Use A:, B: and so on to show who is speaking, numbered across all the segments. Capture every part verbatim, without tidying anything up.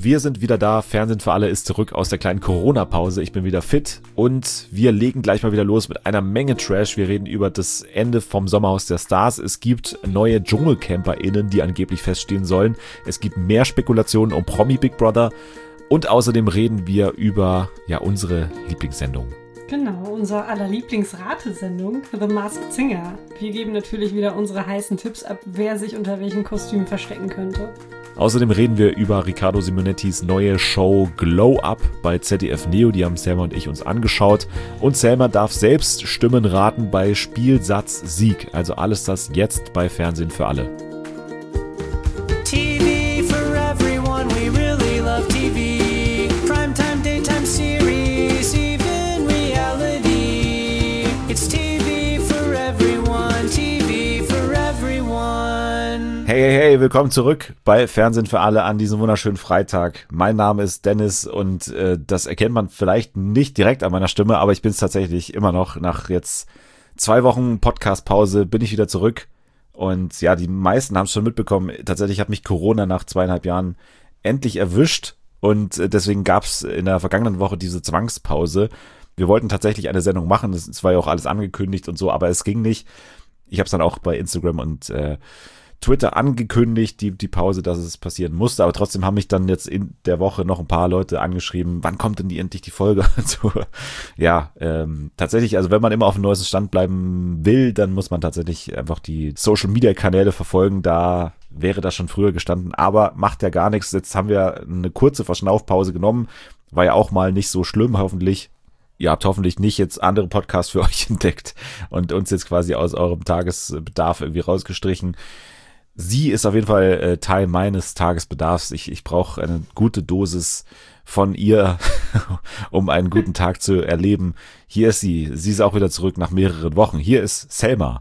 A: Wir sind wieder da, Fernsehen für alle ist zurück aus der kleinen Corona-Pause. Ich bin wieder fit und wir legen gleich mal wieder los mit einer Menge Trash. Wir reden über das Ende vom Sommerhaus der Stars. Es gibt neue DschungelcamperInnen, die angeblich feststehen sollen. Es gibt mehr Spekulationen um Promi Big Brother und außerdem reden wir über ja unsere Lieblingssendung.
B: Genau, unsere aller Lieblingsratesendung, The Masked Singer. Wir geben natürlich wieder unsere heißen Tipps ab, wer sich unter welchen Kostümen verstecken könnte.
A: Außerdem reden wir über Riccardo Simonettis neue Show Glow Up bei Z D F Neo. Die haben Selma und ich uns angeschaut. Und Selma darf selbst Stimmen raten bei Spielsatz Sieg. Also alles das jetzt bei Fernsehen für alle.
C: T V for everyone, we really love T V. Primetime, daytime series, even reality. It's T V for everyone, T V for everyone.
A: Hey, hey, hey, willkommen zurück bei Fernsehen für alle an diesem wunderschönen Freitag. Mein Name ist Dennis und äh, das erkennt man vielleicht nicht direkt an meiner Stimme, aber ich bin es tatsächlich immer noch. Nach jetzt zwei Wochen Podcast-Pause bin ich wieder zurück. Und ja, die meisten haben es schon mitbekommen. Tatsächlich hat mich Corona nach zweieinhalb Jahren endlich erwischt. Und äh, deswegen gab es in der vergangenen Woche diese Zwangspause. Wir wollten tatsächlich eine Sendung machen. Es war ja auch alles angekündigt und so, aber es ging nicht. Ich habe es dann auch bei Instagram und äh, Twitter angekündigt, die, die Pause, dass es passieren musste, aber trotzdem haben mich dann jetzt in der Woche noch ein paar Leute angeschrieben, wann kommt denn die endlich die Folge? so, ja, ähm, tatsächlich, also wenn man immer auf dem neuesten Stand bleiben will, dann muss man tatsächlich einfach die Social-Media-Kanäle verfolgen, da wäre das schon früher gestanden, aber macht ja gar nichts, jetzt haben wir eine kurze Verschnaufpause genommen, war ja auch mal nicht so schlimm, hoffentlich. Ihr habt hoffentlich nicht jetzt andere Podcasts für euch entdeckt und uns jetzt quasi aus eurem Tagesbedarf irgendwie rausgestrichen. Sie ist auf jeden Fall äh, Teil meines Tagesbedarfs. Ich, ich brauche eine gute Dosis von ihr, um einen guten Tag zu erleben. Hier ist sie. Sie ist auch wieder zurück nach mehreren Wochen. Hier ist Selma.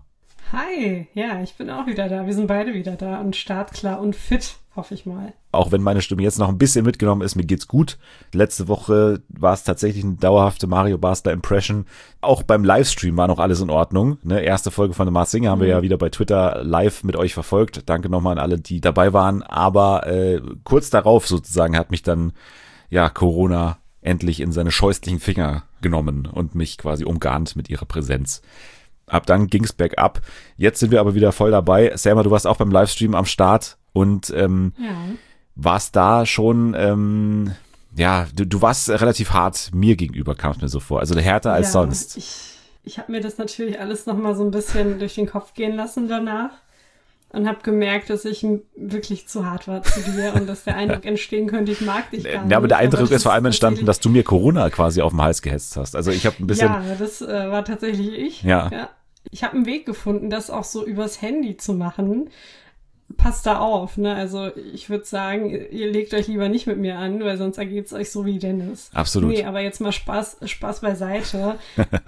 B: Hi, ja, ich bin auch wieder da. Wir sind beide wieder da und startklar und fit, hoffe ich mal. Auch
A: wenn meine Stimme jetzt noch ein bisschen mitgenommen ist, mir geht's gut. Letzte Woche war es tatsächlich eine dauerhafte Mario Basler Impression. Auch beim Livestream war noch alles in Ordnung. Ne? Erste Folge von The Masked Singer haben wir ja wieder bei Twitter live mit euch verfolgt. Danke nochmal an alle, die dabei waren. Aber äh, kurz darauf sozusagen hat mich dann ja Corona endlich in seine scheußlichen Finger genommen und mich quasi umgarnt mit ihrer Präsenz. Ab dann ging's bergab. Jetzt sind wir aber wieder voll dabei. Selma, du warst auch beim Livestream am Start und ähm, ja. warst da schon, ähm, ja, du, du warst relativ hart mir gegenüber, kam es mir so vor. Also härter als
B: ja,
A: sonst.
B: Ich, ich habe mir das natürlich alles nochmal so ein bisschen durch den Kopf gehen lassen danach und habe gemerkt, dass ich wirklich zu hart war zu dir und dass der Eindruck entstehen könnte, ich mag dich gar nicht.
A: Ja, aber der Eindruck aber ist vor allem entstanden, dass du mir Corona quasi auf den Hals gehetzt hast. Also ich habe ein bisschen...
B: Ja, das äh, war tatsächlich ich.
A: Ja.
B: ja. Ich habe einen Weg gefunden, das auch so übers Handy zu machen. Passt da auf, ne? Also ich würde sagen, ihr legt euch lieber nicht mit mir an, weil sonst ergeht's euch so wie Dennis.
A: Absolut.
B: Nee, aber jetzt mal Spaß, Spaß beiseite.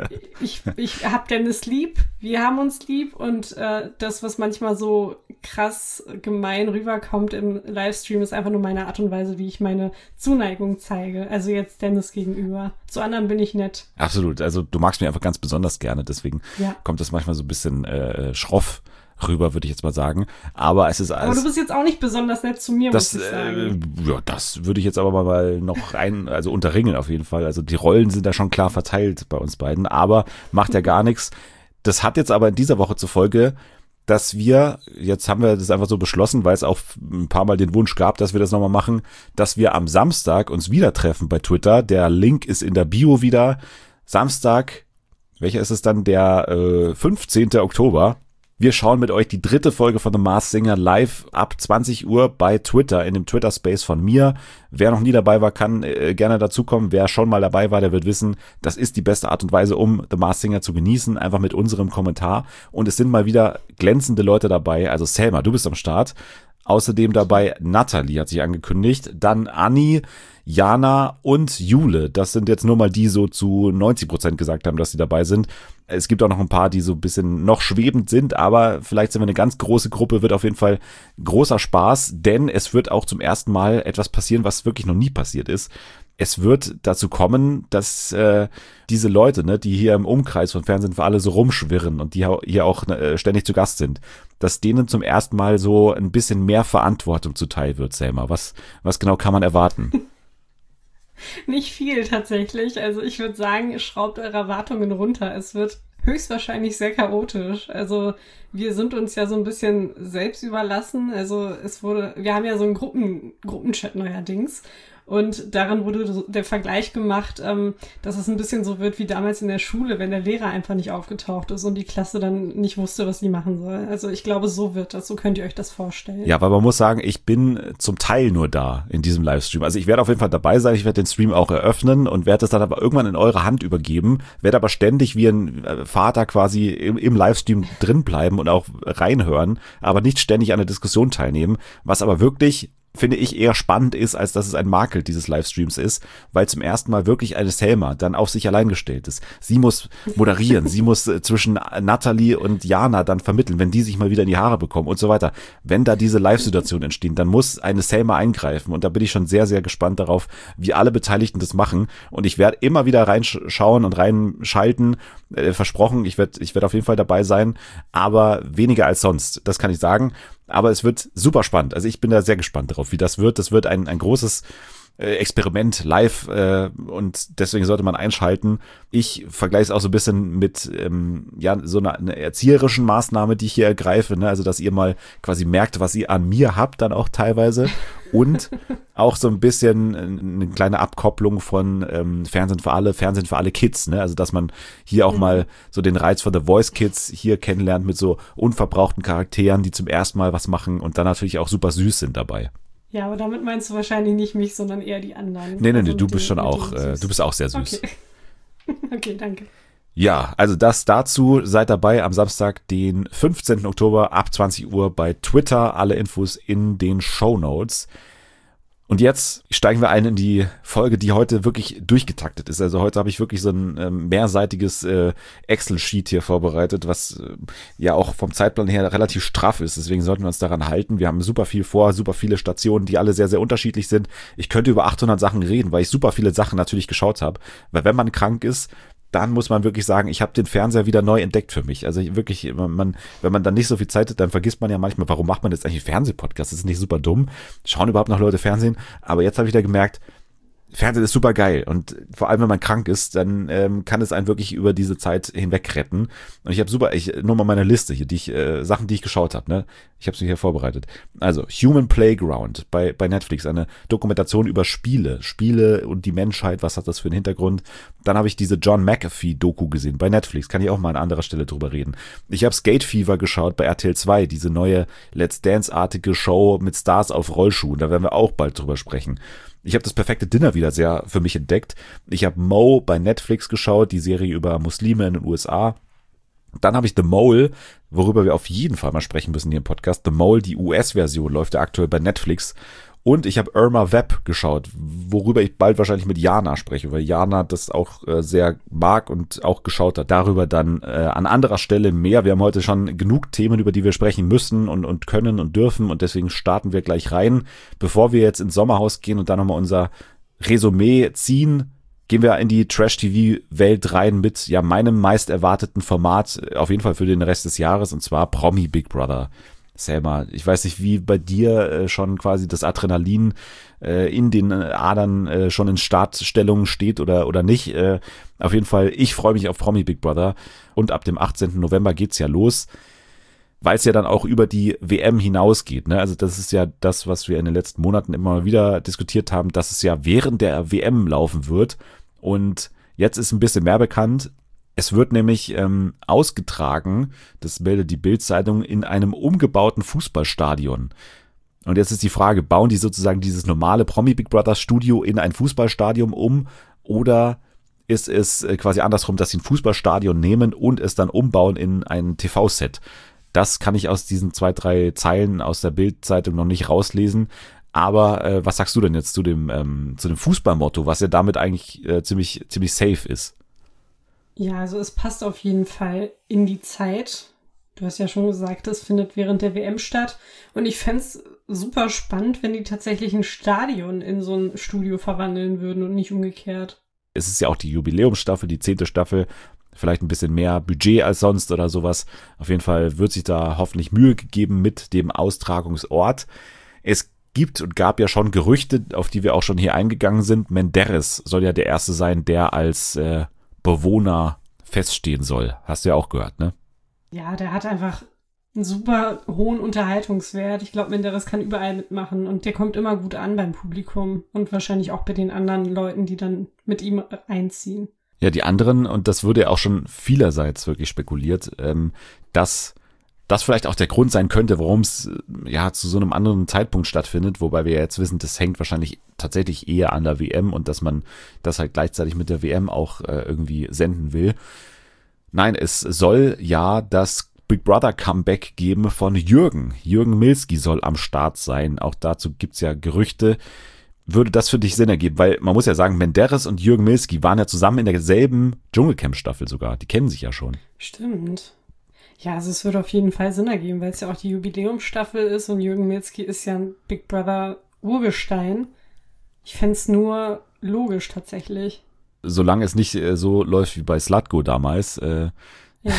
B: ich ich hab Dennis lieb, wir haben uns lieb und äh, das, was manchmal so krass gemein rüberkommt im Livestream, ist einfach nur meine Art und Weise, wie ich meine Zuneigung zeige. Also jetzt Dennis gegenüber. Zu anderen bin ich nett.
A: Absolut. Also du magst mich einfach ganz besonders gerne, deswegen ja. kommt das manchmal so ein bisschen äh, schroff rüber, würde ich jetzt mal sagen. Aber es ist alles...
B: Aber du bist jetzt auch nicht besonders nett zu mir,
A: das,
B: muss ich sagen.
A: Äh, ja, das würde ich jetzt aber mal noch ein, also unterringeln auf jeden Fall. Also die Rollen sind da schon klar verteilt bei uns beiden, aber macht ja gar nichts. Das hat jetzt aber in dieser Woche zur Folge, dass wir, jetzt haben wir das einfach so beschlossen, weil es auch ein paar Mal den Wunsch gab, dass wir das nochmal machen, dass wir am Samstag uns wieder treffen bei Twitter. Der Link ist in der Bio wieder. Samstag, welcher ist es dann? Der äh, fünfzehnten Oktober. Wir schauen mit euch die dritte Folge von The Masked Singer live ab zwanzig Uhr bei Twitter, in dem Twitter-Space von mir. Wer noch nie dabei war, kann äh, gerne dazukommen. Wer schon mal dabei war, der wird wissen, das ist die beste Art und Weise, um The Masked Singer zu genießen, einfach mit unserem Kommentar. Und es sind mal wieder glänzende Leute dabei. Also Selma, du bist am Start. Außerdem dabei Natalie hat sich angekündigt. Dann Anni, Jana und Jule. Das sind jetzt nur mal die so zu neunzig Prozent gesagt haben, dass sie dabei sind. Es gibt auch noch ein paar, die so ein bisschen noch schwebend sind, aber vielleicht sind wir eine ganz große Gruppe, wird auf jeden Fall großer Spaß, denn es wird auch zum ersten Mal etwas passieren, was wirklich noch nie passiert ist. Es wird dazu kommen, dass äh, diese Leute, ne, die hier im Umkreis von Fernsehen für alle so rumschwirren und die hier auch äh, ständig zu Gast sind, dass denen zum ersten Mal so ein bisschen mehr Verantwortung zuteil wird, Selma. Was, was genau kann man erwarten?
B: Nicht viel tatsächlich. Also ich würde sagen, schraubt eure Erwartungen runter. Es wird höchstwahrscheinlich sehr chaotisch. Also wir sind uns ja so ein bisschen selbst überlassen. Also es wurde, wir haben ja so einen Gruppen, Gruppenchat neuerdings. Und daran wurde der Vergleich gemacht, ähm, dass es ein bisschen so wird wie damals in der Schule, wenn der Lehrer einfach nicht aufgetaucht ist und die Klasse dann nicht wusste, was sie machen soll. Also ich glaube, so wird das. So könnt ihr euch das vorstellen.
A: Ja, aber man muss sagen, ich bin zum Teil nur da in diesem Livestream. Also ich werde auf jeden Fall dabei sein. Ich werde den Stream auch eröffnen und werde das dann aber irgendwann in eure Hand übergeben. Werde aber ständig wie ein Vater quasi im, im Livestream drin bleiben und auch reinhören, aber nicht ständig an der Diskussion teilnehmen. Was aber wirklich, finde ich, eher spannend ist, als dass es ein Makel dieses Livestreams ist, weil zum ersten Mal wirklich eine Selma dann auf sich allein gestellt ist. Sie muss moderieren, sie muss äh, zwischen Natalie und Jana dann vermitteln, wenn die sich mal wieder in die Haare bekommen und so weiter. Wenn da diese Live-Situationen entstehen, dann muss eine Selma eingreifen und da bin ich schon sehr, sehr gespannt darauf, wie alle Beteiligten das machen und ich werde immer wieder reinschauen und reinschalten, äh, versprochen, ich werde ich werde auf jeden Fall dabei sein, aber weniger als sonst, das kann ich sagen. Aber es wird super spannend. Also ich bin da sehr gespannt drauf, wie das wird. Das wird ein, ein großes äh, Experiment live äh, und deswegen sollte man einschalten. Ich vergleiche es auch so ein bisschen mit ähm, ja so einer, einer erzieherischen Maßnahme, die ich hier ergreife, ne? Also dass ihr mal quasi merkt, was ihr an mir habt, dann auch teilweise und auch so ein bisschen eine kleine Abkopplung von ähm, Fernsehen für alle, Fernsehen für alle Kids, ne? Also dass man hier auch mal so den Reiz von The Voice Kids hier kennenlernt mit so unverbrauchten Charakteren, die zum ersten Mal was machen und dann natürlich auch super süß sind dabei.
B: Ja, aber damit meinst du wahrscheinlich nicht mich, sondern eher die anderen.
A: Nee, nee,
B: also
A: nee, du
B: die,
A: bist schon auch, äh, du bist auch sehr süß.
B: Okay. Okay, danke.
A: Ja, also das dazu. Seid dabei am Samstag, den fünfzehnten Oktober ab zwanzig Uhr bei Twitter. Alle Infos in den Shownotes. Und jetzt steigen wir ein in die Folge, die heute wirklich durchgetaktet ist. Also heute habe ich wirklich so ein äh, mehrseitiges äh, Excel-Sheet hier vorbereitet, was äh, ja auch vom Zeitplan her relativ straff ist. Deswegen sollten wir uns daran halten. Wir haben super viel vor, super viele Stationen, die alle sehr, sehr unterschiedlich sind. Ich könnte über achthundert Sachen reden, weil ich super viele Sachen natürlich geschaut habe. Weil wenn man krank ist, dann muss man wirklich sagen, ich habe den Fernseher wieder neu entdeckt für mich. Also ich wirklich, man, wenn man dann nicht so viel Zeit hat, dann vergisst man ja manchmal, warum macht man jetzt eigentlich Fernsehpodcast? Das ist nicht super dumm. Schauen überhaupt noch Leute Fernsehen? Aber jetzt habe ich da gemerkt, Fernsehen ist super geil und vor allem, wenn man krank ist, dann ähm, kann es einen wirklich über diese Zeit hinweg retten. Und ich habe super, ich nur mal meine Liste hier, die ich, äh, Sachen, die ich geschaut habe, ne? Ich habe es mir hier vorbereitet. Also, Human Playground bei, bei Netflix, eine Dokumentation über Spiele, Spiele und die Menschheit, was hat das für einen Hintergrund? Dann habe ich diese John McAfee-Doku gesehen bei Netflix, kann ich auch mal an anderer Stelle drüber reden. Ich habe Skate Fever geschaut bei R T L zwei, diese neue Let's Dance-artige Show mit Stars auf Rollschuhen, da werden wir auch bald drüber sprechen. Ich habe das perfekte Dinner wieder sehr für mich entdeckt. Ich habe Mo bei Netflix geschaut, die Serie über Muslime in den U S A. Dann habe ich The Mole, worüber wir auf jeden Fall mal sprechen müssen hier im Podcast. The Mole, die U S-Version, läuft ja aktuell bei Netflix. Und ich habe Irma Webb geschaut, worüber ich bald wahrscheinlich mit Jana spreche, weil Jana das auch äh, sehr mag und auch geschaut hat. Darüber dann äh, an anderer Stelle mehr. Wir haben heute schon genug Themen, über die wir sprechen müssen und, und können und dürfen. Und deswegen starten wir gleich rein. Bevor wir jetzt ins Sommerhaus gehen und dann nochmal unser Resümee ziehen, gehen wir in die Trash-T V-Welt rein mit ja meinem meist erwarteten Format, auf jeden Fall für den Rest des Jahres, und zwar Promi Big Brother. Selma, ich weiß nicht, wie bei dir äh, schon quasi das Adrenalin äh, in den Adern äh, schon in Startstellung steht oder oder nicht. Äh, auf jeden Fall, ich freue mich auf Promi Big Brother und ab dem achtzehnten November geht's ja los, weil es ja dann auch über die W M hinausgeht. Ne? Also das ist ja das, was wir in den letzten Monaten immer mal wieder diskutiert haben, dass es ja während der W M laufen wird. Und jetzt ist ein bisschen mehr bekannt. Es wird nämlich ähm, ausgetragen, das meldet die Bild-Zeitung, in einem umgebauten Fußballstadion. Und jetzt ist die Frage, bauen die sozusagen dieses normale Promi Big Brother Studio in ein Fußballstadion um oder ist es äh, quasi andersrum, dass sie ein Fußballstadion nehmen und es dann umbauen in ein T V-Set? Das kann ich aus diesen zwei, drei Zeilen aus der Bild-Zeitung noch nicht rauslesen. Aber äh, was sagst du denn jetzt zu dem, ähm, zu dem Fußballmotto, was ja damit eigentlich äh, ziemlich, ziemlich safe ist?
B: Ja, also es passt auf jeden Fall in die Zeit. Du hast ja schon gesagt, es findet während der W M statt. Und ich fände es super spannend, wenn die tatsächlich ein Stadion in so ein Studio verwandeln würden und nicht umgekehrt.
A: Es ist ja auch die Jubiläumsstaffel, die zehnte Staffel. Vielleicht ein bisschen mehr Budget als sonst oder sowas. Auf jeden Fall wird sich da hoffentlich Mühe gegeben mit dem Austragungsort. Es gibt und gab ja schon Gerüchte, auf die wir auch schon hier eingegangen sind. Menderes soll ja der Erste sein, der als äh, Bewohner feststehen soll. Hast du ja auch gehört, ne?
B: Ja, der hat einfach einen super hohen Unterhaltungswert. Ich glaube, Menderes kann überall mitmachen und der kommt immer gut an beim Publikum und wahrscheinlich auch bei den anderen Leuten, die dann mit ihm einziehen.
A: Ja, die anderen, und das wurde ja auch schon vielerseits wirklich spekuliert, ähm, dass das vielleicht auch der Grund sein könnte, warum es ja zu so einem anderen Zeitpunkt stattfindet, wobei wir ja jetzt wissen, das hängt wahrscheinlich tatsächlich eher an der W M und dass man das halt gleichzeitig mit der W M auch äh, irgendwie senden will. Nein, es soll ja das Big Brother Comeback geben von Jürgen. Jürgen Milski soll am Start sein. Auch dazu gibt's ja Gerüchte. Würde das für dich Sinn ergeben? Weil man muss ja sagen, Menderes und Jürgen Milski waren ja zusammen in derselben Dschungelcamp-Staffel sogar. Die kennen sich ja schon.
B: Stimmt. Ja, also es würde auf jeden Fall Sinn ergeben, weil es ja auch die Jubiläumsstaffel ist und Jürgen Milski ist ja ein Big Brother Urgestein. Ich fände es nur logisch tatsächlich.
A: Solange es nicht äh, so läuft wie bei Slutko damals. Äh,
B: Ja.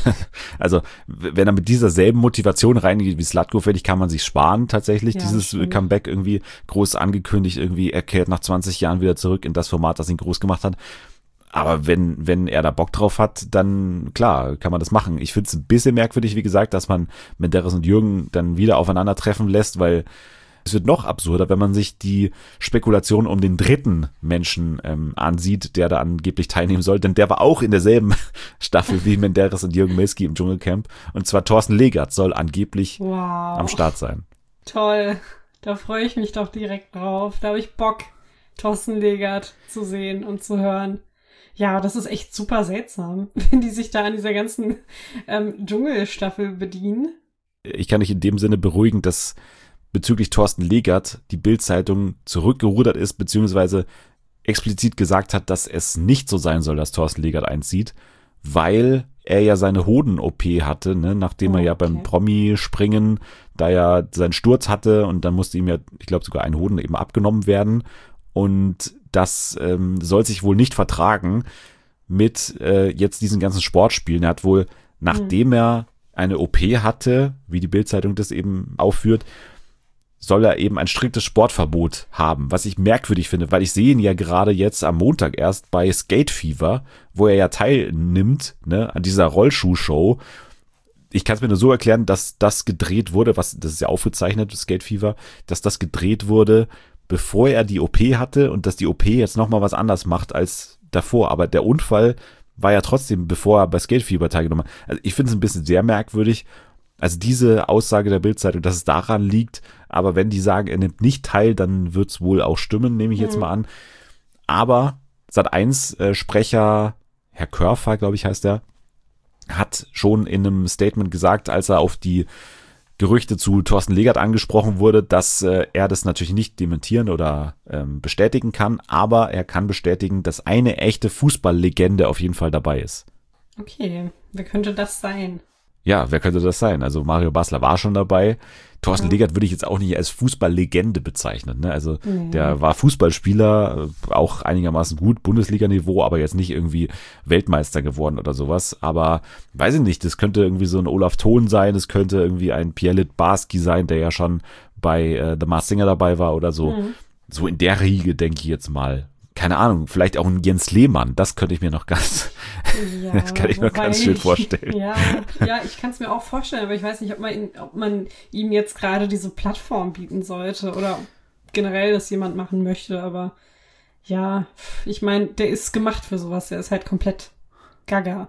A: Also, wenn er mit dieser selben Motivation reingeht wie Slutko, finde ich, kann man sich sparen tatsächlich.
B: Ja,
A: Dieses
B: stimmt.
A: Comeback irgendwie groß angekündigt, irgendwie er kehrt nach zwanzig Jahren wieder zurück in das Format, das ihn groß gemacht hat. Aber wenn, wenn er da Bock drauf hat, dann klar, kann man das machen. Ich finde es ein bisschen merkwürdig, wie gesagt, dass man Menderes und Jürgen dann wieder aufeinandertreffen lässt, weil es wird noch absurder, wenn man sich die Spekulation um den dritten Menschen ähm, ansieht, der da angeblich teilnehmen soll, denn der war auch in derselben Staffel wie Menderes und Jürgen Milski im Dschungelcamp, und zwar Thorsten Legert soll angeblich
B: Wow.
A: am Start sein.
B: Toll. Da freue ich mich doch direkt drauf. Da habe ich Bock, Thorsten Legert zu sehen und zu hören. Ja, das ist echt super seltsam, wenn die sich da an dieser ganzen ähm, Dschungelstaffel bedienen.
A: Ich kann dich in dem Sinne beruhigen, dass bezüglich Thorsten Legert die Bild-Zeitung zurückgerudert ist, beziehungsweise explizit gesagt hat, dass es nicht so sein soll, dass Thorsten Legert einzieht, weil er ja seine Hoden-O P hatte, ne, nachdem
B: Oh,
A: er ja
B: okay.
A: beim Promi-Springen da ja seinen Sturz hatte und dann musste ihm ja, ich glaube, sogar ein Hoden eben abgenommen werden, und das ähm, soll sich wohl nicht vertragen mit äh, jetzt diesen ganzen Sportspielen. Er hat wohl, nachdem er eine O P hatte, wie die Bild-Zeitung das eben aufführt, soll er eben ein striktes Sportverbot haben, was ich merkwürdig finde, weil ich sehe ihn ja gerade jetzt am Montag erst bei Skate Fever, wo er ja teilnimmt, ne, an dieser Rollschuh-Show. Ich kann es mir nur so erklären, dass das gedreht wurde, was, das ist ja aufgezeichnet, Skate Fever, dass das gedreht wurde, bevor er die O P hatte, und dass die O P jetzt nochmal was anders macht als davor. Aber der Unfall war ja trotzdem, bevor er bei Skate Fever teilgenommen hat. Also ich finde es ein bisschen sehr merkwürdig. Also diese Aussage der Bild-Zeitung, dass es daran liegt, aber wenn die sagen, er nimmt nicht teil, dann wird es wohl auch stimmen, nehme ich jetzt
B: Mhm.
A: mal an. Aber Sat eins äh, Sprecher, Herr Körfer, glaube ich, heißt er, hat schon in einem Statement gesagt, als er auf die Gerüchte zu Thorsten Legert angesprochen wurde, dass äh, er das natürlich nicht dementieren oder ähm, bestätigen kann, aber er kann bestätigen, dass eine echte Fußballlegende auf jeden Fall dabei ist.
B: Okay, wer könnte das sein?
A: Ja, wer könnte das sein? Also Mario Basler war schon dabei. Thorsten
B: Ja.
A: Legert würde ich jetzt auch nicht als Fußballlegende bezeichnen, ne? Also
B: Nee.
A: der war Fußballspieler, äh, auch einigermaßen gut, Bundesliga-Niveau, aber jetzt nicht irgendwie Weltmeister geworden oder sowas. Aber weiß ich nicht, das könnte irgendwie so ein Olaf Thon sein, das könnte irgendwie ein Pierre Littbarski sein, der ja schon bei äh, The Masked Singer dabei war oder so.
B: Mhm.
A: So in der Riege, denke ich jetzt mal. Keine Ahnung, vielleicht auch ein Jens Lehmann, das könnte ich mir noch ganz,
B: Ja,
A: das kann ich mir
B: wobei
A: ganz schön
B: ich-
A: vorstellen.
B: Ja, ja, ich kann es mir auch vorstellen, aber ich weiß nicht, ob man, ihn, ob man ihm jetzt gerade diese Plattform bieten sollte oder generell das jemand machen möchte. Aber ja, ich meine, der ist gemacht für sowas. Der ist halt komplett gaga.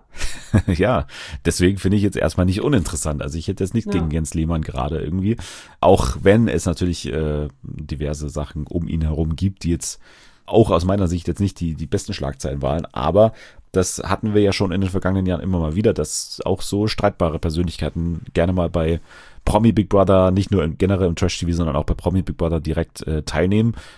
A: Ja, deswegen finde ich jetzt erstmal nicht uninteressant. Also ich hätte jetzt nichts
B: Ja.
A: gegen Jens Lehmann gerade irgendwie. Auch wenn es natürlich äh, diverse Sachen um ihn herum gibt, die jetzt auch aus meiner Sicht jetzt nicht die, die besten Schlagzeilen waren. Aber das hatten wir ja schon in den vergangenen Jahren immer mal wieder, dass auch so streitbare Persönlichkeiten gerne mal bei Promi Big Brother, nicht nur im, generell im Trash-T V, sondern auch bei Promi Big Brother direkt äh, teilnehmen.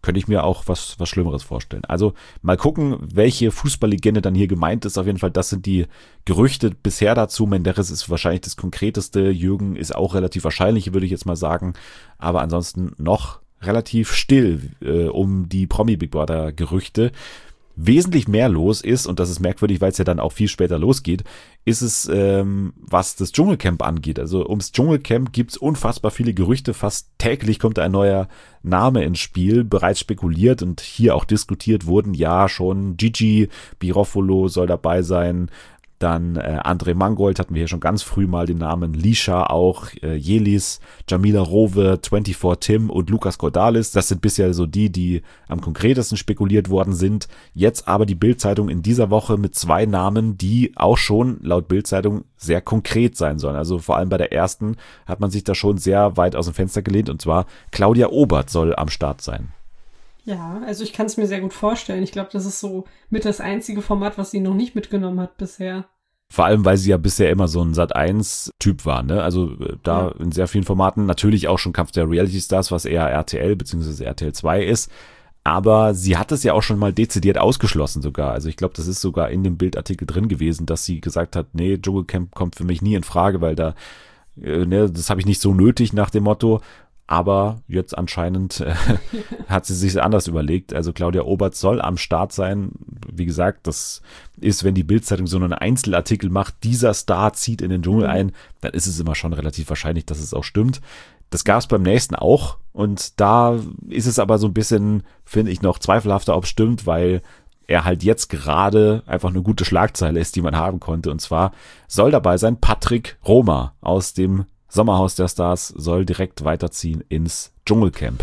A: könnte ich mir auch was, was Schlimmeres vorstellen. Also mal gucken, welche Fußballlegende dann hier gemeint ist. Auf jeden Fall, das sind die Gerüchte bisher dazu. Menderes ist wahrscheinlich das Konkreteste. Jürgen ist auch relativ wahrscheinlich, würde ich jetzt mal sagen. Aber ansonsten noch relativ still äh, um die Promi-Big Brother-Gerüchte. Wesentlich mehr los ist, und das ist merkwürdig, weil es ja dann auch viel später losgeht, ist es, ähm, was das Dschungelcamp angeht. Also ums Dschungelcamp gibt's unfassbar viele Gerüchte. Fast täglich kommt ein neuer Name ins Spiel. Bereits spekuliert und hier auch diskutiert wurden ja schon Gigi Birofolo soll dabei sein. Dann äh, André Mangold hatten wir hier schon ganz früh mal den Namen, Lisha auch, äh, Jelis, Jamila Rowe, vierundzwanzig Tim und Lukas Cordalis. Das sind bisher so die, die am konkretesten spekuliert worden sind. Jetzt aber die Bild-Zeitung in dieser Woche mit zwei Namen, die auch schon laut Bild-Zeitung sehr konkret sein sollen. Also vor allem bei der ersten hat man sich da schon sehr weit aus dem Fenster gelehnt, und zwar Claudia Obert soll am Start sein.
B: Ja, also ich kann es mir sehr gut vorstellen. Ich glaube, das ist so mit das einzige Format, was sie noch nicht mitgenommen hat bisher.
A: Vor allem, weil sie ja bisher immer so ein Sat eins Typ war, ne? Also äh, da ja. in sehr vielen Formaten, natürlich auch schon Kampf der Reality Stars, was eher R T L bzw. R T L zwei ist. Aber sie hat es ja auch schon mal dezidiert ausgeschlossen sogar. Also ich glaube, das ist sogar in dem Bildartikel drin gewesen, dass sie gesagt hat, nee, Dschungelcamp kommt für mich nie in Frage, weil da, äh, ne, das habe ich nicht so nötig nach dem Motto. Aber jetzt anscheinend äh, hat sie sich anders überlegt. Also Claudia Obert soll am Start sein. Wie gesagt, das ist, wenn die Bild-Zeitung so einen Einzelartikel macht, dieser Star zieht in den Dschungel ein, dann ist es immer schon relativ wahrscheinlich, dass es auch stimmt. Das gab es beim nächsten auch. Und da ist es aber so ein bisschen, finde ich, noch zweifelhafter, ob es stimmt, weil er halt jetzt gerade einfach eine gute Schlagzeile ist, die man haben konnte. Und zwar soll dabei sein Patrick Roma aus dem Sommerhaus der Stars, soll direkt weiterziehen ins Dschungelcamp.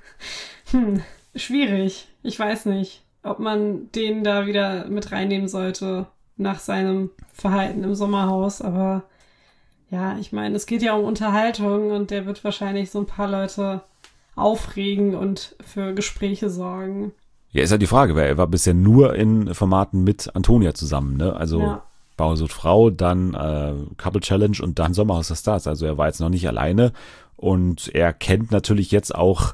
B: Hm, schwierig. Ich weiß nicht, ob man den da wieder mit reinnehmen sollte nach seinem Verhalten im Sommerhaus. Aber ja, ich meine, es geht ja um Unterhaltung und der wird wahrscheinlich so ein paar Leute aufregen und für Gespräche sorgen.
A: Ja, ist halt die Frage, weil er war bisher nur in Formaten mit Antonia zusammen, ne? Also
B: ja.
A: Bauer Frau, dann äh, Couple Challenge und dann Sommerhaus der Stars. Also er war jetzt noch nicht alleine und er kennt natürlich jetzt auch,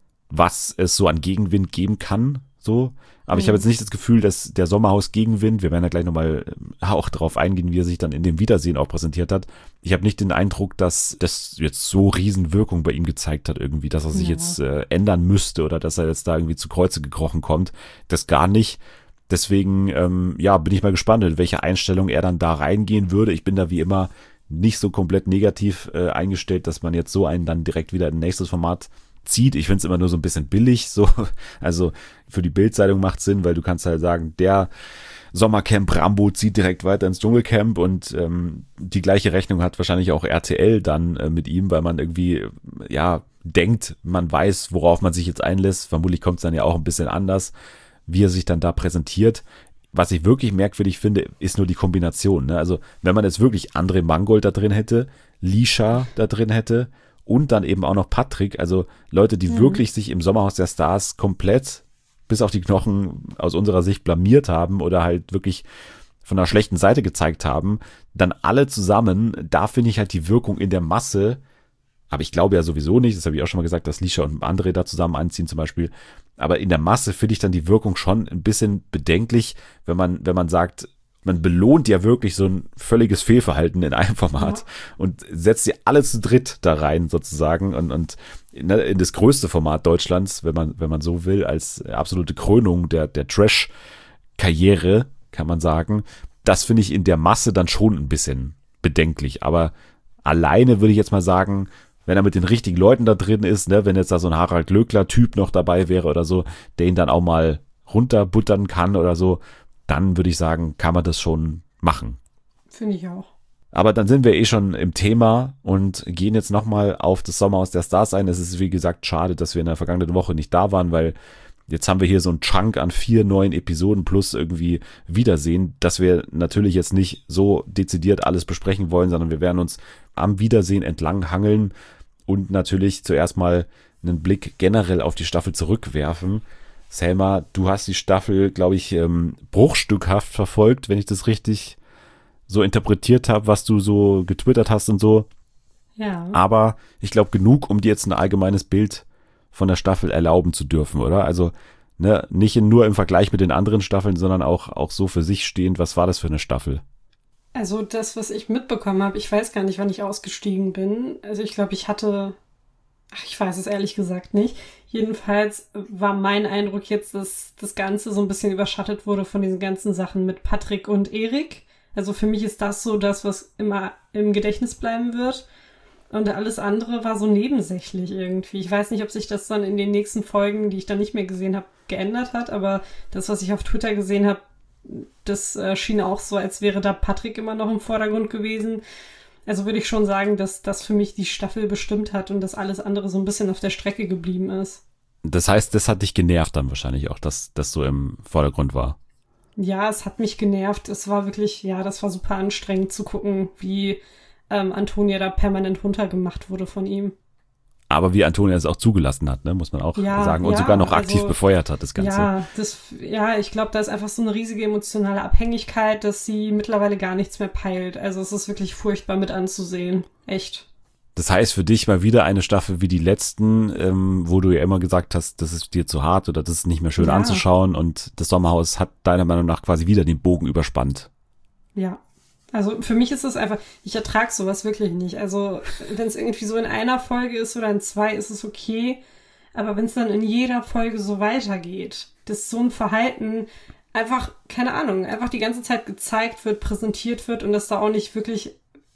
A: was es so an Gegenwind geben kann. So, aber mhm. ich habe jetzt nicht das Gefühl, dass der Sommerhaus-Gegenwind, wir werden ja gleich nochmal auch darauf eingehen, wie er sich dann in dem Wiedersehen auch präsentiert hat. Ich habe nicht den Eindruck, dass das jetzt so Riesenwirkung bei ihm gezeigt hat irgendwie, dass er sich ja. jetzt äh, ändern müsste oder dass er jetzt da irgendwie zu Kreuze gekrochen kommt. Das gar nicht. Deswegen, ähm, ja, bin ich mal gespannt, in welche Einstellung er dann da reingehen würde. Ich bin da wie immer nicht so komplett negativ äh, eingestellt, dass man jetzt so einen dann direkt wieder in ein nächstes Format zieht. Ich finde es immer nur so ein bisschen billig, so. Also für die Bild-Zeitung macht Sinn, weil du kannst halt sagen, der Sommercamp Rambo zieht direkt weiter ins Dschungelcamp und ähm, die gleiche Rechnung hat wahrscheinlich auch R T L dann äh, mit ihm, weil man irgendwie, ja, denkt, man weiß, worauf man sich jetzt einlässt. Vermutlich kommt es dann ja auch ein bisschen anders, wie er sich dann da präsentiert. Was ich wirklich merkwürdig finde, ist nur die Kombination. Ne? Also wenn man jetzt wirklich André Mangold da drin hätte, Lisha da drin hätte und dann eben auch noch Patrick, also Leute, die mhm. wirklich sich im Sommerhaus der Stars komplett bis auf die Knochen aus unserer Sicht blamiert haben oder halt wirklich von einer schlechten Seite gezeigt haben, dann alle zusammen, da finde ich halt die Wirkung in der Masse, aber ich glaube ja sowieso nicht, das habe ich auch schon mal gesagt, dass Lisha und André da zusammen anziehen zum Beispiel, aber in der Masse finde ich dann die Wirkung schon ein bisschen bedenklich, wenn man, wenn man sagt, man belohnt ja wirklich so ein völliges Fehlverhalten in einem Format ja. und setzt sie alle zu dritt da rein sozusagen und, und in, in das größte Format Deutschlands, wenn man, wenn man so will, als absolute Krönung der, der Trash-Karriere, kann man sagen. Das finde ich in der Masse dann schon ein bisschen bedenklich, aber alleine würde ich jetzt mal sagen, wenn er mit den richtigen Leuten da drin ist, ne, wenn jetzt da so ein Harald Glöckler-Typ noch dabei wäre oder so, der ihn dann auch mal runterbuttern kann oder so, dann würde ich sagen, kann man das schon machen.
B: Finde ich auch.
A: Aber dann sind wir eh schon im Thema und gehen jetzt nochmal auf das Sommerhaus der Stars ein. Es ist, wie gesagt, schade, dass wir in der vergangenen Woche nicht da waren, weil jetzt haben wir hier so einen Chunk an vier neuen Episoden plus irgendwie Wiedersehen, dass wir natürlich jetzt nicht so dezidiert alles besprechen wollen, sondern wir werden uns am Wiedersehen entlang hangeln und natürlich zuerst mal einen Blick generell auf die Staffel zurückwerfen. Selma, du hast die Staffel, glaube ich, ähm, bruchstückhaft verfolgt, wenn ich das richtig so interpretiert habe, was du so getwittert hast und so.
B: Ja.
A: Aber ich glaube genug, um dir jetzt ein allgemeines Bild von der Staffel erlauben zu dürfen, oder? Also ne, nicht nur im Vergleich mit den anderen Staffeln, sondern auch, auch so für sich stehend. Was war das für eine Staffel?
B: Also das, was ich mitbekommen habe, ich weiß gar nicht, wann ich ausgestiegen bin. Also ich glaube, ich hatte, ach, ich weiß es ehrlich gesagt nicht. Jedenfalls war mein Eindruck jetzt, dass das Ganze so ein bisschen überschattet wurde von diesen ganzen Sachen mit Patrick und Erik. Also für mich ist das so das, was immer im Gedächtnis bleiben wird. Und alles andere war so nebensächlich irgendwie. Ich weiß nicht, ob sich das dann in den nächsten Folgen, die ich dann nicht mehr gesehen habe, geändert hat. Aber das, was ich auf Twitter gesehen habe, das äh, schien auch so, als wäre da Patrick immer noch im Vordergrund gewesen. Also würde ich schon sagen, dass das für mich die Staffel bestimmt hat und dass alles andere so ein bisschen auf der Strecke geblieben ist.
A: Das heißt, das hat dich genervt dann wahrscheinlich auch, dass das so im Vordergrund war.
B: Ja, es hat mich genervt. Es war wirklich, ja, das war super anstrengend zu gucken, wie ähm, Antonia da permanent runtergemacht wurde von ihm.
A: Aber wie Antonia es auch zugelassen hat, ne, muss man auch
B: ja,
A: sagen. Und
B: ja,
A: sogar noch aktiv
B: also,
A: befeuert hat, das Ganze.
B: Ja, das, ja ich glaube, da ist einfach so eine riesige emotionale Abhängigkeit, dass sie mittlerweile gar nichts mehr peilt. Also es ist wirklich furchtbar mit anzusehen. Echt.
A: Das heißt für dich mal wieder eine Staffel wie die letzten, ähm, wo du ja immer gesagt hast, das ist dir zu hart oder das ist nicht mehr schön
B: ja.
A: anzuschauen. Und das Sommerhaus hat deiner Meinung nach quasi wieder den Bogen überspannt.
B: Ja. Also für mich ist es einfach, ich ertrage sowas wirklich nicht. Also wenn es irgendwie so in einer Folge ist oder in zwei, ist es okay. Aber wenn es dann in jeder Folge so weitergeht, dass so ein Verhalten einfach, keine Ahnung, einfach die ganze Zeit gezeigt wird, präsentiert wird und dass da auch nicht wirklich,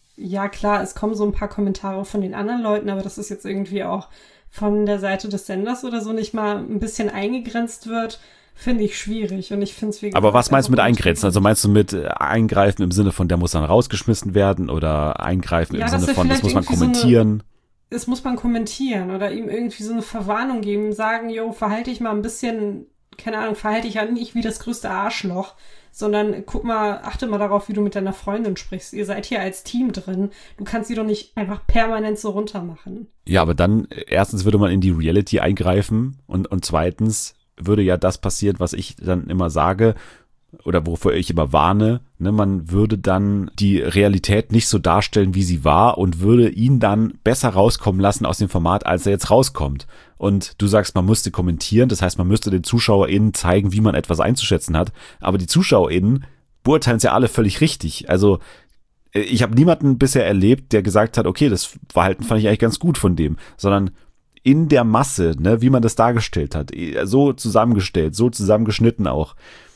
B: ja klar, es kommen so ein paar Kommentare von den anderen Leuten, aber das ist jetzt irgendwie auch von der Seite des Senders oder so nicht mal ein bisschen eingegrenzt wird, finde ich schwierig und ich finde es wie gesagt,
A: aber was meinst du mit eingrenzen? Also meinst du mit eingreifen im Sinne von, der muss dann rausgeschmissen werden oder eingreifen
B: ja,
A: im Sinne von, das muss man kommentieren?
B: So eine, das muss man kommentieren oder ihm irgendwie so eine Verwarnung geben, sagen, jo, verhalte dich mal ein bisschen, keine Ahnung, verhalte dich ja nicht wie das größte Arschloch, sondern guck mal, achte mal darauf, wie du mit deiner Freundin sprichst. Ihr seid hier als Team drin. Du kannst sie doch nicht einfach permanent so runtermachen.
A: Ja, aber dann, erstens würde man in die Reality eingreifen und, und zweitens würde ja das passieren, was ich dann immer sage oder wovor ich immer warne, ne, man würde dann die Realität nicht so darstellen, wie sie war und würde ihn dann besser rauskommen lassen aus dem Format, als er jetzt rauskommt. Und du sagst, man müsste kommentieren, das heißt, man müsste den ZuschauerInnen zeigen, wie man etwas einzuschätzen hat, aber die ZuschauerInnen beurteilen es ja alle völlig richtig. Also ich habe niemanden bisher erlebt, der gesagt hat, okay, das Verhalten fand ich eigentlich ganz gut von dem, sondern in der Masse, ne, wie man das dargestellt hat, so zusammengestellt, so zusammengeschnitten auch.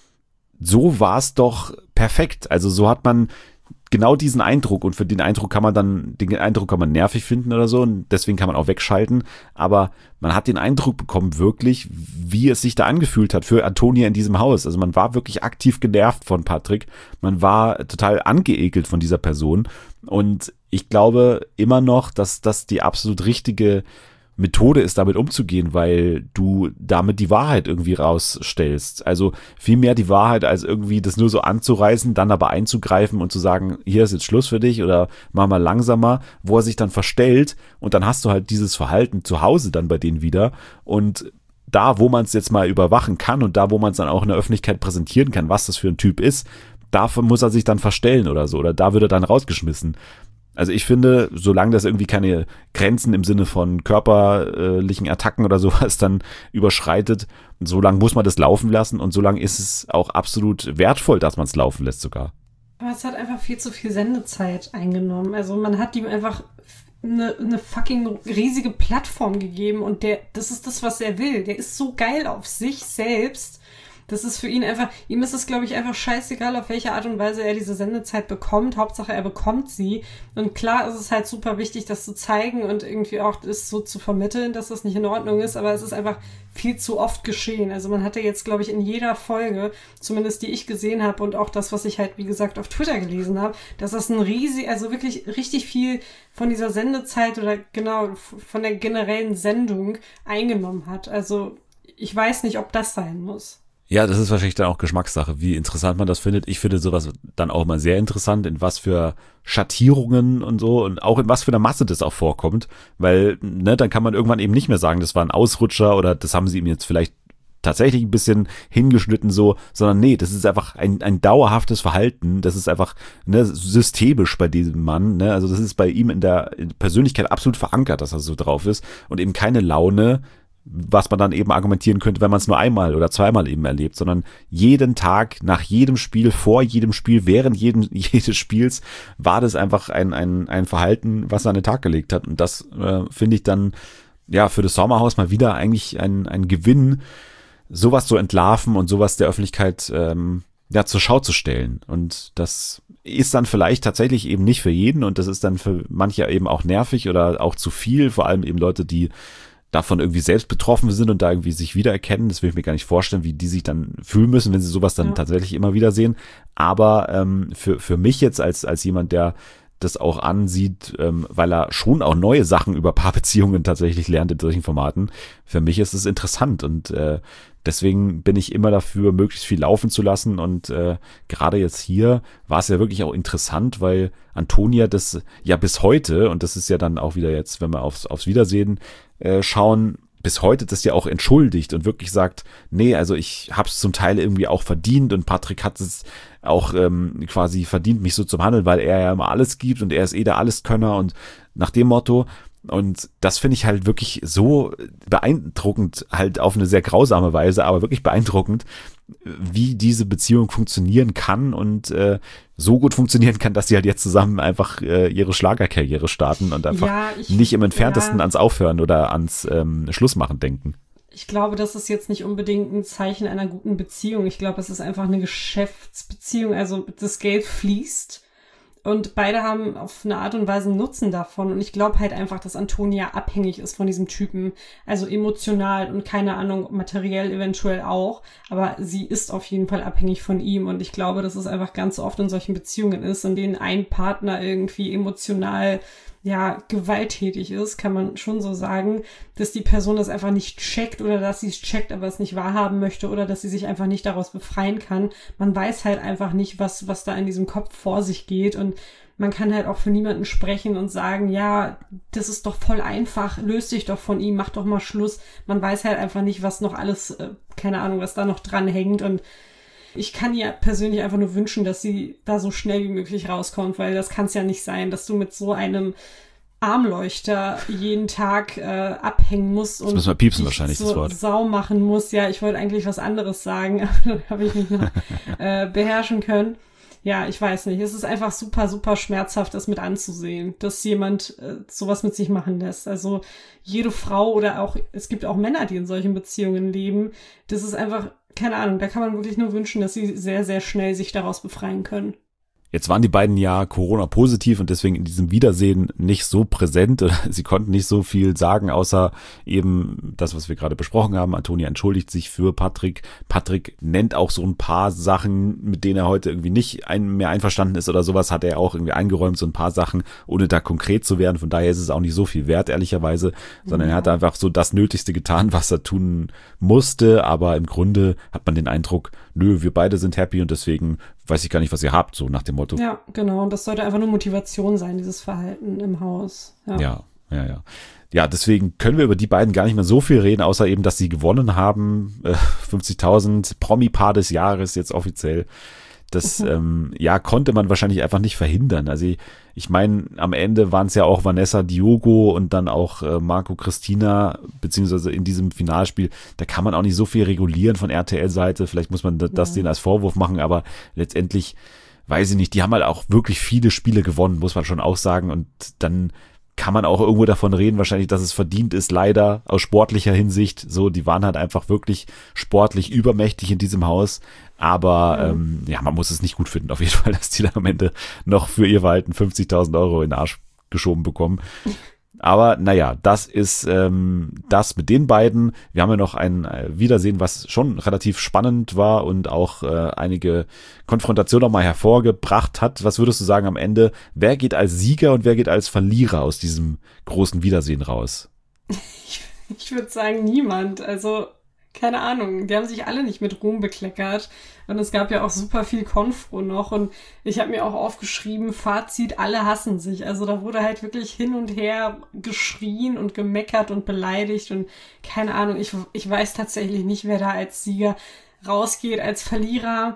A: So war es doch perfekt. Also so hat man genau diesen Eindruck und für den Eindruck kann man dann, den Eindruck kann man nervig finden oder so und deswegen kann man auch wegschalten, aber man hat den Eindruck bekommen wirklich, wie es sich da angefühlt hat für Antonia in diesem Haus. Also man war wirklich aktiv genervt von Patrick, man war total angeekelt von dieser Person und ich glaube immer noch, dass das die absolut richtige Methode ist, damit umzugehen, weil du damit die Wahrheit irgendwie rausstellst. Also viel mehr die Wahrheit, als irgendwie das nur so anzureißen, dann aber einzugreifen und zu sagen, hier ist jetzt Schluss für dich oder mach mal langsamer, wo er sich dann verstellt und dann hast du halt dieses Verhalten zu Hause dann bei denen wieder und da, wo man es jetzt mal überwachen kann und da, wo man es dann auch in der Öffentlichkeit präsentieren kann, was das für ein Typ ist, dafür muss er sich dann verstellen oder so oder da wird er dann rausgeschmissen. Also ich finde, solange das irgendwie keine Grenzen im Sinne von körperlichen Attacken oder sowas dann überschreitet, solange muss man das laufen lassen und solange ist es auch absolut wertvoll, dass man es laufen lässt sogar.
B: Aber es hat einfach viel zu viel Sendezeit eingenommen. Also man hat ihm einfach eine, eine fucking riesige Plattform gegeben und der, das ist das, was er will. Der ist so geil auf sich selbst. Das ist für ihn einfach, ihm ist es, glaube ich, einfach scheißegal, auf welche Art und Weise er diese Sendezeit bekommt. Hauptsache, er bekommt sie. Und klar ist es halt super wichtig, das zu zeigen und irgendwie auch das so zu vermitteln, dass das nicht in Ordnung ist. Aber es ist einfach viel zu oft geschehen. Also man hatte jetzt, glaube ich, in jeder Folge, zumindest die ich gesehen habe und auch das, was ich halt, wie gesagt, auf Twitter gelesen habe, dass das ein riesig, also wirklich richtig viel von dieser Sendezeit oder genau von der generellen Sendung eingenommen hat. Also ich weiß nicht, ob das sein muss.
A: Ja, das ist wahrscheinlich dann auch Geschmackssache, wie interessant man das findet. Ich finde sowas dann auch mal sehr interessant, in was für Schattierungen und so und auch in was für einer Masse das auch vorkommt, weil ne, dann kann man irgendwann eben nicht mehr sagen, das war ein Ausrutscher oder das haben sie ihm jetzt vielleicht tatsächlich ein bisschen hingeschnitten so, sondern nee, das ist einfach ein, ein dauerhaftes Verhalten, das ist einfach ne, systemisch bei diesem Mann, ne? Also das ist bei ihm in der Persönlichkeit absolut verankert, dass er so drauf ist und eben keine Laune, was man dann eben argumentieren könnte, wenn man es nur einmal oder zweimal eben erlebt, sondern jeden Tag, nach jedem Spiel, vor jedem Spiel, während jedem, jedes Spiels war das einfach ein, ein, ein Verhalten, was er an den Tag gelegt hat. Und das äh, finde ich dann ja für das Sommerhaus mal wieder eigentlich ein, ein Gewinn, sowas zu entlarven und sowas der Öffentlichkeit ähm, ja zur Schau zu stellen. Und das ist dann vielleicht tatsächlich eben nicht für jeden und das ist dann für manche eben auch nervig oder auch zu viel, vor allem eben Leute, die davon irgendwie selbst betroffen sind und da irgendwie sich wiedererkennen. Das will ich mir gar nicht vorstellen, wie die sich dann fühlen müssen, wenn sie sowas dann ja. tatsächlich immer wieder sehen. Aber ähm, für für mich jetzt als als jemand, der das auch ansieht, ähm, weil er schon auch neue Sachen über Paarbeziehungen tatsächlich lernt in solchen Formaten, für mich ist es interessant und äh, deswegen bin ich immer dafür, möglichst viel laufen zu lassen und äh, gerade jetzt hier war es ja wirklich auch interessant, weil Antonia das ja bis heute, und das ist ja dann auch wieder jetzt, wenn wir aufs, aufs Wiedersehen äh, schauen, bis heute das ja auch entschuldigt und wirklich sagt, nee, also ich hab's zum Teil irgendwie auch verdient und Patrick hat es auch ähm, quasi verdient, mich so zu behandeln, weil er ja immer alles gibt und er ist eh der Alleskönner und nach dem Motto. Und das finde ich halt wirklich so beeindruckend, halt auf eine sehr grausame Weise, aber wirklich beeindruckend, wie diese Beziehung funktionieren kann und äh, so gut funktionieren kann, dass sie halt jetzt zusammen einfach äh, ihre Schlagerkarriere starten und einfach
B: ja, ich,
A: nicht im Entferntesten
B: ja.
A: ans Aufhören oder ans ähm, Schlussmachen denken.
B: Ich glaube, das ist jetzt nicht unbedingt ein Zeichen einer guten Beziehung. Ich glaube, es ist einfach eine Geschäftsbeziehung. Also das Geld fließt. Und beide haben auf eine Art und Weise einen Nutzen davon. Und ich glaube halt einfach, dass Antonia abhängig ist von diesem Typen. Also emotional und keine Ahnung, materiell eventuell auch. Aber sie ist auf jeden Fall abhängig von ihm. Und ich glaube, dass es einfach ganz oft in solchen Beziehungen ist, in denen ein Partner irgendwie emotional ja gewalttätig ist, kann man schon so sagen, dass die Person das einfach nicht checkt oder dass sie es checkt, aber es nicht wahrhaben möchte oder dass sie sich einfach nicht daraus befreien kann. Man weiß halt einfach nicht, was was da in diesem Kopf vor sich geht und man kann halt auch für niemanden sprechen und sagen, ja, das ist doch voll einfach, löst dich doch von ihm, mach doch mal Schluss. Man weiß halt einfach nicht, was noch alles, äh, keine Ahnung, was da noch dran hängt und ich kann ihr persönlich einfach nur wünschen, dass sie da so schnell wie möglich rauskommt, weil das kann es ja nicht sein, dass du mit so einem Armleuchter jeden Tag äh, abhängen musst und
A: das müssen wir piepsen wahrscheinlich,
B: so
A: das Wort.
B: Sau machen musst. Ja, ich wollte eigentlich was anderes sagen, aber dann habe ich mich noch äh, beherrschen können. Ja, ich weiß nicht. Es ist einfach super, super schmerzhaft, das mit anzusehen, dass jemand äh, sowas mit sich machen lässt. Also jede Frau oder auch, es gibt auch Männer, die in solchen Beziehungen leben. Das ist einfach, keine Ahnung, da kann man wirklich nur wünschen, dass sie sehr, sehr schnell sich daraus befreien können.
A: Jetzt waren die beiden ja Corona-positiv und deswegen in diesem Wiedersehen nicht so präsent oder sie konnten nicht so viel sagen, außer eben das, was wir gerade besprochen haben. Antonia entschuldigt sich für Patrick. Patrick nennt auch so ein paar Sachen, mit denen er heute irgendwie nicht ein, mehr einverstanden ist oder sowas, hat er auch irgendwie eingeräumt, so ein paar Sachen, ohne da konkret zu werden. Von daher ist es auch nicht so viel wert, ehrlicherweise, sondern ja. er hat einfach so das Nötigste getan, was er tun musste, aber im Grunde hat man den Eindruck, nö, wir beide sind happy und deswegen weiß ich gar nicht, was ihr habt, so nach dem Motto.
B: Ja, genau. Und das sollte einfach nur Motivation sein, dieses Verhalten im Haus. Ja,
A: ja, ja. Ja, ja deswegen können wir über die beiden gar nicht mehr so viel reden, außer eben, dass sie gewonnen haben. Äh, fünfzigtausend Promi-Paar des Jahres jetzt offiziell. Das, mhm. ähm, ja, konnte man wahrscheinlich einfach nicht verhindern. Also ich, ich meine, am Ende waren es ja auch Vanessa Diogo und dann auch äh, Marco Christina, beziehungsweise in diesem Finalspiel, da kann man auch nicht so viel regulieren von R T L-Seite. Vielleicht muss man das ja. denen als Vorwurf machen, aber letztendlich, weiß ich nicht, die haben halt auch wirklich viele Spiele gewonnen, muss man schon auch sagen. Und dann kann man auch irgendwo davon reden, wahrscheinlich, dass es verdient ist, leider aus sportlicher Hinsicht. So, die waren halt einfach wirklich sportlich übermächtig in diesem Haus. Aber mhm. ähm, ja, man muss es nicht gut finden, auf jeden Fall, dass die da am Ende noch für ihr Verhalten fünfzigtausend Euro in den Arsch geschoben bekommen. Aber naja, das ist ähm, das mit den beiden. Wir haben ja noch ein Wiedersehen, was schon relativ spannend war und auch äh, einige Konfrontationen nochmal hervorgebracht hat. Was würdest du sagen am Ende? Wer geht als Sieger und wer geht als Verlierer aus diesem großen Wiedersehen raus?
B: Ich, ich würde sagen, niemand. Also keine Ahnung, die haben sich alle nicht mit Ruhm bekleckert und es gab ja auch super viel Konfro noch und ich habe mir auch aufgeschrieben, Fazit, alle hassen sich. Also da wurde halt wirklich hin und her geschrien und gemeckert und beleidigt und keine Ahnung, ich, ich weiß tatsächlich nicht, wer da als Sieger rausgeht, als Verlierer.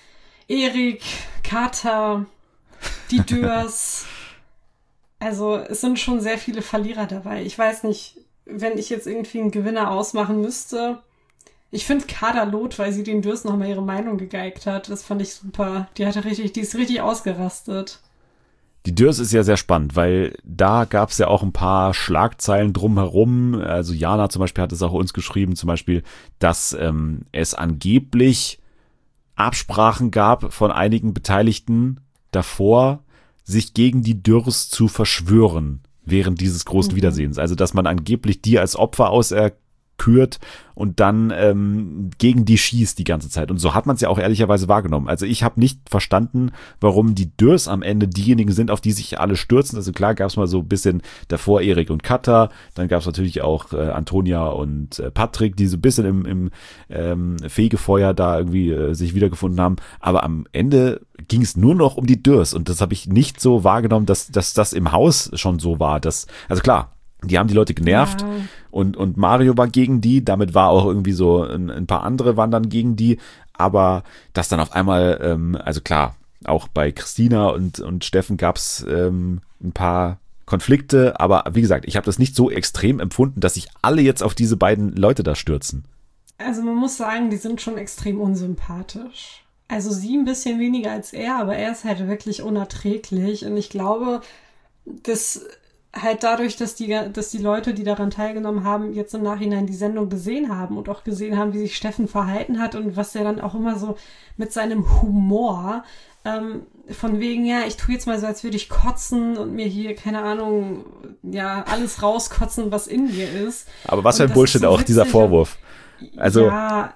B: Erik, Kater, die Dürrs, also es sind schon sehr viele Verlierer dabei. Ich weiß nicht, wenn ich jetzt irgendwie einen Gewinner ausmachen müsste, ich finde Kader Loth, weil sie den Dürst nochmal ihre Meinung gegeigt hat. Das fand ich super. Die hatte richtig, die ist richtig ausgerastet.
A: Die Dürst ist ja sehr spannend, weil da gab es ja auch ein paar Schlagzeilen drumherum. Also Jana zum Beispiel hat es auch uns geschrieben, zum Beispiel, dass ähm, es angeblich Absprachen gab von einigen Beteiligten davor, sich gegen die Dürst zu verschwören während dieses großen mhm. Wiedersehens. Also dass man angeblich die als Opfer auserkürt und dann ähm, gegen die schießt die ganze Zeit. Und so hat man es ja auch ehrlicherweise wahrgenommen. Also ich habe nicht verstanden, warum die Dürrs am Ende diejenigen sind, auf die sich alle stürzen. Also klar gab es mal so ein bisschen davor Erik und Katha, dann gab es natürlich auch äh, Antonia und äh, Patrick, die so ein bisschen im, im ähm, Fegefeuer da irgendwie äh, sich wiedergefunden haben. Aber am Ende ging es nur noch um die Dürrs und das habe ich nicht so wahrgenommen, dass, dass das im Haus schon so war. Dass, also klar, die haben die Leute genervt ja. und, und Mario war gegen die, damit war auch irgendwie so, ein, ein paar andere waren dann gegen die, aber dass dann auf einmal, ähm, also klar, auch bei Christina und, und Steffen gab es ähm, ein paar Konflikte, aber wie gesagt, ich habe das nicht so extrem empfunden, dass sich alle jetzt auf diese beiden Leute da stürzen.
B: Also man muss sagen, die sind schon extrem unsympathisch. Also sie ein bisschen weniger als er, aber er ist halt wirklich unerträglich und ich glaube, dass halt dadurch, dass die, dass die Leute, die daran teilgenommen haben, jetzt im Nachhinein die Sendung gesehen haben und auch gesehen haben, wie sich Steffen verhalten hat und was er dann auch immer so mit seinem Humor, ähm, von wegen, ja, ich tue jetzt mal so, als würde ich kotzen und mir hier, keine Ahnung, ja, alles rauskotzen, was in mir ist.
A: Aber was für ein Bullshit auch, dieser Vorwurf. Also,
B: ja,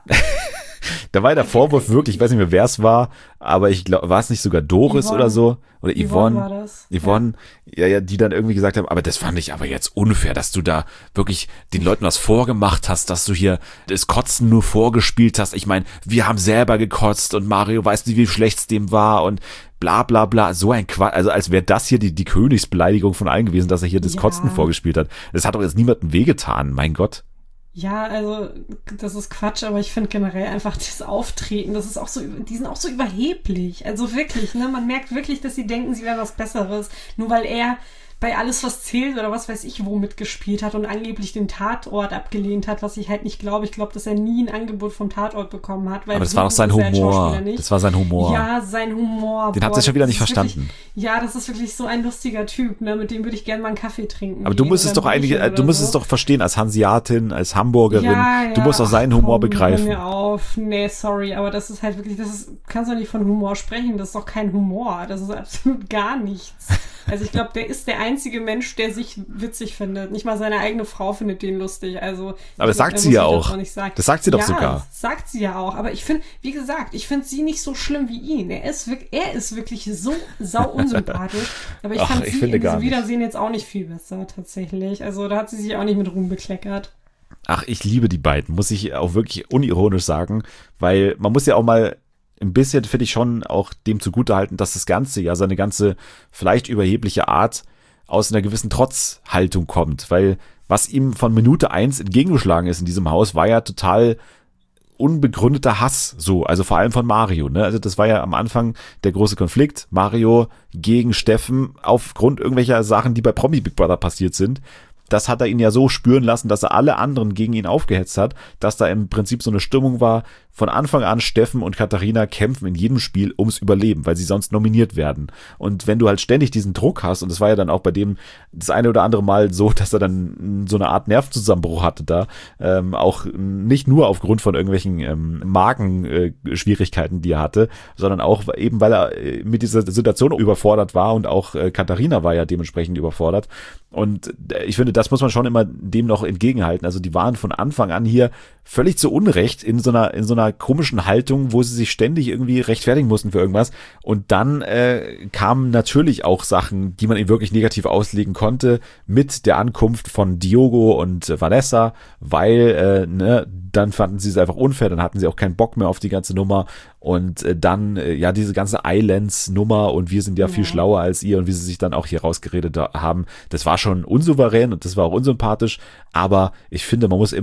A: da war der Vorwurf wirklich, ich weiß nicht mehr, wer es war, aber ich glaube, war es nicht sogar Doris
B: Yvonne.
A: oder so? Oder Yvonne?
B: Yvonne war das.
A: Yvonne, ja. ja, ja, die dann irgendwie gesagt haben, aber das fand ich aber jetzt unfair, dass du da wirklich den Leuten was vorgemacht hast, dass du hier das Kotzen nur vorgespielt hast. Ich meine, wir haben selber gekotzt und Mario weiß nicht, wie schlecht es dem war und bla bla bla, so ein Quatsch, also als wäre das hier die, die Königsbeleidigung von allen gewesen, dass er hier das
B: Ja.
A: Kotzen vorgespielt hat. Das hat doch jetzt niemandem wehgetan, mein Gott.
B: Ja, also das ist Quatsch, aber ich finde generell einfach das Auftreten, das ist auch so, die sind auch so überheblich. Also wirklich, ne, man merkt wirklich, dass sie denken, sie wären was Besseres, nur weil er bei Alles, was zählt oder was weiß ich wo mitgespielt hat und angeblich den Tatort abgelehnt hat, was ich halt nicht glaube. Ich glaube, dass er nie ein Angebot vom Tatort bekommen hat. Weil
A: aber das
B: so
A: war doch sein
B: ist er als
A: Humor.
B: Schauspieler nicht.
A: Das war sein Humor.
B: Ja, sein Humor.
A: Den
B: boah,
A: hat er schon wieder
B: das
A: nicht
B: ist
A: verstanden.
B: Wirklich, ja, das ist wirklich so ein lustiger Typ, ne? Mit dem würde ich gerne mal einen Kaffee trinken.
A: Aber du
B: gehen
A: müsstest
B: oder
A: doch eigentlich,
B: Bierchen
A: äh, du
B: oder
A: müsstest
B: so.
A: doch verstehen, als Hanseatin, als Hamburgerin,
B: Ja, ja,
A: du musst doch seinen
B: ach,
A: Humor
B: komm,
A: begreifen.
B: Hör mir auf. Nee, sorry, aber das ist halt wirklich, das ist, kannst du nicht von Humor sprechen, das ist doch kein Humor, das ist absolut gar nichts. Also ich glaube, der ist der einzige Mensch, der sich witzig findet. Nicht mal seine eigene Frau findet den lustig. Also
A: aber das
B: glaub,
A: sagt sie ja auch.
B: Das, nicht sagen.
A: Das sagt sie doch
B: ja,
A: sogar.
B: Das sagt sie ja auch. Aber ich finde, wie gesagt, ich finde sie nicht so schlimm wie ihn. Er ist wirklich, er ist wirklich so sau unsympathisch. Aber ich
A: Ach,
B: fand
A: ich
B: sie
A: finde
B: in
A: gar
B: diesem
A: nicht.
B: Wiedersehen jetzt auch nicht viel besser, tatsächlich. Also da hat sie sich auch nicht mit Ruhm bekleckert.
A: Ach, ich liebe die beiden, muss ich auch wirklich unironisch sagen, weil man muss ja auch mal ein bisschen, finde ich schon, auch dem zugutehalten, dass das Ganze ja seine ganze vielleicht überhebliche Art aus einer gewissen Trotzhaltung kommt, weil was ihm von Minute eins entgegengeschlagen ist in diesem Haus, war ja total unbegründeter Hass, so, also vor allem von Mario, ne, also das war ja am Anfang der große Konflikt, Mario gegen Steffen aufgrund irgendwelcher Sachen, die bei Promi Big Brother passiert sind. Das hat er ihn ja so spüren lassen, dass er alle anderen gegen ihn aufgehetzt hat, dass da im Prinzip so eine Stimmung war, von Anfang an Steffen und Katharina kämpfen in jedem Spiel ums Überleben, weil sie sonst nominiert werden. Und wenn du halt ständig diesen Druck hast, und das war ja dann auch bei dem das eine oder andere Mal so, dass er dann so eine Art Nervenzusammenbruch hatte da, ähm, auch nicht nur aufgrund von irgendwelchen ähm, Magenschwierigkeiten, äh, die er hatte, sondern auch eben, weil er äh, mit dieser Situation überfordert war und auch äh, Katharina war ja dementsprechend überfordert. Und äh, ich finde, das muss man schon immer dem noch entgegenhalten. Also die waren von Anfang an hier völlig zu Unrecht in so einer, in so einer komischen Haltung, wo sie sich ständig irgendwie rechtfertigen mussten für irgendwas. Und dann äh, kamen natürlich auch Sachen, die man ihm wirklich negativ auslegen konnte, mit der Ankunft von Diogo und äh, Vanessa, weil äh, ne, dann fanden sie es einfach unfair, dann hatten sie auch keinen Bock mehr auf die ganze Nummer. Und äh, dann, äh, ja, diese ganze Islands-Nummer und wir sind ja, ja viel schlauer als ihr und wie sie sich dann auch hier rausgeredet haben, das war schon unsouverän und das war auch unsympathisch. Aber ich finde, man muss immer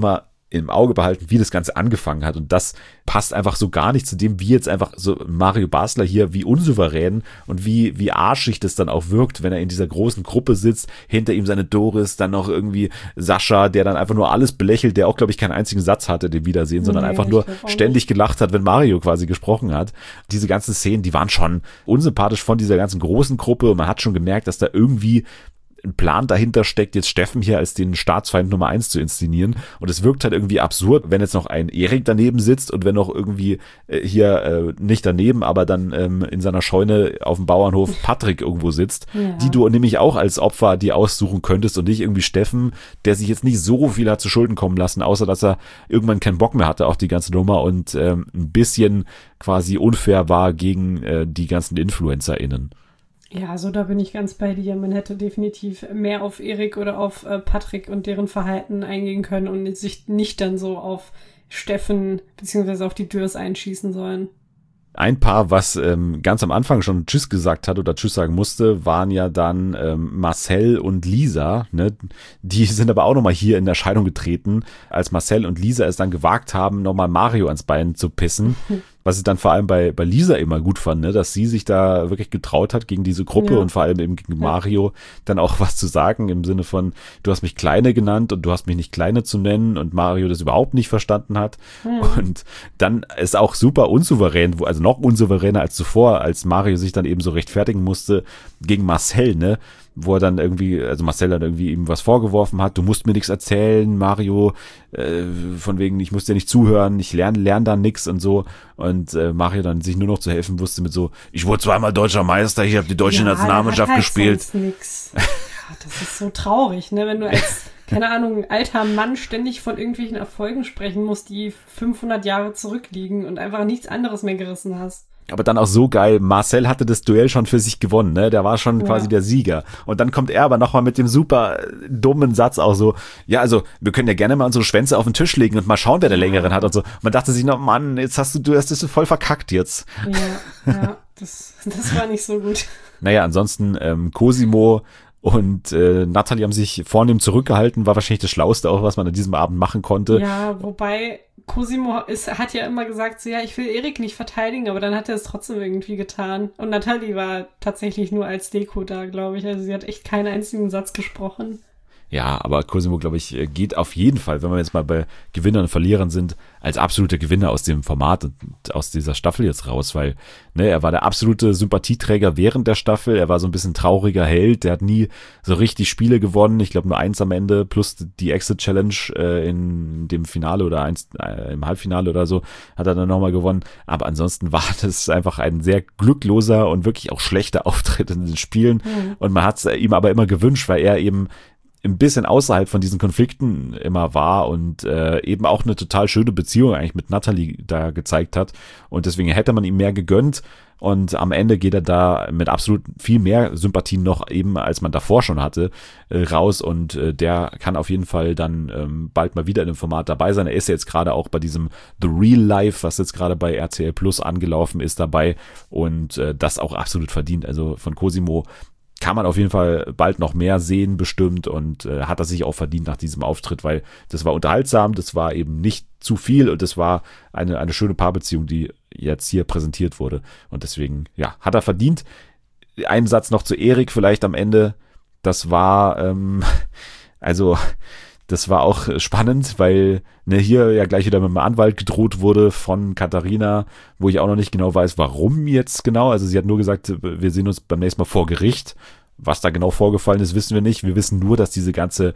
A: im Auge behalten, wie das Ganze angefangen hat. Und das passt einfach so gar nicht zu dem, wie jetzt einfach so Mario Basler hier, wie unsouverän und wie, wie arschig das dann auch wirkt, wenn er in dieser großen Gruppe sitzt, hinter ihm seine Doris, dann noch irgendwie Sascha, der dann einfach nur alles belächelt, der auch, glaube ich, keinen einzigen Satz hatte, den Wiedersehen, sondern
B: Nee,
A: einfach
B: ich
A: nur
B: glaub auch
A: ständig gelacht hat, wenn Mario quasi gesprochen hat. Diese ganzen Szenen, die waren schon unsympathisch von dieser ganzen großen Gruppe und man hat schon gemerkt, dass da irgendwie ein Plan dahinter steckt, jetzt Steffen hier als den Staatsfeind Nummer eins zu inszenieren. Und es wirkt halt irgendwie absurd, wenn jetzt noch ein Erik daneben sitzt und wenn noch irgendwie äh, hier äh, nicht daneben, aber dann ähm, in seiner Scheune auf dem Bauernhof Patrick irgendwo sitzt,
B: Ja.
A: die du nämlich auch als Opfer dir aussuchen könntest und nicht irgendwie Steffen, der sich jetzt nicht so viel hat zu Schulden kommen lassen, außer dass er irgendwann keinen Bock mehr hatte auf die ganze Nummer und ähm, ein bisschen quasi unfair war gegen äh, die ganzen InfluencerInnen.
B: Ja, also da bin ich ganz bei dir. Man hätte definitiv mehr auf Erik oder auf äh, Patrick und deren Verhalten eingehen können und sich nicht dann so auf Steffen beziehungsweise auf die Dürrs einschießen sollen.
A: Ein Paar, was ähm, ganz am Anfang schon Tschüss gesagt hat oder Tschüss sagen musste, waren ja dann ähm, Marcel und Lisa. Ne? Die sind aber auch nochmal hier in Erscheinung getreten, als Marcel und Lisa es dann gewagt haben, nochmal Mario ans Bein zu pissen. Was ich dann vor allem bei, bei Lisa immer gut fand, ne? Dass sie sich da wirklich getraut hat gegen diese Gruppe
B: Ja.
A: und vor allem eben gegen
B: Ja.
A: Mario dann auch was zu sagen im Sinne von, du hast mich Kleine genannt und du hast mich nicht Kleine zu nennen und Mario das überhaupt nicht verstanden hat.
B: Hm.
A: Und dann ist auch super unsouverän, wo- also noch unsouveräner als zuvor, als Mario sich dann eben so rechtfertigen musste gegen Marcel, ne? Wo er dann irgendwie, also Marcel dann irgendwie ihm was vorgeworfen hat, du musst mir nichts erzählen, Mario, äh, von wegen, ich muss dir nicht zuhören, ich lerne lern da nix und so. Und äh, Mario dann sich nur noch zu helfen wusste mit so, ich wurde zweimal deutscher Meister, ich habe die deutsche
B: Ja,
A: Nationalmannschaft
B: der hat halt
A: gespielt.
B: sonst nix. Ja, das ist so traurig, ne? Wenn du als, keine Ahnung, alter Mann ständig von irgendwelchen Erfolgen sprechen musst, die fünfhundert Jahre zurückliegen und einfach nichts anderes mehr gerissen hast.
A: Aber dann auch so geil, Marcel hatte das Duell schon für sich gewonnen, ne? Der war schon
B: Ja.
A: quasi der Sieger. Und dann kommt er aber nochmal mit dem super äh, dummen Satz auch so, ja, also wir können ja gerne mal unsere Schwänze auf den Tisch legen und mal schauen, wer der längeren hat und so. Man dachte sich noch, Mann, jetzt hast du, du hast das so voll verkackt jetzt.
B: Ja, ja, das, das war nicht so gut.
A: Naja, ansonsten ähm, Cosimo und äh, Natalie haben sich vornehm zurückgehalten, war wahrscheinlich das Schlauste auch, was man an diesem Abend machen konnte.
B: Ja, wobei Cosimo ist, hat ja immer gesagt, so ja, ich will Erik nicht verteidigen, aber dann hat er es trotzdem irgendwie getan. Und Natalie war tatsächlich nur als Deko da, glaube ich. Also sie hat echt keinen einzigen Satz gesprochen.
A: Ja, aber Cosimo, glaube ich, geht auf jeden Fall, wenn wir jetzt mal bei Gewinnern und Verlierern sind, als absoluter Gewinner aus dem Format und aus dieser Staffel jetzt raus, weil ne, er war der absolute Sympathieträger während der Staffel, er war so ein bisschen trauriger Held, der hat nie so richtig Spiele gewonnen, ich glaube nur eins am Ende, plus die Exit-Challenge äh, in dem Finale oder eins äh, im Halbfinale oder so, hat er dann nochmal gewonnen, aber ansonsten war das einfach ein sehr glückloser und wirklich auch schlechter Auftritt in den Spielen
B: Mhm.
A: und man hat es ihm aber immer gewünscht, weil er eben ein bisschen außerhalb von diesen Konflikten immer war und äh, eben auch eine total schöne Beziehung eigentlich mit Natalie da gezeigt hat und deswegen hätte man ihm mehr gegönnt und am Ende geht er da mit absolut viel mehr Sympathien noch eben, als man davor schon hatte, äh, raus und äh, der kann auf jeden Fall dann ähm, bald mal wieder in dem Format dabei sein. Er ist ja jetzt gerade auch bei diesem The Real Life, was jetzt gerade bei R T L Plus angelaufen ist, dabei und äh, das auch absolut verdient. Also von Cosimo kann man auf jeden Fall bald noch mehr sehen bestimmt und äh, hat er sich auch verdient nach diesem Auftritt, weil das war unterhaltsam, das war eben nicht zu viel und das war eine, eine schöne Paarbeziehung, die jetzt hier präsentiert wurde und deswegen, ja, hat er verdient. Ein Satz noch zu Erik vielleicht am Ende, das war, ähm, also das war auch spannend, weil ne, hier ja gleich wieder mit einem Anwalt gedroht wurde von Katharina, wo ich auch noch nicht genau weiß, warum jetzt genau. Also sie hat nur gesagt, wir sehen uns beim nächsten Mal vor Gericht. Was da genau vorgefallen ist, wissen wir nicht. Wir wissen nur, dass diese ganze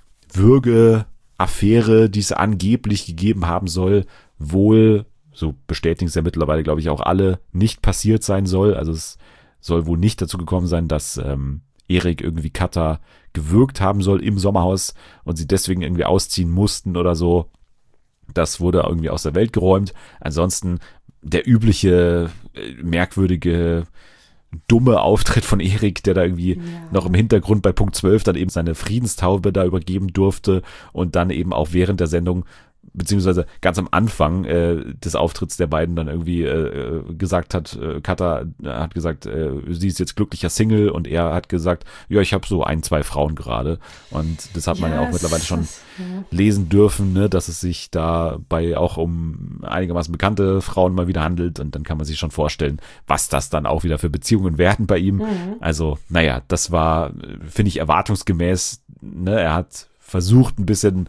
A: Würge-Affäre, die es angeblich gegeben haben soll, wohl, so bestätigen es ja mittlerweile, glaube ich, auch alle, nicht passiert sein soll. Also es soll wohl nicht dazu gekommen sein, dass ähm, Erik irgendwie Katha gewürgt haben soll im Sommerhaus und sie deswegen irgendwie ausziehen mussten oder so. Das wurde irgendwie aus der Welt geräumt. Ansonsten der übliche, äh, merkwürdige, dumme Auftritt von Erik, der da irgendwie
B: Ja.
A: noch im Hintergrund bei Punkt zwölf dann eben seine Friedenstaube da übergeben durfte und dann eben auch während der Sendung beziehungsweise ganz am Anfang äh, des Auftritts der beiden dann irgendwie äh, gesagt hat, äh, Kata hat gesagt, äh, sie ist jetzt glücklicher Single und er hat gesagt, ja, ich habe so ein, zwei Frauen gerade und das hat man ja, ja auch mittlerweile schon ist, ja. lesen dürfen, ne, dass es sich dabei auch um einigermaßen bekannte Frauen mal wieder handelt und dann kann man sich schon vorstellen, was das dann auch wieder für Beziehungen werden bei ihm. Mhm. Also, naja, das war, finde ich, erwartungsgemäß, ne, er hat versucht ein bisschen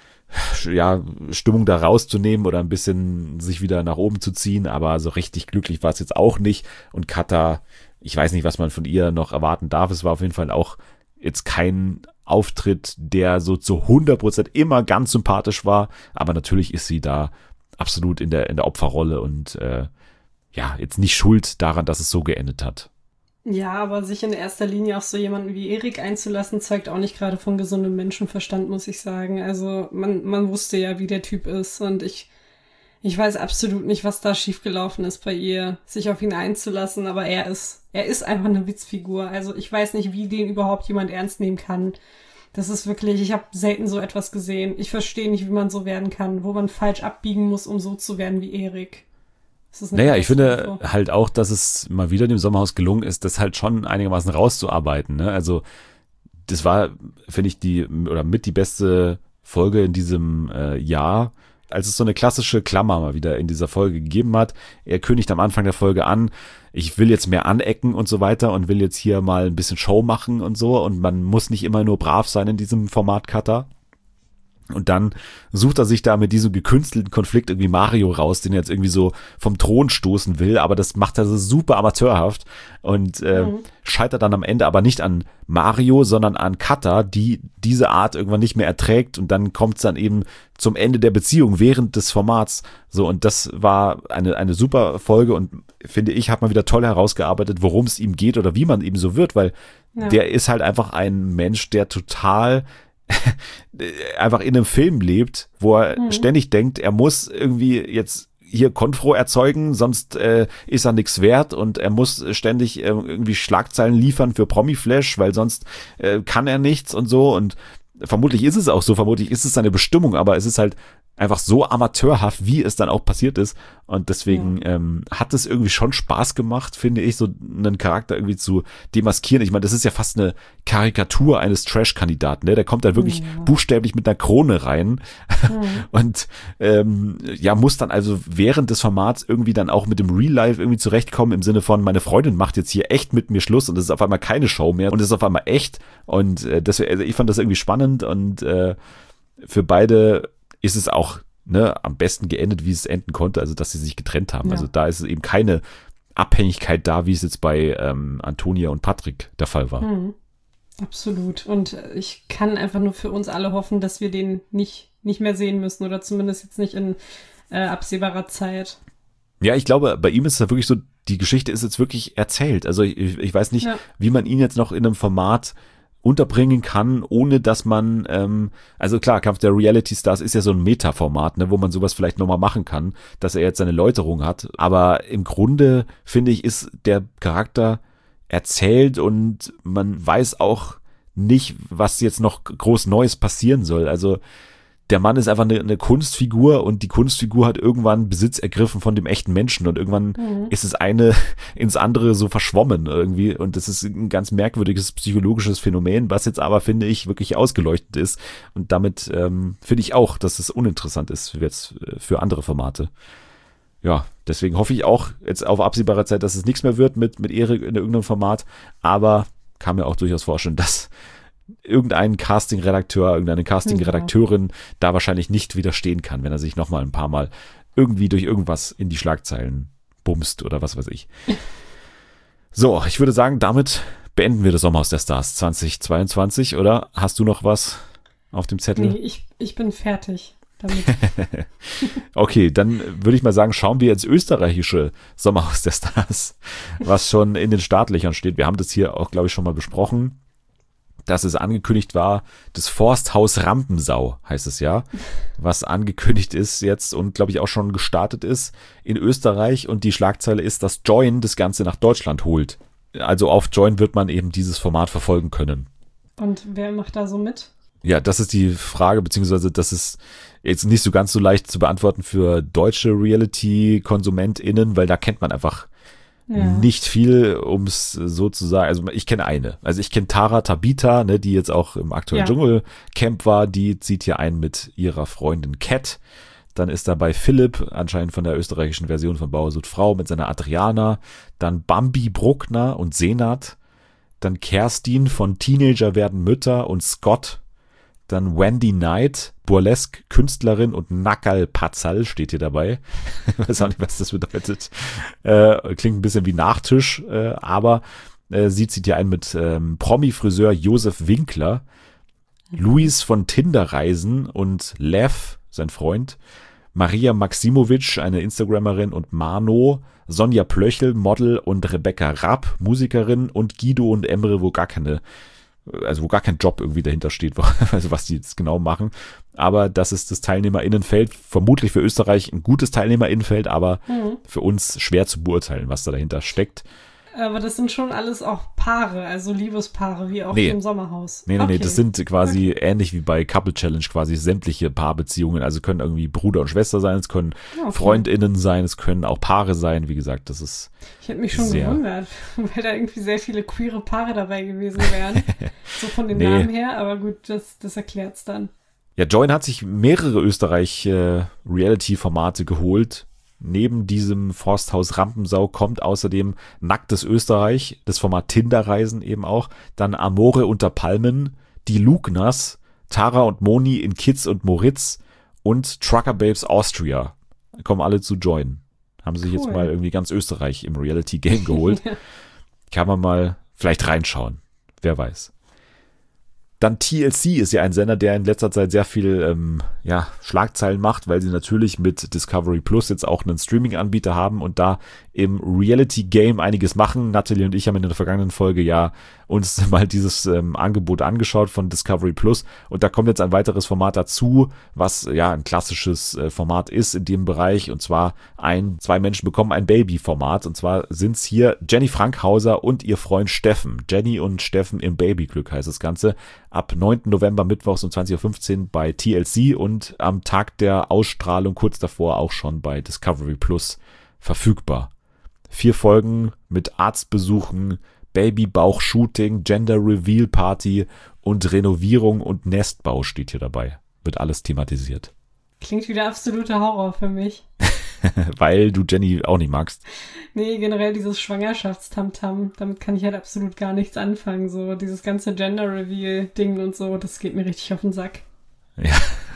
A: ja, Stimmung da rauszunehmen oder ein bisschen sich wieder nach oben zu ziehen, aber so richtig glücklich war es jetzt auch nicht und Kata, ich weiß nicht, was man von ihr noch erwarten darf, es war auf jeden Fall auch jetzt kein Auftritt, der so zu hundert Prozent immer ganz sympathisch war, aber natürlich ist sie da absolut in der, in der Opferrolle und äh, ja, jetzt nicht schuld daran, dass es so geendet hat.
B: Ja, aber sich in erster Linie auf so jemanden wie Erik einzulassen, zeugt auch nicht gerade von gesundem Menschenverstand, muss ich sagen. Also man, man wusste ja, wie der Typ ist und ich, ich weiß absolut nicht, was da schiefgelaufen ist bei ihr, sich auf ihn einzulassen, aber er ist, er ist einfach eine Witzfigur. Also ich weiß nicht, wie den überhaupt jemand ernst nehmen kann. Das ist wirklich, ich habe selten so etwas gesehen. Ich verstehe nicht, wie man so werden kann, wo man falsch abbiegen muss, um so zu werden wie Erik.
A: Naja, ich finde halt auch, dass es mal wieder dem Sommerhaus gelungen ist, das halt schon einigermaßen rauszuarbeiten. Ne? Also das war, finde ich, die oder mit die beste Folge in diesem äh, Jahr, als es so eine klassische Klammer mal wieder in dieser Folge gegeben hat. Er kündigt am Anfang der Folge an, ich will jetzt mehr anecken und so weiter und will jetzt hier mal ein bisschen Show machen und so und man muss nicht immer nur brav sein in diesem Format Cutter. Und dann sucht er sich da mit diesem gekünstelten Konflikt irgendwie Mario raus, den er jetzt irgendwie so vom Thron stoßen will, aber das macht er so super amateurhaft und äh, mhm. scheitert dann am Ende aber nicht an Mario, sondern an Kata, die diese Art irgendwann nicht mehr erträgt und dann kommt es dann eben zum Ende der Beziehung während des Formats. So, und das war eine, eine super Folge und finde ich, hat man wieder toll herausgearbeitet, worum es ihm geht oder wie man eben so wird, weil ja. der ist halt einfach ein Mensch, der total einfach in einem Film lebt, wo er mhm. ständig denkt, er muss irgendwie jetzt hier Konfro erzeugen, sonst äh, ist er nichts wert und er muss ständig äh, irgendwie Schlagzeilen liefern für Promiflash, weil sonst äh, kann er nichts und so und vermutlich ist es auch so, vermutlich ist es seine Bestimmung, aber es ist halt einfach so amateurhaft, wie es dann auch passiert ist und deswegen ja. ähm, hat es irgendwie schon Spaß gemacht, finde ich, so einen Charakter irgendwie zu demaskieren. Ich meine, das ist ja fast eine Karikatur eines Trash-Kandidaten, ne? Der kommt dann wirklich ja. buchstäblich mit einer Krone rein ja. und ähm, ja, muss dann also während des Formats irgendwie dann auch mit dem Real Life irgendwie zurechtkommen im Sinne von, meine Freundin macht jetzt hier echt mit mir Schluss und es ist auf einmal keine Show mehr und es ist auf einmal echt und äh, das, also ich fand das irgendwie spannend und äh, für beide ist es auch ne, am besten geendet, wie es enden konnte, also dass sie sich getrennt haben. Ja. Also da ist es eben keine Abhängigkeit da, wie es jetzt bei ähm, Antonia und Patrick der Fall war.
B: Mhm. Absolut. Und ich kann einfach nur für uns alle hoffen, dass wir den nicht, nicht mehr sehen müssen oder zumindest jetzt nicht in äh, absehbarer Zeit.
A: Ja, ich glaube, bei ihm ist es ja wirklich so, die Geschichte ist jetzt wirklich erzählt. Also ich, ich weiß nicht, ja. wie man ihn jetzt noch in einem Format unterbringen kann, ohne dass man, ähm, also klar, Kampf der Reality Stars ist ja so ein Meta-Format, ne, wo man sowas vielleicht nochmal machen kann, dass er jetzt seine Läuterung hat, aber im Grunde, finde ich, ist der Charakter erzählt und man weiß auch nicht, was jetzt noch groß Neues passieren soll, also der Mann ist einfach eine, eine Kunstfigur und die Kunstfigur hat irgendwann Besitz ergriffen von dem echten Menschen und irgendwann mhm. ist es eine ins andere so verschwommen irgendwie und das ist ein ganz merkwürdiges psychologisches Phänomen, was jetzt aber, finde ich, wirklich ausgeleuchtet ist und damit ähm, finde ich auch, dass es uninteressant ist jetzt für andere Formate. Ja, deswegen hoffe ich auch jetzt auf absehbare Zeit, dass es nichts mehr wird mit, mit Erik in irgendeinem Format, aber kann mir auch durchaus vorstellen, dass irgendein Casting-Redakteur, irgendeine Casting-Redakteurin ja. da wahrscheinlich nicht widerstehen kann, wenn er sich nochmal ein paar Mal irgendwie durch irgendwas in die Schlagzeilen bumst oder was weiß ich. So, ich würde sagen, damit beenden wir das Sommerhaus der Stars zwanzig zweiundzwanzig, oder? Hast du noch was auf dem Zettel?
B: Nee, ich, ich bin fertig damit.
A: Okay, dann würde ich mal sagen, schauen wir ins österreichische Sommerhaus der Stars, was schon in den Startlöchern steht. Wir haben das hier auch, glaube ich, schon mal besprochen, dass es angekündigt war, das Forsthaus Rampensau heißt es ja, was angekündigt ist jetzt und glaube ich auch schon gestartet ist in Österreich und die Schlagzeile ist, dass Join das Ganze nach Deutschland holt. Also auf Join wird man eben dieses Format verfolgen können.
B: Und wer macht da so mit?
A: Ja, das ist die Frage, beziehungsweise das ist jetzt nicht so ganz so leicht zu beantworten für deutsche Reality-KonsumentInnen, weil da kennt man einfach ja. nicht viel, um es so zu sagen. Also ich kenne eine. Also ich kenne Tara Tabita, ne, die jetzt auch im aktuellen ja. Dschungelcamp war, die zieht hier ein mit ihrer Freundin Cat. Dann ist dabei Philipp, anscheinend von der österreichischen Version von Bauer sucht Frau, mit seiner Adriana. Dann Bambi Bruckner und Senat. Dann Kerstin von Teenager werden Mütter und Scott. Dann Wendy Knight, Burlesque-Künstlerin und Nakal Patzal steht hier dabei. Ich weiß auch nicht, was das bedeutet. Äh, klingt ein bisschen wie Nachtisch, äh, aber äh, sie zieht hier ein mit ähm, Promi-Friseur Josef Winkler, Luis von Tinderreisen und Lev, sein Freund, Maria Maximovic, eine Instagrammerin und Mano, Sonja Plöchel, Model und Rebecca Rapp, Musikerin und Guido und Emre, wo gar keine also wo gar kein Job irgendwie dahinter steht, also was die jetzt genau machen. Aber das ist das Teilnehmerinnenfeld, vermutlich für Österreich ein gutes Teilnehmerinnenfeld, aber mhm. für uns schwer zu beurteilen, was da dahinter steckt.
B: Aber das sind schon alles auch Paare, also Liebespaare, wie auch
A: nee.
B: im Sommerhaus.
A: Nee, nee,
B: okay.
A: nee, das sind quasi
B: okay.
A: ähnlich wie bei Couple Challenge quasi sämtliche Paarbeziehungen, also können irgendwie Bruder und Schwester sein, es können okay. FreundInnen sein, es können auch Paare sein, wie gesagt, das ist
B: Ich hätte mich schon
A: sehr
B: gewundert, weil da irgendwie sehr viele queere Paare dabei gewesen wären, so von den
A: nee.
B: Namen her, aber gut, das, das erklärt's dann.
A: Ja, Join hat sich mehrere Österreich-Reality-Formate geholt. Neben diesem Forsthaus Rampensau kommt außerdem Nacktes Österreich, das Format Tinderreisen eben auch, dann Amore unter Palmen, die Lugners, Tara und Moni in Kids und Moritz und Trucker Babes Austria. Kommen alle zu Join. Haben sich cool. jetzt mal irgendwie ganz Österreich im Reality-Game geholt. Kann man mal vielleicht reinschauen. Wer weiß. Dann T L C ist ja ein Sender, der in letzter Zeit sehr viel ähm, ja, Schlagzeilen macht, weil sie natürlich mit Discovery Plus jetzt auch einen Streaming-Anbieter haben und da im Reality-Game einiges machen. Natalie und ich haben in der vergangenen Folge ja uns mal dieses ähm, Angebot angeschaut von Discovery Plus und da kommt jetzt ein weiteres Format dazu, was ja ein klassisches äh, Format ist in dem Bereich und zwar ein, zwei Menschen bekommen ein Baby-Format und zwar sind es hier Jenny Frankhauser und ihr Freund Steffen. Jenny und Steffen im Babyglück heißt das Ganze. Ab neunten November mittwochs um zwanzig Uhr fünfzehn bei T L C und am Tag der Ausstrahlung kurz davor auch schon bei Discovery Plus verfügbar. Vier Folgen mit Arztbesuchen, Babybauch-Shooting, Gender-Reveal-Party und Renovierung und Nestbau steht hier dabei. Wird alles thematisiert.
B: Klingt wieder absoluter Horror für mich.
A: Weil du Jenny auch nicht magst.
B: Nee, generell dieses Schwangerschaftstamtam, damit kann ich halt absolut gar nichts anfangen. So dieses ganze Gender-Reveal-Ding und so, das geht mir richtig auf den Sack.
A: Ja,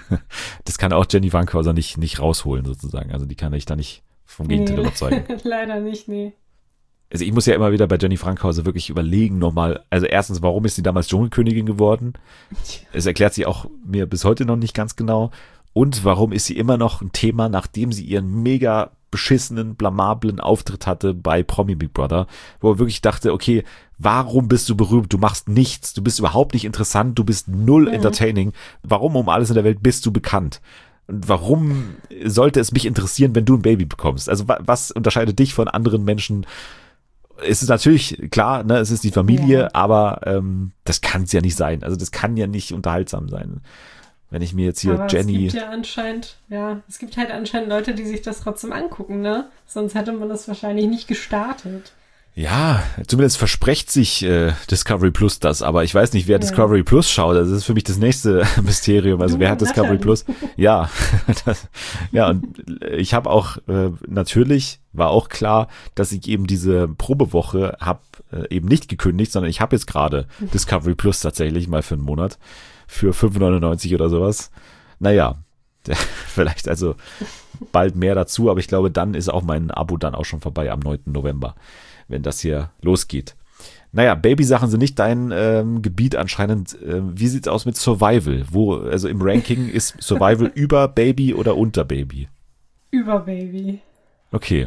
A: das kann auch Jenny Frankhauser nicht, nicht rausholen sozusagen. Also die kann ich da nicht vom Gegenteil
B: nee,
A: überzeugen.
B: Leider nicht, nee.
A: Also ich muss ja immer wieder bei Jenny Frankhauser wirklich überlegen nochmal, also erstens, warum ist sie damals Dschungelkönigin geworden? Es erklärt sie auch mir bis heute noch nicht ganz genau. Und warum ist sie immer noch ein Thema, nachdem sie ihren mega beschissenen, blamablen Auftritt hatte bei Promi Big Brother, wo er wirklich dachte, okay, warum bist du berühmt? Du machst nichts, du bist überhaupt nicht interessant, du bist null mhm. entertaining. Warum um alles in der Welt bist du bekannt? Und warum sollte es mich interessieren, wenn du ein Baby bekommst? Also was unterscheidet dich von anderen Menschen? Es ist natürlich klar, ne, es ist die Familie, ja. aber ähm, das kann es ja nicht sein. Also das kann ja nicht unterhaltsam sein. Wenn ich mir jetzt hier
B: aber
A: Jenny...
B: Es gibt ja anscheinend, ja, es gibt halt anscheinend Leute, die sich das trotzdem angucken, ne? Sonst hätte man das wahrscheinlich nicht gestartet.
A: Ja, zumindest verspricht sich äh, Discovery Plus das, aber ich weiß nicht, wer ja. Discovery Plus schaut. Das ist für mich das nächste Mysterium. Also
B: du,
A: wer hat Discovery Plus? Ja, das, ja, und ich habe auch, äh, natürlich war auch klar, dass ich eben diese Probewoche habe äh, eben nicht gekündigt, sondern ich habe jetzt gerade Discovery Plus tatsächlich mal für einen Monat. Für fünf neunundneunzig oder sowas. Naja, vielleicht also bald mehr dazu, aber ich glaube, dann ist auch mein Abo dann auch schon vorbei am neunten November, wenn das hier losgeht. Naja, Babysachen sind nicht dein ähm, Gebiet anscheinend. Ähm, wie sieht's aus mit Survival? Wo, also im Ranking ist Survival über Baby oder unter Baby?
B: Über Baby.
A: Okay.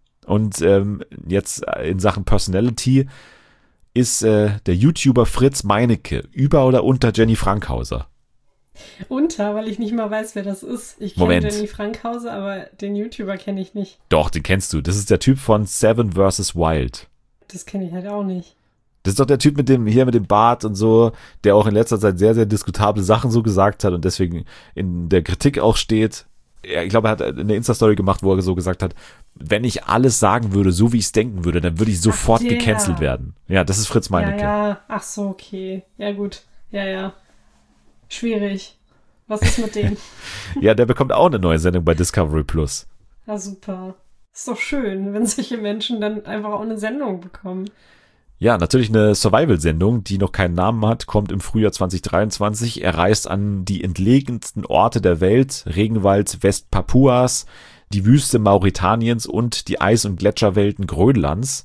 A: Und ähm, jetzt in Sachen Personality ist äh, der YouTuber Fritz Meinecke über oder unter Jenny Frankhauser?
B: Unter, weil ich nicht mal weiß, wer das ist. Ich kenne Jenny Frankhauser, aber den YouTuber kenne ich nicht.
A: Doch, den kennst du. Das ist der Typ von Seven versus Wild.
B: Das kenne ich halt auch nicht.
A: Das ist doch der Typ mit dem, hier mit dem Bart und so, der auch in letzter Zeit sehr, sehr diskutable Sachen so gesagt hat und deswegen in der Kritik auch steht. Ja, ich glaube, er hat eine Insta-Story gemacht, wo er so gesagt hat, wenn ich alles sagen würde, so wie ich es denken würde, dann würde ich sofort
B: Ach, der.
A: gecancelt werden. Ja, das ist Fritz Meinecke.
B: Ja, ja, ach so, okay. Ja, gut. Ja, ja. Schwierig. Was ist mit dem?
A: Ja, der bekommt auch eine neue Sendung bei Discovery Plus.
B: Ja, super. Ist doch schön, wenn solche Menschen dann einfach auch eine Sendung bekommen.
A: Ja, natürlich eine Survival-Sendung, die noch keinen Namen hat, kommt im Frühjahr zwanzig dreiundzwanzig. Er reist an die entlegensten Orte der Welt, Regenwald Westpapuas, die Wüste Mauretaniens und die Eis- und Gletscherwelten Grönlands.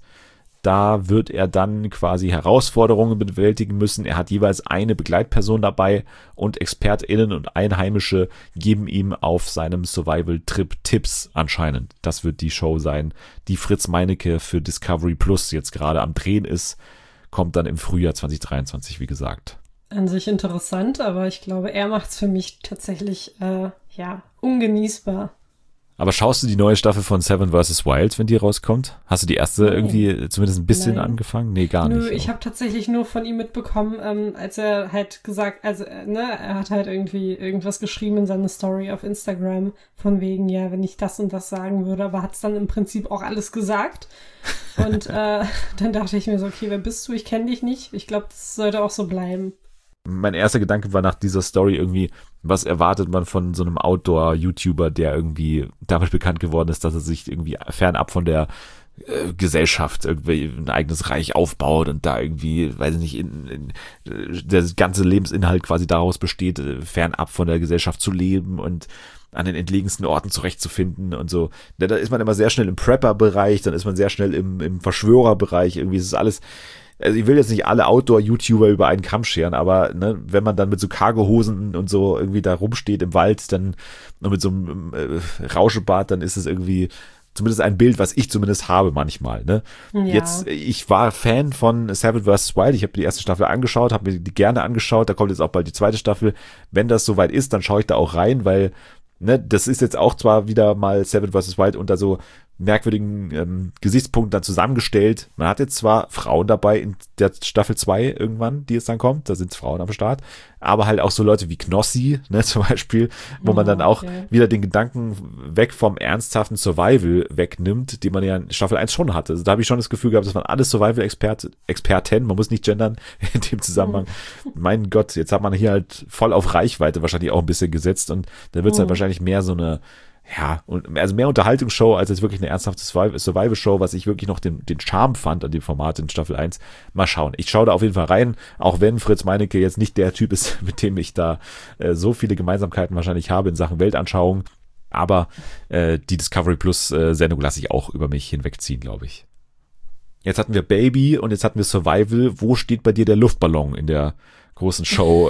A: Da wird er dann quasi Herausforderungen bewältigen müssen. Er hat jeweils eine Begleitperson dabei und ExpertInnen und Einheimische geben ihm auf seinem Survival-Trip Tipps anscheinend. Das wird die Show sein, die Fritz Meinecke für Discovery Plus jetzt gerade am Drehen ist. Kommt dann im Frühjahr zwanzig dreiundzwanzig, wie gesagt.
B: An sich interessant, aber ich glaube, er macht es für mich tatsächlich, äh, ja, ungenießbar.
A: Aber schaust du die neue Staffel von Seven versus. Wild, wenn die rauskommt? Hast du die erste
B: Nein.
A: irgendwie zumindest ein bisschen
B: Nein.
A: angefangen? Nee, gar
B: Nö,
A: nicht.
B: ich habe tatsächlich nur von ihm mitbekommen, ähm, als er halt gesagt, also, äh, ne, er hat halt irgendwie irgendwas geschrieben in seine Story auf Instagram, von wegen, ja, wenn ich das und das sagen würde, aber hat es dann im Prinzip auch alles gesagt. Und äh, dann dachte ich mir so, okay, wer bist du? Ich kenne dich nicht. Ich glaube, das sollte auch so bleiben.
A: Mein erster Gedanke war nach dieser Story irgendwie, was erwartet man von so einem Outdoor-YouTuber, der irgendwie damit bekannt geworden ist, dass er sich irgendwie fernab von der äh, Gesellschaft irgendwie ein eigenes Reich aufbaut und da irgendwie, weiß ich nicht, in, in, der ganze Lebensinhalt quasi daraus besteht, äh, fernab von der Gesellschaft zu leben und an den entlegensten Orten zurechtzufinden und so. Da, da ist man immer sehr schnell im Prepper-Bereich, dann ist man sehr schnell im, im Verschwörer-Bereich, irgendwie ist es alles. Also ich will jetzt nicht alle Outdoor-YouTuber über einen Kamm scheren, aber ne, wenn man dann mit so Cargohosen und so irgendwie da rumsteht im Wald, dann und mit so einem äh, Rauschebart, dann ist es irgendwie zumindest ein Bild, was ich zumindest habe manchmal. Ne?
B: Ja.
A: Jetzt, ich war Fan von Seven versus. Wild, ich habe die erste Staffel angeschaut, habe mir die gerne angeschaut, da kommt jetzt auch bald die zweite Staffel. Wenn das soweit ist, dann schaue ich da auch rein, weil ne, das ist jetzt auch zwar wieder mal Seven versus. Wild unter so merkwürdigen ähm, Gesichtspunkten dann zusammengestellt. Man hat jetzt zwar Frauen dabei in der Staffel zwei irgendwann, die es dann kommt, da sind Frauen am Start, aber halt auch so Leute wie Knossi, ne, zum Beispiel, wo man dann auch
B: okay.
A: wieder den Gedanken weg vom ernsthaften Survival wegnimmt, den man ja in Staffel eins schon hatte. Also da habe ich schon das Gefühl gehabt, dass man alles Survival-Expert, Experten, man muss nicht gendern in dem Zusammenhang. Mhm. Mein Gott, jetzt hat man hier halt voll auf Reichweite wahrscheinlich auch ein bisschen gesetzt und da wird es mhm. halt wahrscheinlich mehr so eine ja, und also mehr Unterhaltungsshow als jetzt wirklich eine ernsthafte Survival-Show, was ich wirklich noch den, den Charme fand an dem Format in Staffel eins. Mal schauen. Ich schaue da auf jeden Fall rein, auch wenn Fritz Meinecke jetzt nicht der Typ ist, mit dem ich da äh, so viele Gemeinsamkeiten wahrscheinlich habe in Sachen Weltanschauung. Aber äh, die Discovery Plus äh, Sendung lasse ich auch über mich hinwegziehen, glaube ich. Jetzt hatten wir Baby und jetzt hatten wir Survival. Wo steht bei dir der Luftballon in der großen Show,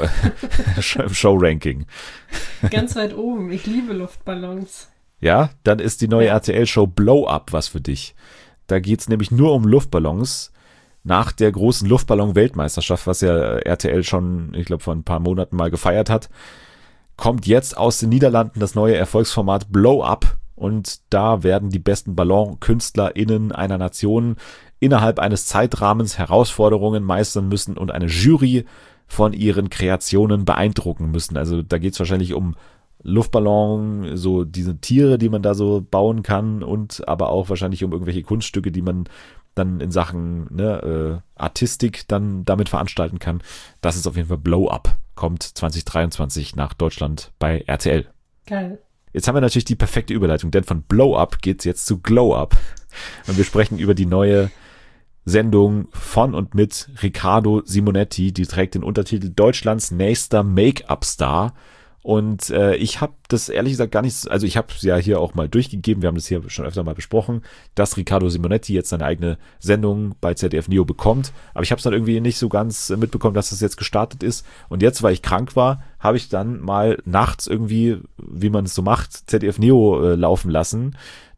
A: im Show-Ranking?
B: Ganz weit oben. Ich liebe Luftballons.
A: Ja, dann ist die neue R T L-Show Blow Up was für dich. Da geht's nämlich nur um Luftballons. Nach der großen Luftballon-Weltmeisterschaft, was ja R T L schon, ich glaube, vor ein paar Monaten mal gefeiert hat, kommt jetzt aus den Niederlanden das neue Erfolgsformat Blow Up. Und da werden die besten BallonkünstlerInnen einer Nation innerhalb eines Zeitrahmens Herausforderungen meistern müssen und eine Jury von ihren Kreationen beeindrucken müssen. Also da geht es wahrscheinlich um Luftballon, so diese Tiere, die man da so bauen kann und aber auch wahrscheinlich um irgendwelche Kunststücke, die man dann in Sachen ne, äh, Artistik dann damit veranstalten kann. Das ist auf jeden Fall Blow Up. Kommt zwanzig dreiundzwanzig nach Deutschland bei R T L.
B: Geil.
A: Jetzt haben wir natürlich die perfekte Überleitung, denn von Blow Up geht's jetzt zu Glow Up. Und wir sprechen über die neue Sendung von und mit Riccardo Simonetti, die trägt den Untertitel Deutschlands nächster Make-up-Star. Und äh, ich habe das ehrlich gesagt gar nicht, also ich habe es ja hier auch mal durchgegeben, wir haben das hier schon öfter mal besprochen, dass Riccardo Simonetti jetzt seine eigene Sendung bei Z D F Neo bekommt. Aber ich habe es dann irgendwie nicht so ganz mitbekommen, dass das jetzt gestartet ist. Und jetzt, weil ich krank war, habe ich dann mal nachts irgendwie, wie man es so macht, Z D F Neo äh, laufen lassen.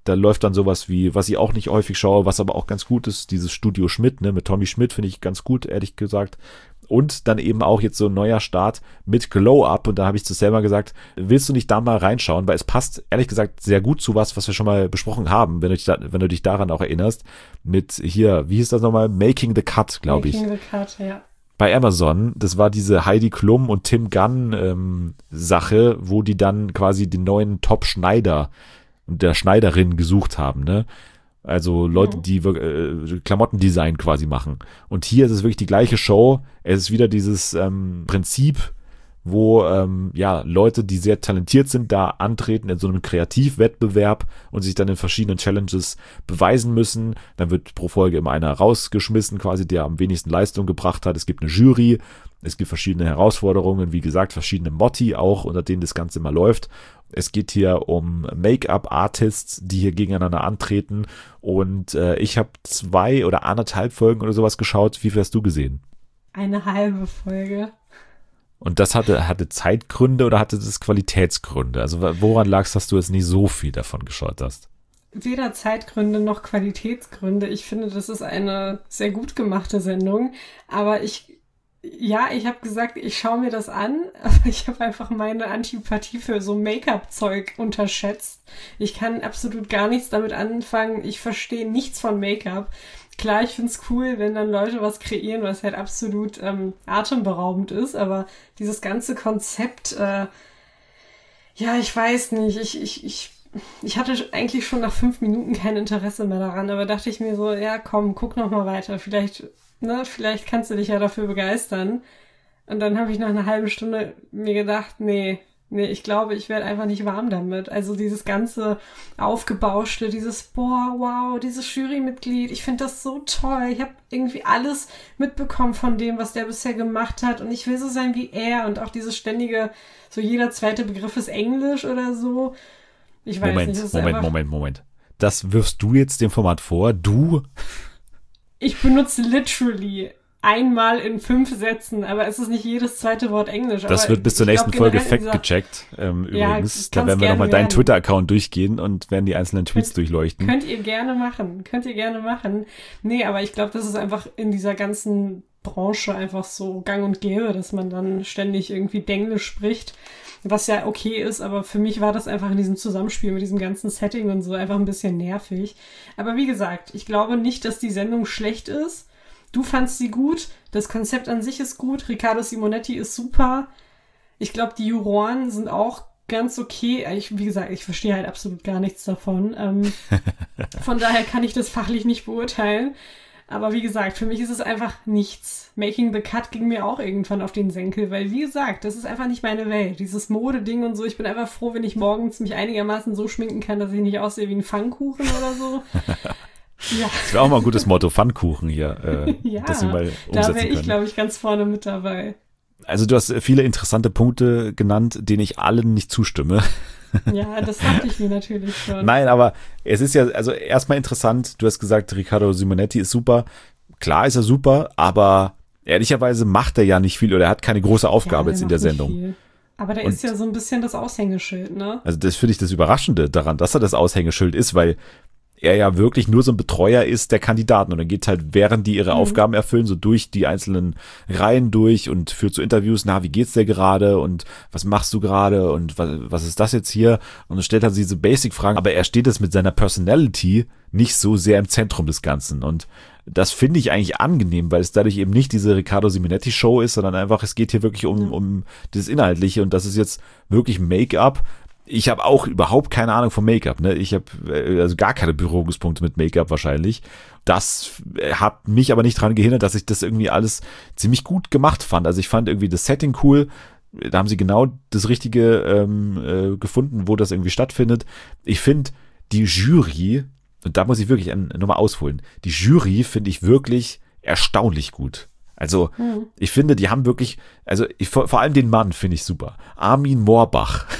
A: Da läuft dann sowas wie, was ich auch nicht häufig schaue, was aber auch ganz gut ist, dieses Studio Schmidt, ne, mit Tommy Schmidt finde ich ganz gut, ehrlich gesagt. Und dann eben auch jetzt so ein neuer Start mit Glow Up. Und da habe ich zu Selma gesagt, willst du nicht da mal reinschauen? Weil es passt, ehrlich gesagt, sehr gut zu was, was wir schon mal besprochen haben, wenn du dich, da, wenn du dich daran auch erinnerst. Mit hier, wie hieß das nochmal? Making the Cut, glaube ich.
B: Making the Cut, ja.
A: Bei Amazon, das war diese Heidi Klum und Tim Gunn ähm, Sache, wo die dann quasi den neuen Top-Schneider und der Schneiderin gesucht haben, ne? Also Leute, die äh, Klamottendesign quasi machen. Und hier ist es wirklich die gleiche Show. Es ist wieder dieses ähm, Prinzip, wo ähm, ja Leute, die sehr talentiert sind, da antreten in so einem Kreativwettbewerb und sich dann in verschiedenen Challenges beweisen müssen. Dann wird pro Folge immer einer rausgeschmissen, quasi der am wenigsten Leistung gebracht hat. Es gibt eine Jury, es gibt verschiedene Herausforderungen, wie gesagt, verschiedene Motti auch, unter denen das Ganze immer läuft. Es geht hier um Make-up-Artists, die hier gegeneinander antreten. Und äh, ich habe zwei oder anderthalb Folgen oder sowas geschaut. Wie viel hast du gesehen?
B: Eine halbe Folge.
A: Und das hatte, hatte Zeitgründe oder hatte das Qualitätsgründe? Also woran lag es, dass du jetzt nicht so viel davon geschaut hast?
B: Weder Zeitgründe noch Qualitätsgründe. Ich finde, das ist eine sehr gut gemachte Sendung. Aber ich... Ja, ich habe gesagt, ich schaue mir das an, aber ich habe einfach meine Antipathie für so Make-up-Zeug unterschätzt. Ich kann absolut gar nichts damit anfangen. Ich verstehe nichts von Make-up. Klar, ich find's cool, wenn dann Leute was kreieren, was halt absolut ähm, atemberaubend ist, aber dieses ganze Konzept, äh, ja, ich weiß nicht, ich, ich, ich, ich hatte eigentlich schon nach fünf Minuten kein Interesse mehr daran, aber dachte ich mir so, ja komm, guck noch mal weiter, vielleicht... Ne, vielleicht kannst du dich ja dafür begeistern. Und dann habe ich nach einer halben Stunde mir gedacht, nee, nee, ich glaube, ich werde einfach nicht warm damit. Also dieses ganze Aufgebauschte, dieses, boah, wow, dieses Jurymitglied, ich finde das so toll. Ich habe irgendwie alles mitbekommen von dem, was der bisher gemacht hat. Und ich will so sein wie er. Und auch dieses ständige, so jeder zweite Begriff ist Englisch oder so. Ich weiß
A: Moment,
B: nicht. Das ist
A: Moment,
B: einfach,
A: Moment, Moment. Das wirfst du jetzt dem Format vor? Du?
B: Ich benutze literally einmal in fünf Sätzen, aber es ist nicht jedes zweite Wort Englisch.
A: Das
B: aber
A: wird bis zur
B: ich
A: nächsten
B: glaub,
A: Folge
B: generell
A: fact gecheckt. Ähm,
B: Ja,
A: übrigens,
B: kann's
A: da werden wir
B: gerne
A: nochmal deinen
B: werden.
A: Twitter-Account durchgehen und werden die einzelnen Tweets
B: Könnt-
A: durchleuchten.
B: Könnt ihr gerne machen. Könnt ihr gerne machen. Nee, aber ich glaube, das ist einfach in dieser ganzen Branche einfach so gang und gäbe, dass man dann ständig irgendwie Denglisch spricht, was ja okay ist, aber für mich war das einfach in diesem Zusammenspiel mit diesem ganzen Setting und so einfach ein bisschen nervig. Aber wie gesagt, ich glaube nicht, dass die Sendung schlecht ist. Du fandst sie gut, das Konzept an sich ist gut, Riccardo Simonetti ist super. Ich glaube, die Juroren sind auch ganz okay. Ich, wie gesagt, ich verstehe halt absolut gar nichts davon. Ähm, von daher kann ich das fachlich nicht beurteilen. Aber wie gesagt, für mich ist es einfach nichts. Making the Cut ging mir auch irgendwann auf den Senkel, weil wie gesagt, das ist einfach nicht meine Welt. Dieses Modeding und so, ich bin einfach froh, wenn ich morgens mich einigermaßen so schminken kann, dass ich nicht aussehe wie ein Pfannkuchen oder so. Ja.
A: Das wäre auch mal ein gutes Motto, Pfannkuchen hier, äh,
B: Ja,
A: das wir mal
B: da
A: umsetzen
B: wäre ich,
A: können.
B: glaube ich, ganz vorne mit dabei.
A: Also du hast viele interessante Punkte genannt, denen ich allen nicht zustimme.
B: Ja, das dachte ich mir natürlich schon.
A: Nein, aber es ist ja, also erstmal interessant, du hast gesagt, Riccardo Simonetti ist super. Klar ist er super, aber ehrlicherweise macht er ja nicht viel oder er hat keine große Aufgabe
B: Ja,
A: jetzt in
B: macht
A: der
B: nicht
A: Sendung.
B: viel. Aber der
A: Und-
B: ist ja so ein bisschen das Aushängeschild, ne?
A: Also das finde ich das Überraschende daran, dass er das Aushängeschild ist, weil er ja wirklich nur so ein Betreuer ist der Kandidaten und er geht halt, während die ihre
B: Mhm.
A: Aufgaben erfüllen, so durch die einzelnen Reihen durch und führt so Interviews, na, wie geht's dir gerade und was machst du gerade und was, was ist das jetzt hier? Und er stellt halt diese Basic-Fragen, aber er steht jetzt mit seiner Personality nicht so sehr im Zentrum des Ganzen und das finde ich eigentlich angenehm, weil es dadurch eben nicht diese Riccardo Simonetti Show ist, sondern einfach, es geht hier wirklich um, um das Inhaltliche und das ist jetzt wirklich Make-up. Ich habe auch überhaupt keine Ahnung von Make-up, ne? Ich habe äh, also gar keine Berührungspunkte mit Make-up wahrscheinlich. Das äh, hat mich aber nicht daran gehindert, dass ich das irgendwie alles ziemlich gut gemacht fand. Also ich fand irgendwie das Setting cool. Da haben sie genau das Richtige ähm, äh, gefunden, wo das irgendwie stattfindet. Ich finde die Jury, und da muss ich wirklich nochmal ausholen, die Jury finde ich wirklich erstaunlich gut. Also
B: Hm.
A: ich finde, die haben wirklich, also ich, vor, vor allem den Mann finde ich super. Armin Moorbach.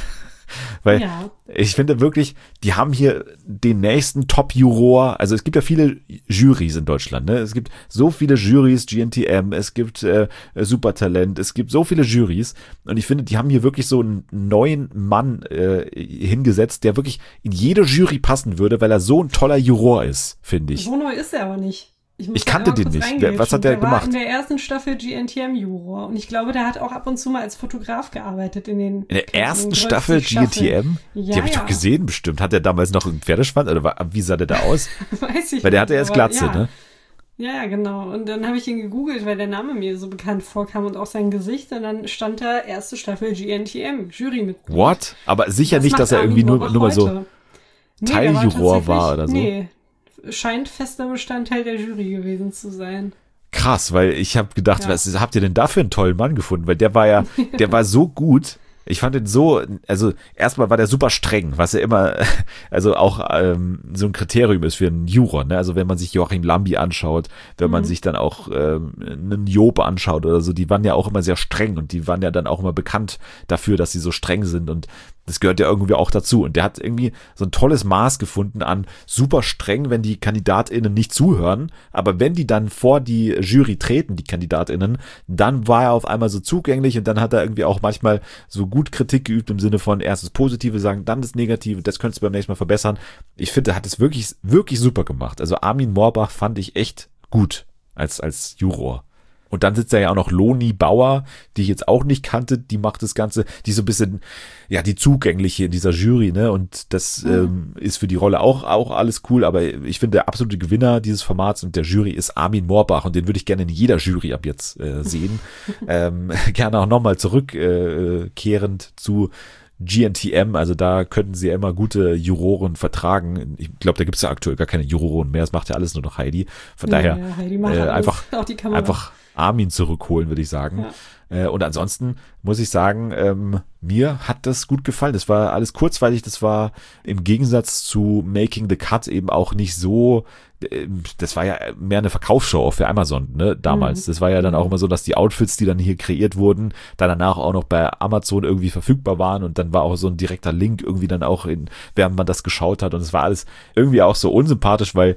A: Weil
B: Ja.
A: ich finde wirklich, die haben hier den nächsten Top-Juror. Also es gibt ja viele Jurys in Deutschland. Ne? Es gibt so viele Jurys, G N T M, es gibt äh, Supertalent, es gibt so viele Jurys. Und ich finde, die haben hier wirklich so einen neuen Mann äh, hingesetzt, der wirklich in jede Jury passen würde, weil er so ein toller Juror ist, finde ich.
B: So neu ist er aber nicht. muss
A: Ich
B: da
A: kannte
B: einmal
A: den
B: kurz
A: nicht.
B: reingrätschen.
A: Wer- was hat der
B: der war
A: gemacht?
B: in der ersten Staffel G N T M-Juror. Und ich glaube, der hat auch ab und zu mal als Fotograf gearbeitet in den
A: In der ersten
B: in
A: Staffel G N T M?
B: Ja,
A: Die habe ich
B: ja.
A: doch gesehen bestimmt. Hat der damals noch einen Pferdeschwanz? Oder war, wie sah der da aus?
B: Weiß ich
A: Weil der
B: nicht,
A: hatte erst
B: aber
A: Glatze,
B: ja.
A: ne?
B: Ja, ja, genau. Und dann habe ich ihn gegoogelt, weil der Name mir so bekannt vorkam und auch sein Gesicht. Und dann stand da erste Staffel G N T M, Jurymitglied.
A: What? Aber sicher
B: Was
A: nicht,
B: macht
A: dass er
B: Armin
A: irgendwie nur,
B: Morbach
A: nur mal so
B: heute? Nee, der
A: Teiljuror war oder so.
B: Nee, scheint fester Bestandteil der Jury gewesen zu sein.
A: krass, weil ich habe gedacht,
B: Ja.
A: was habt ihr denn da für einen tollen Mann gefunden? Weil der war ja, der war so gut. Ich fand ihn so, also erstmal war der super streng, was ja immer, also auch ähm, so ein Kriterium ist für einen Juror, ne? Also wenn man sich Joachim Lambi anschaut, wenn man
B: Mhm.
A: sich dann auch ähm, einen Job anschaut oder so, die waren ja auch immer sehr streng und die waren ja dann auch immer bekannt dafür, dass sie so streng sind und das gehört ja irgendwie auch dazu. Und der hat irgendwie so ein tolles Maß gefunden an super streng, wenn die KandidatInnen nicht zuhören, aber wenn die dann vor die Jury treten, die KandidatInnen, dann war er auf einmal so zugänglich und dann hat er irgendwie auch manchmal so gut Kritik geübt im Sinne von erst das Positive sagen, dann das Negative, das könntest du beim nächsten Mal verbessern. Ich finde, er hat es wirklich, wirklich super gemacht. Also Armin Morbach fand ich echt gut als, als Juror. Und dann sitzt da ja auch noch Loni Bauer, die ich jetzt auch nicht kannte, die macht das Ganze, die so ein bisschen, ja, die zugängliche in dieser Jury, ne, und das
B: Mhm.
A: ähm, ist für die Rolle auch, auch alles cool, aber ich finde, der absolute Gewinner dieses Formats und der Jury ist Armin Morbach und den würde ich gerne in jeder Jury ab jetzt äh, sehen. ähm, gerne auch nochmal zurückkehrend äh, kehrend zu G N T M, also da könnten sie ja immer gute Juroren vertragen. Ich glaube, da gibt es ja aktuell gar keine Juroren mehr, es macht ja alles nur noch Heidi. Von daher
B: Ja, ja, Heidi macht
A: äh,
B: alles,
A: einfach,
B: auch die Kamera.
A: einfach Armin zurückholen, würde ich sagen. Äh, und ansonsten muss ich sagen, ähm, mir hat das gut gefallen. Das war alles kurzweilig, das war im Gegensatz zu Making the Cut eben auch nicht so, äh, das war ja mehr eine Verkaufsshow auch für Amazon, ne, damals.
B: Mhm.
A: Das war ja dann auch immer so, dass die Outfits, die dann hier kreiert wurden, dann danach auch noch bei Amazon irgendwie verfügbar waren und dann war auch so ein direkter Link irgendwie dann auch in, während man das geschaut hat und es war alles irgendwie auch so unsympathisch, weil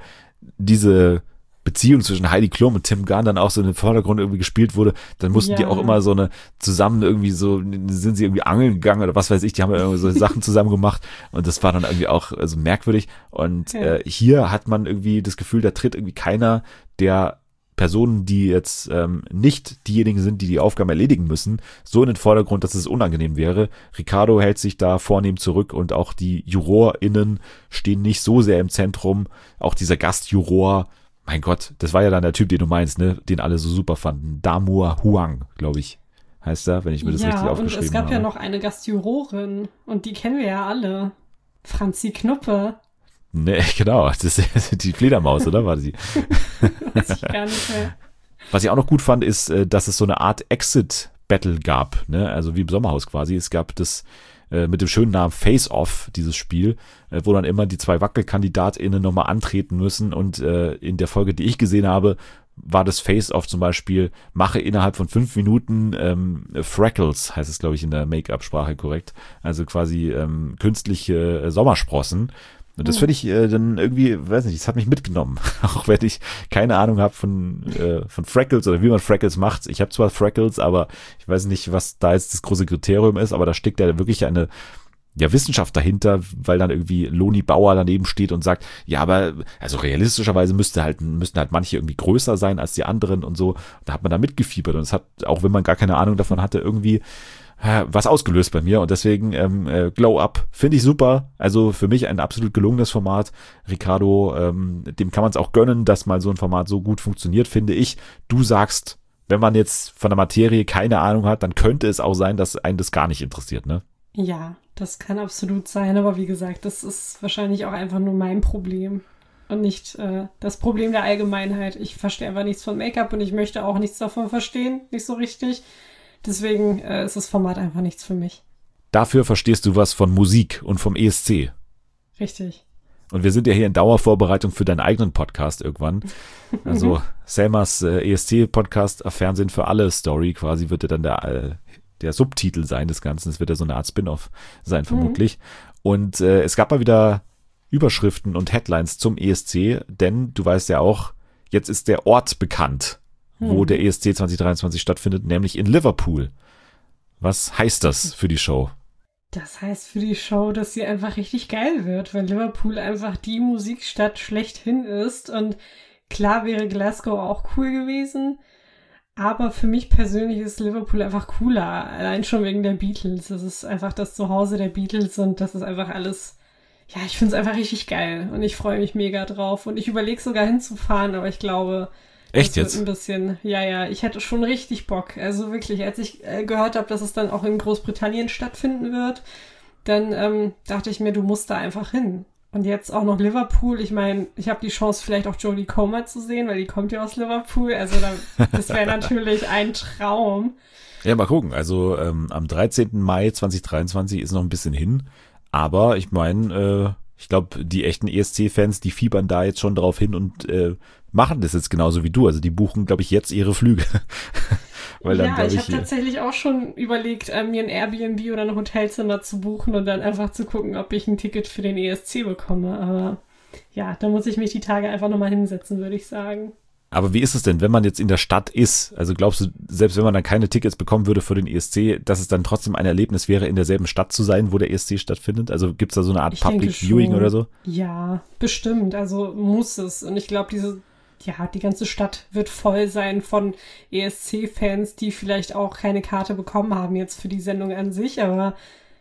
A: diese Beziehung zwischen Heidi Klum und Tim Gunn dann auch so in den Vordergrund irgendwie gespielt wurde, dann mussten die
B: Ja.
A: auch immer so eine zusammen irgendwie so, sind sie irgendwie angeln gegangen oder was weiß ich, die haben ja irgendwie so Sachen zusammen gemacht und das war dann irgendwie auch also merkwürdig und
B: Ja.
A: äh, hier hat man irgendwie das Gefühl, da tritt irgendwie keiner der Personen, die jetzt ähm, nicht diejenigen sind, die die Aufgaben erledigen müssen, so in den Vordergrund, dass es unangenehm wäre. Ricardo hält sich da vornehm zurück und auch die JurorInnen stehen nicht so sehr im Zentrum. Auch dieser Gastjuror, mein Gott, das war ja dann der Typ, den du meinst, ne, den alle so super fanden. Damur Huang, glaube ich, heißt er, wenn ich mir das
B: ja,
A: richtig
B: und
A: aufgeschrieben
B: es gab
A: habe.
B: ja noch eine Gastjurorin und die kennen wir ja alle. Franzi Knuppe.
A: Ne, genau, das ist die Fledermaus, oder war sie?
B: Weiß ich gar nicht mehr.
A: Was ich auch noch gut fand, ist, äh, dass es so eine Art Exit-Battle gab, ne? Also wie im Sommerhaus quasi. Es gab das äh, mit dem schönen Namen Face-Off, dieses Spiel, äh, wo dann immer die zwei WackelkandidatInnen nochmal antreten müssen und äh, in der Folge, die ich gesehen habe, war das Face-Off zum Beispiel, mache innerhalb von fünf Minuten ähm, Freckles, heißt es glaube ich in der Make-up-Sprache korrekt, also quasi ähm, künstliche äh, Sommersprossen. Und das finde ich äh, dann irgendwie, weiß nicht, das hat mich mitgenommen. Auch wenn ich keine Ahnung habe von, äh, von Freckles oder wie man Freckles macht. Ich habe zwar Freckles, aber ich weiß nicht, was da jetzt das große Kriterium ist, aber da steckt ja wirklich eine ja, Wissenschaft dahinter, weil dann irgendwie Loni Bauer daneben steht und sagt, ja, aber also realistischerweise müsste halt, müssten halt manche irgendwie größer sein als die anderen und so. Da hat man da mitgefiebert und es hat, auch wenn man gar keine Ahnung davon hatte, irgendwie was ausgelöst bei mir und deswegen ähm, äh, Glow Up finde ich super, also für mich ein absolut gelungenes Format. Ricardo, ähm, dem kann man es auch gönnen, dass mal so ein Format so gut funktioniert, finde ich. Du sagst, wenn man jetzt von der Materie keine Ahnung hat, dann könnte es auch sein, dass einen das gar nicht interessiert, ne?
B: Ja, das kann absolut sein, aber wie gesagt, das ist wahrscheinlich auch einfach nur mein Problem und nicht äh, das Problem der Allgemeinheit. Ich verstehe einfach nichts von Make-up und ich möchte auch nichts davon verstehen, nicht so richtig. Deswegen äh, ist das Format einfach nichts für mich.
A: Dafür verstehst du was von Musik und vom E S C.
B: Richtig.
A: Und wir sind ja hier in Dauervorbereitung für deinen eigenen Podcast irgendwann. Also Selmas äh, E S C-Podcast, Fernsehen für alle Story quasi, wird ja dann der äh, der Subtitel sein des Ganzen. Es wird ja so eine Art Spin-off sein, vermutlich. Mhm. Und äh, es gab mal wieder Überschriften und Headlines zum E S C, denn du weißt ja auch, jetzt ist der Ort bekannt, mhm. wo der E S C zwanzig dreiundzwanzig stattfindet, nämlich in Liverpool. Was heißt das für die Show?
B: Das heißt für die Show, dass sie einfach richtig geil wird, weil Liverpool einfach die Musikstadt schlechthin ist. Und klar wäre Glasgow auch cool gewesen, aber für mich persönlich ist Liverpool einfach cooler, allein schon wegen der Beatles. Das ist einfach das Zuhause der Beatles und das ist einfach alles, ja, ich finde es einfach richtig geil und ich freue mich mega drauf. Und ich überlege sogar hinzufahren, aber ich glaube...
A: Echt
B: das
A: jetzt?
B: Wird ein bisschen, ja, ja, ich hätte schon richtig Bock. Also wirklich, als ich äh, gehört habe, dass es dann auch in Großbritannien stattfinden wird, dann ähm, dachte ich mir, du musst da einfach hin. Und jetzt auch noch Liverpool. Ich meine, ich habe die Chance, vielleicht auch Jodie Comer zu sehen, weil die kommt ja aus Liverpool. Also da, das wäre natürlich ein Traum.
A: Ja, mal gucken. Also ähm, am dreizehnten Mai zwanzig dreiundzwanzig ist noch ein bisschen hin. Aber ich meine, äh, ich glaube, die echten E S C-Fans, die fiebern da jetzt schon drauf hin und äh, machen das jetzt genauso wie du. Also die buchen, glaube ich, jetzt ihre Flüge. Weil dann,
B: ja, ich,
A: ich
B: habe tatsächlich auch schon überlegt, äh, mir ein Airbnb oder ein Hotelzimmer zu buchen und dann einfach zu gucken, ob ich ein Ticket für den E S C bekomme. Aber ja, da muss ich mich die Tage einfach nochmal hinsetzen, würde ich sagen.
A: Aber wie ist es denn, wenn man jetzt in der Stadt ist? Also glaubst du, selbst wenn man dann keine Tickets bekommen würde für den E S C, dass es dann trotzdem ein Erlebnis wäre, in derselben Stadt zu sein, wo der E S C stattfindet? Also gibt es da so eine Art
B: Ich
A: Public
B: denke
A: Viewing
B: schon.
A: oder so?
B: Ja, bestimmt. Also muss es. Und ich glaube, diese, ja, die ganze Stadt wird voll sein von E S C-Fans, die vielleicht auch keine Karte bekommen haben jetzt für die Sendung an sich. Aber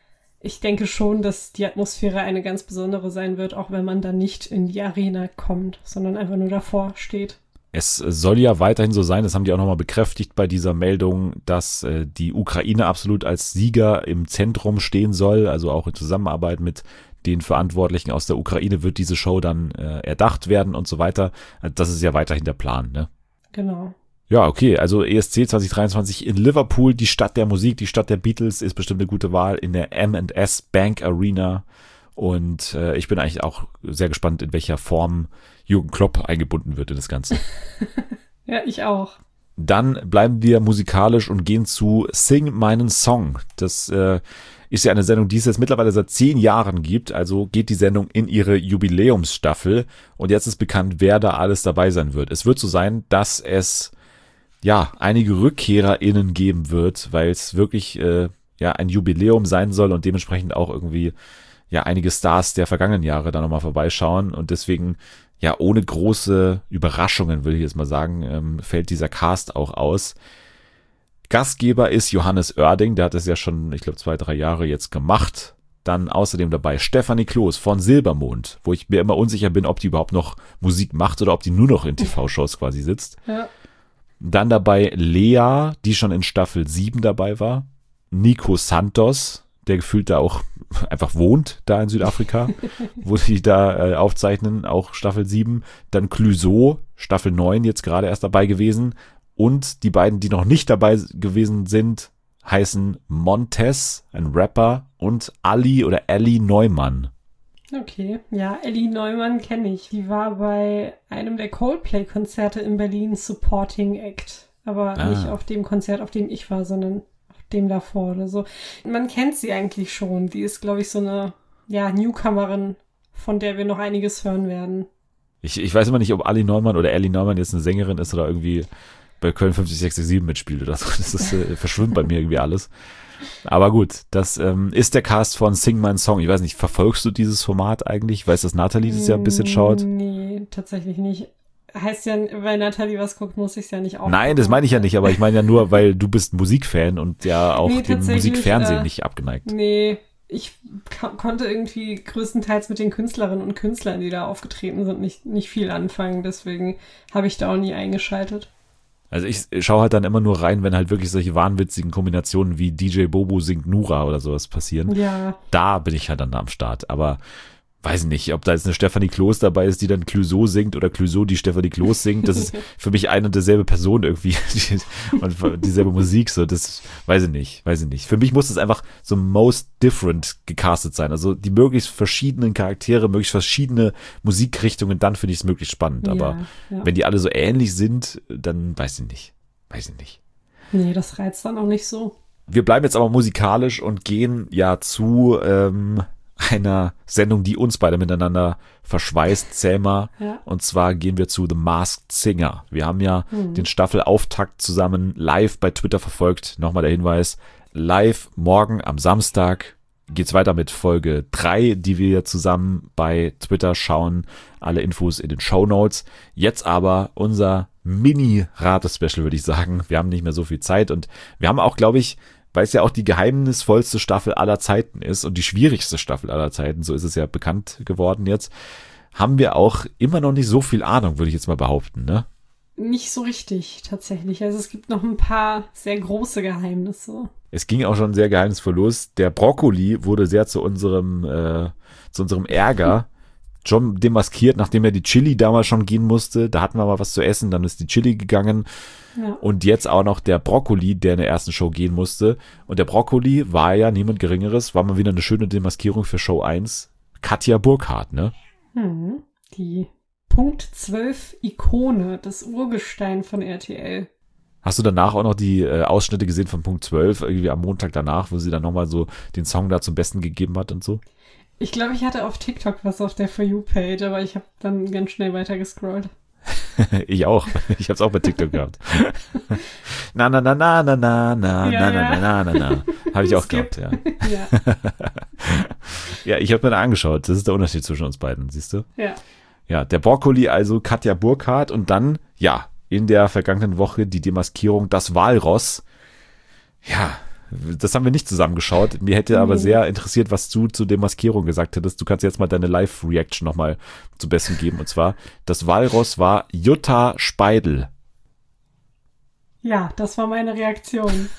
B: ich denke schon, dass die Atmosphäre eine ganz besondere sein wird, auch wenn man dann nicht in die Arena kommt, sondern einfach nur davor steht.
A: Es soll ja weiterhin so sein, das haben die auch nochmal bekräftigt bei dieser Meldung, dass äh, die Ukraine absolut als Sieger im Zentrum stehen soll, also auch in Zusammenarbeit mit den Verantwortlichen aus der Ukraine wird diese Show dann äh, erdacht werden und so weiter. Das ist ja weiterhin der Plan, ne?
B: Genau.
A: Ja, okay, also E S C zwanzig dreiundzwanzig in Liverpool, die Stadt der Musik, die Stadt der Beatles ist bestimmt eine gute Wahl in der M and S Bank Arena. Und äh, ich bin eigentlich auch sehr gespannt, in welcher Form Jürgen Klopp eingebunden wird in das Ganze.
B: Ja, ich auch.
A: Dann bleiben wir musikalisch und gehen zu Sing meinen Song. Das äh, ist ja eine Sendung, die es jetzt mittlerweile seit zehn Jahren gibt. Also geht die Sendung in ihre Jubiläumsstaffel. Und jetzt ist bekannt, wer da alles dabei sein wird. Es wird so sein, dass es ja einige RückkehrerInnen geben wird, weil es wirklich äh, ja ein Jubiläum sein soll und dementsprechend auch irgendwie ja einige Stars der vergangenen Jahre da nochmal vorbeischauen und deswegen ja ohne große Überraschungen, will ich jetzt mal sagen, ähm, fällt dieser Cast auch aus. Gastgeber ist Johannes Oerding, der hat es ja schon, ich glaube, zwei, drei Jahre jetzt gemacht. Dann außerdem dabei Stefanie Kloß von Silbermond, wo ich mir immer unsicher bin, ob die überhaupt noch Musik macht oder ob die nur noch in T V-Shows quasi sitzt.
B: Ja.
A: Dann dabei Lea, die schon in Staffel sieben dabei war. Nico Santos, der gefühlt da auch einfach wohnt, da in Südafrika, wo die da äh, aufzeichnen, auch Staffel sieben. Dann Clouseau, Staffel neun, jetzt gerade erst dabei gewesen. Und die beiden, die noch nicht dabei gewesen sind, heißen Montez, ein Rapper, und Ali oder Ellie Neumann.
B: Okay, ja, Ellie Neumann kenne ich. Die war bei einem der Coldplay-Konzerte in Berlin Supporting Act. Aber
A: Ah.
B: nicht auf dem Konzert, auf dem ich war, sondern dem davor oder so. Man kennt sie eigentlich schon. Die ist, glaube ich, so eine, ja, Newcomerin, von der wir noch einiges hören werden.
A: Ich, ich weiß immer nicht, ob Ali Neumann oder Ellie Neumann jetzt eine Sängerin ist oder irgendwie bei Köln fünf sechs sieben mitspielt oder so. Das ist, äh, verschwimmt bei mir irgendwie alles. Aber gut, das ähm, ist der Cast von Sing My Song. Ich weiß nicht, verfolgst du dieses Format eigentlich? Ich weiß, dass Nathalie das ja ein bisschen schaut.
B: Nee, tatsächlich nicht. Heißt ja, weil Nathalie was guckt, muss ich es ja nicht auch.
A: Nein, das meine ich ja nicht, aber ich meine ja nur, weil du bist Musikfan und ja auch
B: Nee,
A: dem
B: tatsächlich,
A: Musikfernsehen
B: äh,
A: nicht abgeneigt.
B: Nee, ich ka- konnte irgendwie größtenteils mit den Künstlerinnen und Künstlern, die da aufgetreten sind, nicht, nicht viel anfangen. Deswegen habe ich da auch nie eingeschaltet.
A: Also ich schaue halt dann immer nur rein, wenn halt wirklich solche wahnwitzigen Kombinationen wie D J Bobo singt Nura oder sowas passieren.
B: Ja,
A: Da bin ich halt dann am Start. Aber weiß nicht, ob da jetzt eine Stefanie Kloß dabei ist, die dann Clouseau singt oder Clouseau, die Stefanie Kloß singt. Das ist für mich eine und derselbe Person irgendwie und dieselbe Musik. So, das weiß ich nicht, weiß ich nicht. Für mich muss es einfach so most different gecastet sein. Also die möglichst verschiedenen Charaktere, möglichst verschiedene Musikrichtungen, dann finde ich es möglichst spannend. Aber
B: ja, ja.
A: wenn die alle so ähnlich sind, dann weiß ich nicht. Weiß ich nicht.
B: Nee, das reizt dann auch nicht so.
A: Wir bleiben jetzt aber musikalisch und gehen ja zu ähm, einer Sendung, die uns beide miteinander verschweißt, Selma.
B: Ja.
A: Und zwar gehen wir zu The Masked Singer. Wir haben ja
B: Mhm.
A: den Staffelauftakt zusammen live bei Twitter verfolgt. Nochmal der Hinweis, live morgen am Samstag geht's weiter mit Folge drei, die wir zusammen bei Twitter schauen. Alle Infos in den Shownotes. Jetzt aber unser Mini-Rate-Special, würde ich sagen. Wir haben nicht mehr so viel Zeit und wir haben auch, glaube ich, weil es ja auch die geheimnisvollste Staffel aller Zeiten ist und die schwierigste Staffel aller Zeiten, so ist es ja bekannt geworden jetzt, haben wir auch immer noch nicht so viel Ahnung, würde ich jetzt mal behaupten, ne?
B: Nicht so richtig, tatsächlich. Also es gibt noch ein paar sehr große Geheimnisse.
A: Es ging auch schon sehr geheimnisvoll los. Der Brokkoli wurde sehr zu unserem, äh, zu unserem Ärger schon demaskiert, nachdem er die Chili damals schon gehen musste. Da hatten wir mal was zu essen, dann ist die Chili gegangen.
B: Ja.
A: Und jetzt auch noch der Brokkoli, der in der ersten Show gehen musste. Und der Brokkoli war ja niemand Geringeres, war mal wieder eine schöne Demaskierung für Show eins. Katja Burkhardt, ne?
B: Hm, die Punkt zwölf Ikone, das Urgestein von R T L.
A: Hast du danach auch noch die äh, Ausschnitte gesehen von Punkt zwölf, irgendwie am Montag danach, wo sie dann nochmal so den Song da zum Besten gegeben hat und so?
B: Ich glaube, ich hatte auf TikTok was auf der For You-Page, aber ich habe dann ganz schnell weiter gescrollt.
A: Ich auch. Ich hab's auch bei TikTok gehabt. Na, na, na, na, na, na, na,
B: Ja,
A: na, na,
B: ja.
A: na, na, na. Habe ich auch
B: Skip.
A: gehabt, ja.
B: Ja,
A: Ja, ich habe mir da angeschaut. Das ist der Unterschied zwischen uns beiden, siehst du?
B: ja.
A: Ja, der Brokkoli, also Katja Burkhardt und dann, ja, in der vergangenen Woche die Demaskierung, das Walross. Ja, das haben wir nicht zusammengeschaut. Mir hätte aber
B: Nee.
A: sehr interessiert, was du zu Demaskierung gesagt hättest. Du kannst jetzt mal deine Live-Reaction nochmal zu Besten geben. Und zwar, das Walross war Jutta Speidel.
B: Ja, das war meine Reaktion.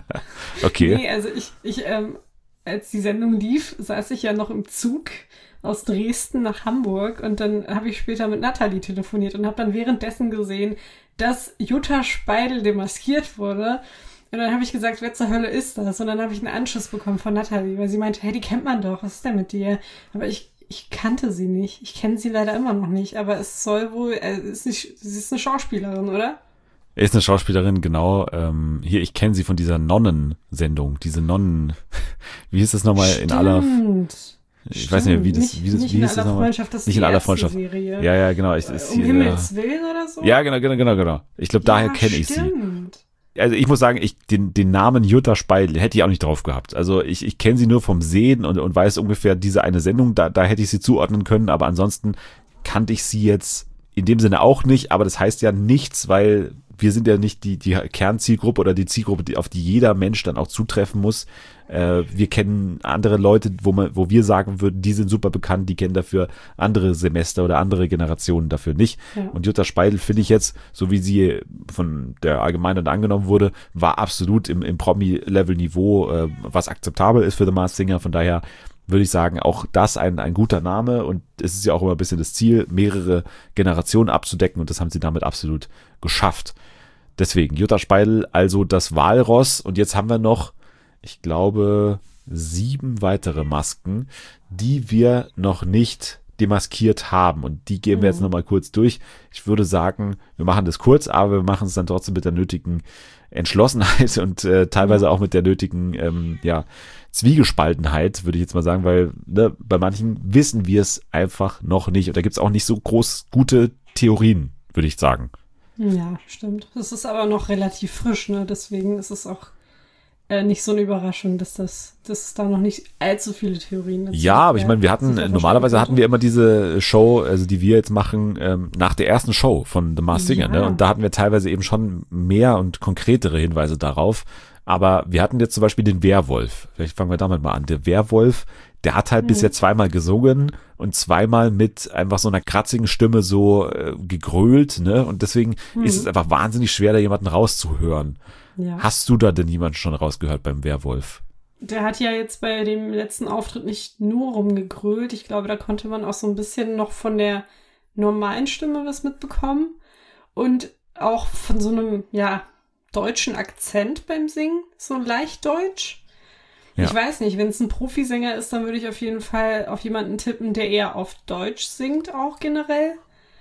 A: Okay.
B: Nee, also ich, ich ähm, als die Sendung lief, saß ich ja noch im Zug aus Dresden nach Hamburg und dann habe ich später mit Nathalie telefoniert und habe dann währenddessen gesehen, dass Jutta Speidel demaskiert wurde. Und dann habe ich gesagt, wer zur Hölle ist das? Und dann habe ich einen Anschluss bekommen von Nathalie, weil sie meinte, hey, die kennt man doch, was ist denn mit dir? Aber ich, ich kannte sie nicht. Ich kenne sie leider immer noch nicht, aber es soll wohl, äh, ist nicht, sie ist eine Schauspielerin, oder?
A: Er ist eine Schauspielerin, genau. Ähm, hier, ich kenne sie von dieser Nonnensendung. Diese Nonnen, wie hieß das nochmal in aller...
B: Stimmt.
A: Ich weiß nicht mehr, wie das,
B: Nicht-
A: wie das,
B: nicht
A: wie
B: in
A: hieß das
B: aller
A: nochmal?
B: Freundschaft, das ist
A: Nicht
B: die
A: in aller
B: erste
A: Freundschaft.
B: Serie.
A: Ja, ja, genau. Ich, ist
B: Um
A: hier,
B: Himmels Willen oder so?
A: ja, genau, genau, genau, genau. Ich glaube, daher kenne ich sie.
B: Stimmt.
A: Also ich muss sagen, ich den, den Namen Jutta Speidel hätte ich auch nicht drauf gehabt. Also ich, ich kenne sie nur vom Sehen und, und weiß ungefähr diese eine Sendung, da, da hätte ich sie zuordnen können, aber ansonsten kannte ich sie jetzt in dem Sinne auch nicht, aber das heißt ja nichts, weil wir sind ja nicht die, die Kernzielgruppe oder die Zielgruppe, die, auf die jeder Mensch dann auch zutreffen muss. Äh, wir kennen andere Leute, wo man, wo wir sagen würden, die sind super bekannt, die kennen dafür andere Semester oder andere Generationen dafür nicht.
B: Ja.
A: Und Jutta Speidel finde ich jetzt, so wie sie von der Allgemeinheit angenommen wurde, war absolut im, im Promi-Level-Niveau, äh, was akzeptabel ist für The Masked Singer. Von daher würde ich sagen, auch das ein, ein guter Name und es ist ja auch immer ein bisschen das Ziel, mehrere Generationen abzudecken und das haben sie damit absolut geschafft. Deswegen, Jutta Speidel, also das Walross und jetzt haben wir noch, ich glaube, sieben weitere Masken, die wir noch nicht demaskiert haben und die gehen wir jetzt
B: Mhm.
A: nochmal kurz durch. Ich würde sagen, wir machen das kurz, aber wir machen es dann trotzdem mit der nötigen Entschlossenheit und äh, teilweise auch mit der nötigen, ähm, ja, Zwiegespaltenheit, würde ich jetzt mal sagen, weil ne, bei manchen wissen wir es einfach noch nicht und da gibt es auch nicht so groß gute Theorien, würde ich sagen.
B: Ja, stimmt. Das ist aber noch relativ frisch, ne? Deswegen ist es auch äh, nicht so eine Überraschung, dass das, dass es da noch nicht allzu viele Theorien dazu
A: Ja, aber ich meine, wir hatten,
B: super
A: normalerweise hatten
B: verstanden
A: wir immer diese Show, also die wir jetzt machen, ähm, nach der ersten Show von The Masked Singer,
B: Ja.
A: ne? Und da hatten wir teilweise eben schon mehr und konkretere Hinweise darauf. Aber wir hatten jetzt zum Beispiel den Werwolf. Vielleicht fangen wir damit mal an. Der Werwolf, der hat halt
B: Mhm.
A: bisher zweimal gesungen und zweimal mit einfach so einer kratzigen Stimme so äh, gegrölt, ne? Und deswegen
B: Mhm.
A: ist es einfach wahnsinnig schwer, da jemanden rauszuhören.
B: Ja.
A: Hast du da denn jemanden schon rausgehört beim Werwolf?
B: Der hat ja jetzt bei dem letzten Auftritt nicht nur rumgegrölt. Ich glaube, da konnte man auch so ein bisschen noch von der normalen Stimme was mitbekommen. Und auch von so einem, ja, deutschen Akzent beim Singen. So leicht deutsch.
A: Ja.
B: Ich weiß nicht, wenn es ein Profisänger ist, dann würde ich auf jeden Fall auf jemanden tippen, der eher auf Deutsch singt, auch generell.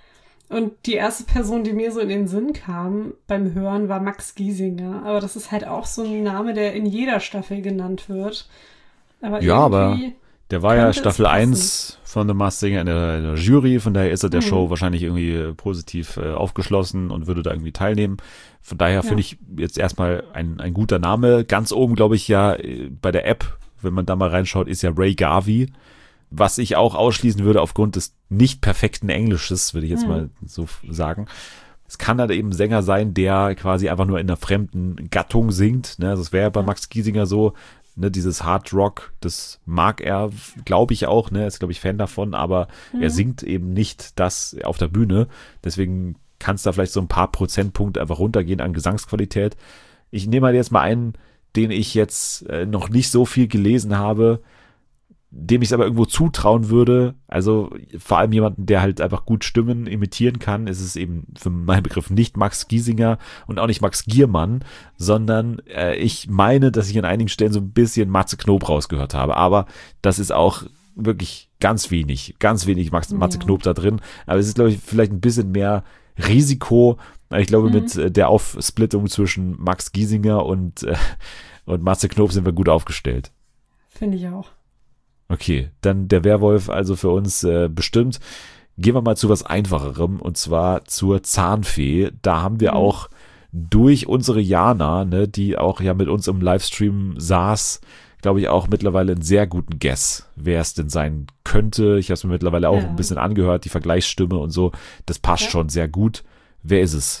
B: Und die erste Person, die mir so in den Sinn kam beim Hören, war Max Giesinger. Aber das ist halt auch so ein Name, der in jeder Staffel genannt wird. Aber
A: ja, aber
B: irgendwie
A: der war ja
B: könnte es
A: Staffel
B: passen.
A: eins von The Masked Singer in der, in der Jury, von daher ist er der
B: Mhm.
A: Show wahrscheinlich irgendwie äh, positiv äh, aufgeschlossen und würde da irgendwie teilnehmen. Von daher finde ich jetzt erstmal ein, ein guter Name. Ganz oben, glaube ich, ja, äh, bei der App, wenn man da mal reinschaut, ist ja Ray Garvey, was ich auch ausschließen würde aufgrund des nicht perfekten Englisches, würde ich jetzt
B: Mhm.
A: mal so f- sagen. Es kann halt eben ein Sänger sein, der quasi einfach nur in einer fremden Gattung singt. Ne? Das wäre ja bei
B: Ja.
A: Max Giesinger so. Ne, dieses Hard Rock, das mag er, glaube ich auch, ne, ist, glaube ich, Fan davon, aber
B: Mhm.
A: er singt eben nicht das auf der Bühne. Deswegen kann es da vielleicht so ein paar Prozentpunkte einfach runtergehen an Gesangsqualität. Ich nehme halt jetzt mal einen, den ich jetzt äh, noch nicht so viel gelesen habe, dem ich es aber irgendwo zutrauen würde. Also vor allem jemanden, der halt einfach gut Stimmen imitieren kann, ist es eben für meinen Begriff nicht Max Giesinger und auch nicht Max Giermann, sondern äh, ich meine, dass ich an einigen Stellen so ein bisschen Matze Knob rausgehört habe. Aber das ist auch wirklich ganz wenig, ganz wenig Max, Matze
B: Ja.
A: Knob da drin. Aber es ist, glaube ich, vielleicht ein bisschen mehr Risiko. Ich glaube,
B: Mhm.
A: mit äh, der Aufsplittung zwischen Max Giesinger und, äh, und Matze Knob sind wir gut aufgestellt.
B: Finde ich auch.
A: Okay, dann der Werwolf also für uns äh, bestimmt. Gehen wir mal zu was Einfacherem und zwar zur Zahnfee. Da haben wir
B: Mhm.
A: auch durch unsere Jana, ne, die auch ja mit uns im Livestream saß, glaube ich auch mittlerweile einen sehr guten Guess, wer es denn sein könnte. Ich habe es mir mittlerweile auch
B: Ja.
A: ein bisschen angehört, die Vergleichsstimme und so. Das passt
B: Ja.
A: schon sehr gut. Wer ist es?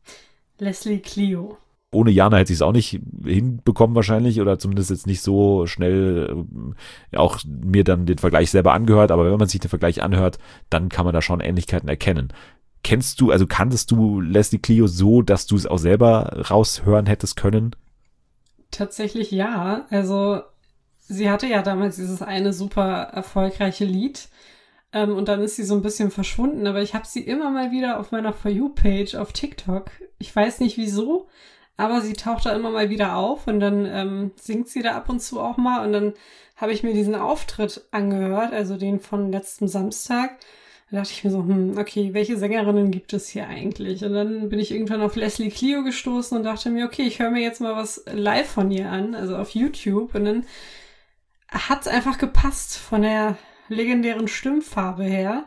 B: Leslie Clio.
A: Ohne Jana hätte ich es auch nicht hinbekommen wahrscheinlich oder zumindest jetzt nicht so schnell äh, auch mir dann den Vergleich selber angehört, aber wenn man sich den Vergleich anhört, dann kann man da schon Ähnlichkeiten erkennen. Kennst du, also kanntest du Leslie Clio so, dass du es auch selber raushören hättest können?
B: Tatsächlich ja. Also sie hatte ja damals dieses eine super erfolgreiche Lied. Ähm, und dann ist sie so ein bisschen verschwunden. Aber ich habe sie immer mal wieder auf meiner For You-Page auf TikTok. Ich weiß nicht wieso, aber sie taucht da immer mal wieder auf und dann ähm, singt sie da ab und zu auch mal. Und dann habe ich mir diesen Auftritt angehört, also den von letztem Samstag. Da dachte ich mir so, hm, okay, welche Sängerinnen gibt es hier eigentlich? Und dann bin ich irgendwann auf Leslie Clio gestoßen und dachte mir, okay, ich höre mir jetzt mal was live von ihr an, also auf YouTube. Und dann hat es einfach gepasst von der legendären Stimmfarbe her.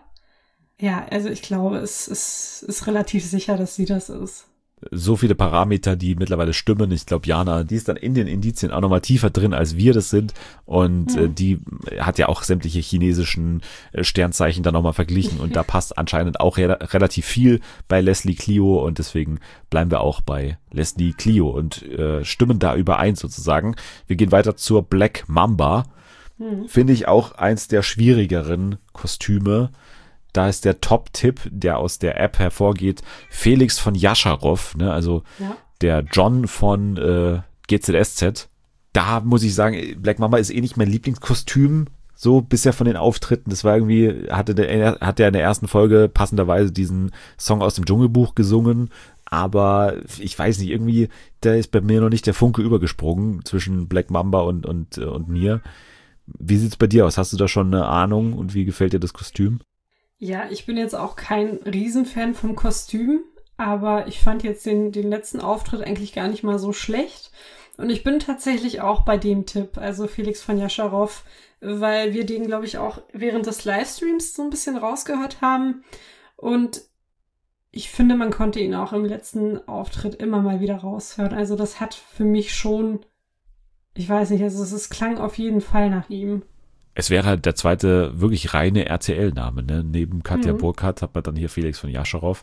B: Ja, also ich glaube, es, es ist relativ sicher, dass sie das ist.
A: So viele Parameter, die mittlerweile stimmen. Ich glaube, Jana, die ist dann in den Indizien auch nochmal tiefer drin, als wir das sind. Und
B: Mhm.
A: äh, die hat ja auch sämtliche chinesischen äh, Sternzeichen dann nochmal verglichen. Und da passt anscheinend auch re relativ viel bei Leslie Clio. Und deswegen bleiben wir auch bei Leslie Clio und äh, stimmen da überein sozusagen. Wir gehen weiter zur Black Mamba.
B: Mhm.
A: Finde ich auch eins der schwierigeren Kostüme. Da ist der Top-Tipp, der aus der App hervorgeht, Felix von Jascharow, ne, also
B: Ja.
A: der John von äh, G Z S Z. Da muss ich sagen, Black Mamba ist eh nicht mein Lieblingskostüm, so bisher von den Auftritten. Das war irgendwie, hatte der, hat der in der ersten Folge passenderweise diesen Song aus dem Dschungelbuch gesungen, aber ich weiß nicht, irgendwie, da ist bei mir noch nicht der Funke übergesprungen zwischen Black Mamba und, und, und mir. Wie sieht's bei dir aus? Hast du da schon eine Ahnung und wie gefällt dir das Kostüm?
B: Ja, ich bin jetzt auch kein Riesenfan vom Kostüm, aber ich fand jetzt den, den letzten Auftritt eigentlich gar nicht mal so schlecht. Und ich bin tatsächlich auch bei dem Tipp, also Felix von Jascharow, weil wir den, glaube ich, auch während des Livestreams so ein bisschen rausgehört haben. Und ich finde, man konnte ihn auch im letzten Auftritt immer mal wieder raushören. Also das hat für mich schon, ich weiß nicht, also es, es klang auf jeden Fall nach ihm.
A: Es wäre halt der zweite wirklich reine R T L-Name, ne? Neben Katja
B: Mhm.
A: Burkhardt hat man dann hier Felix von Jascharow.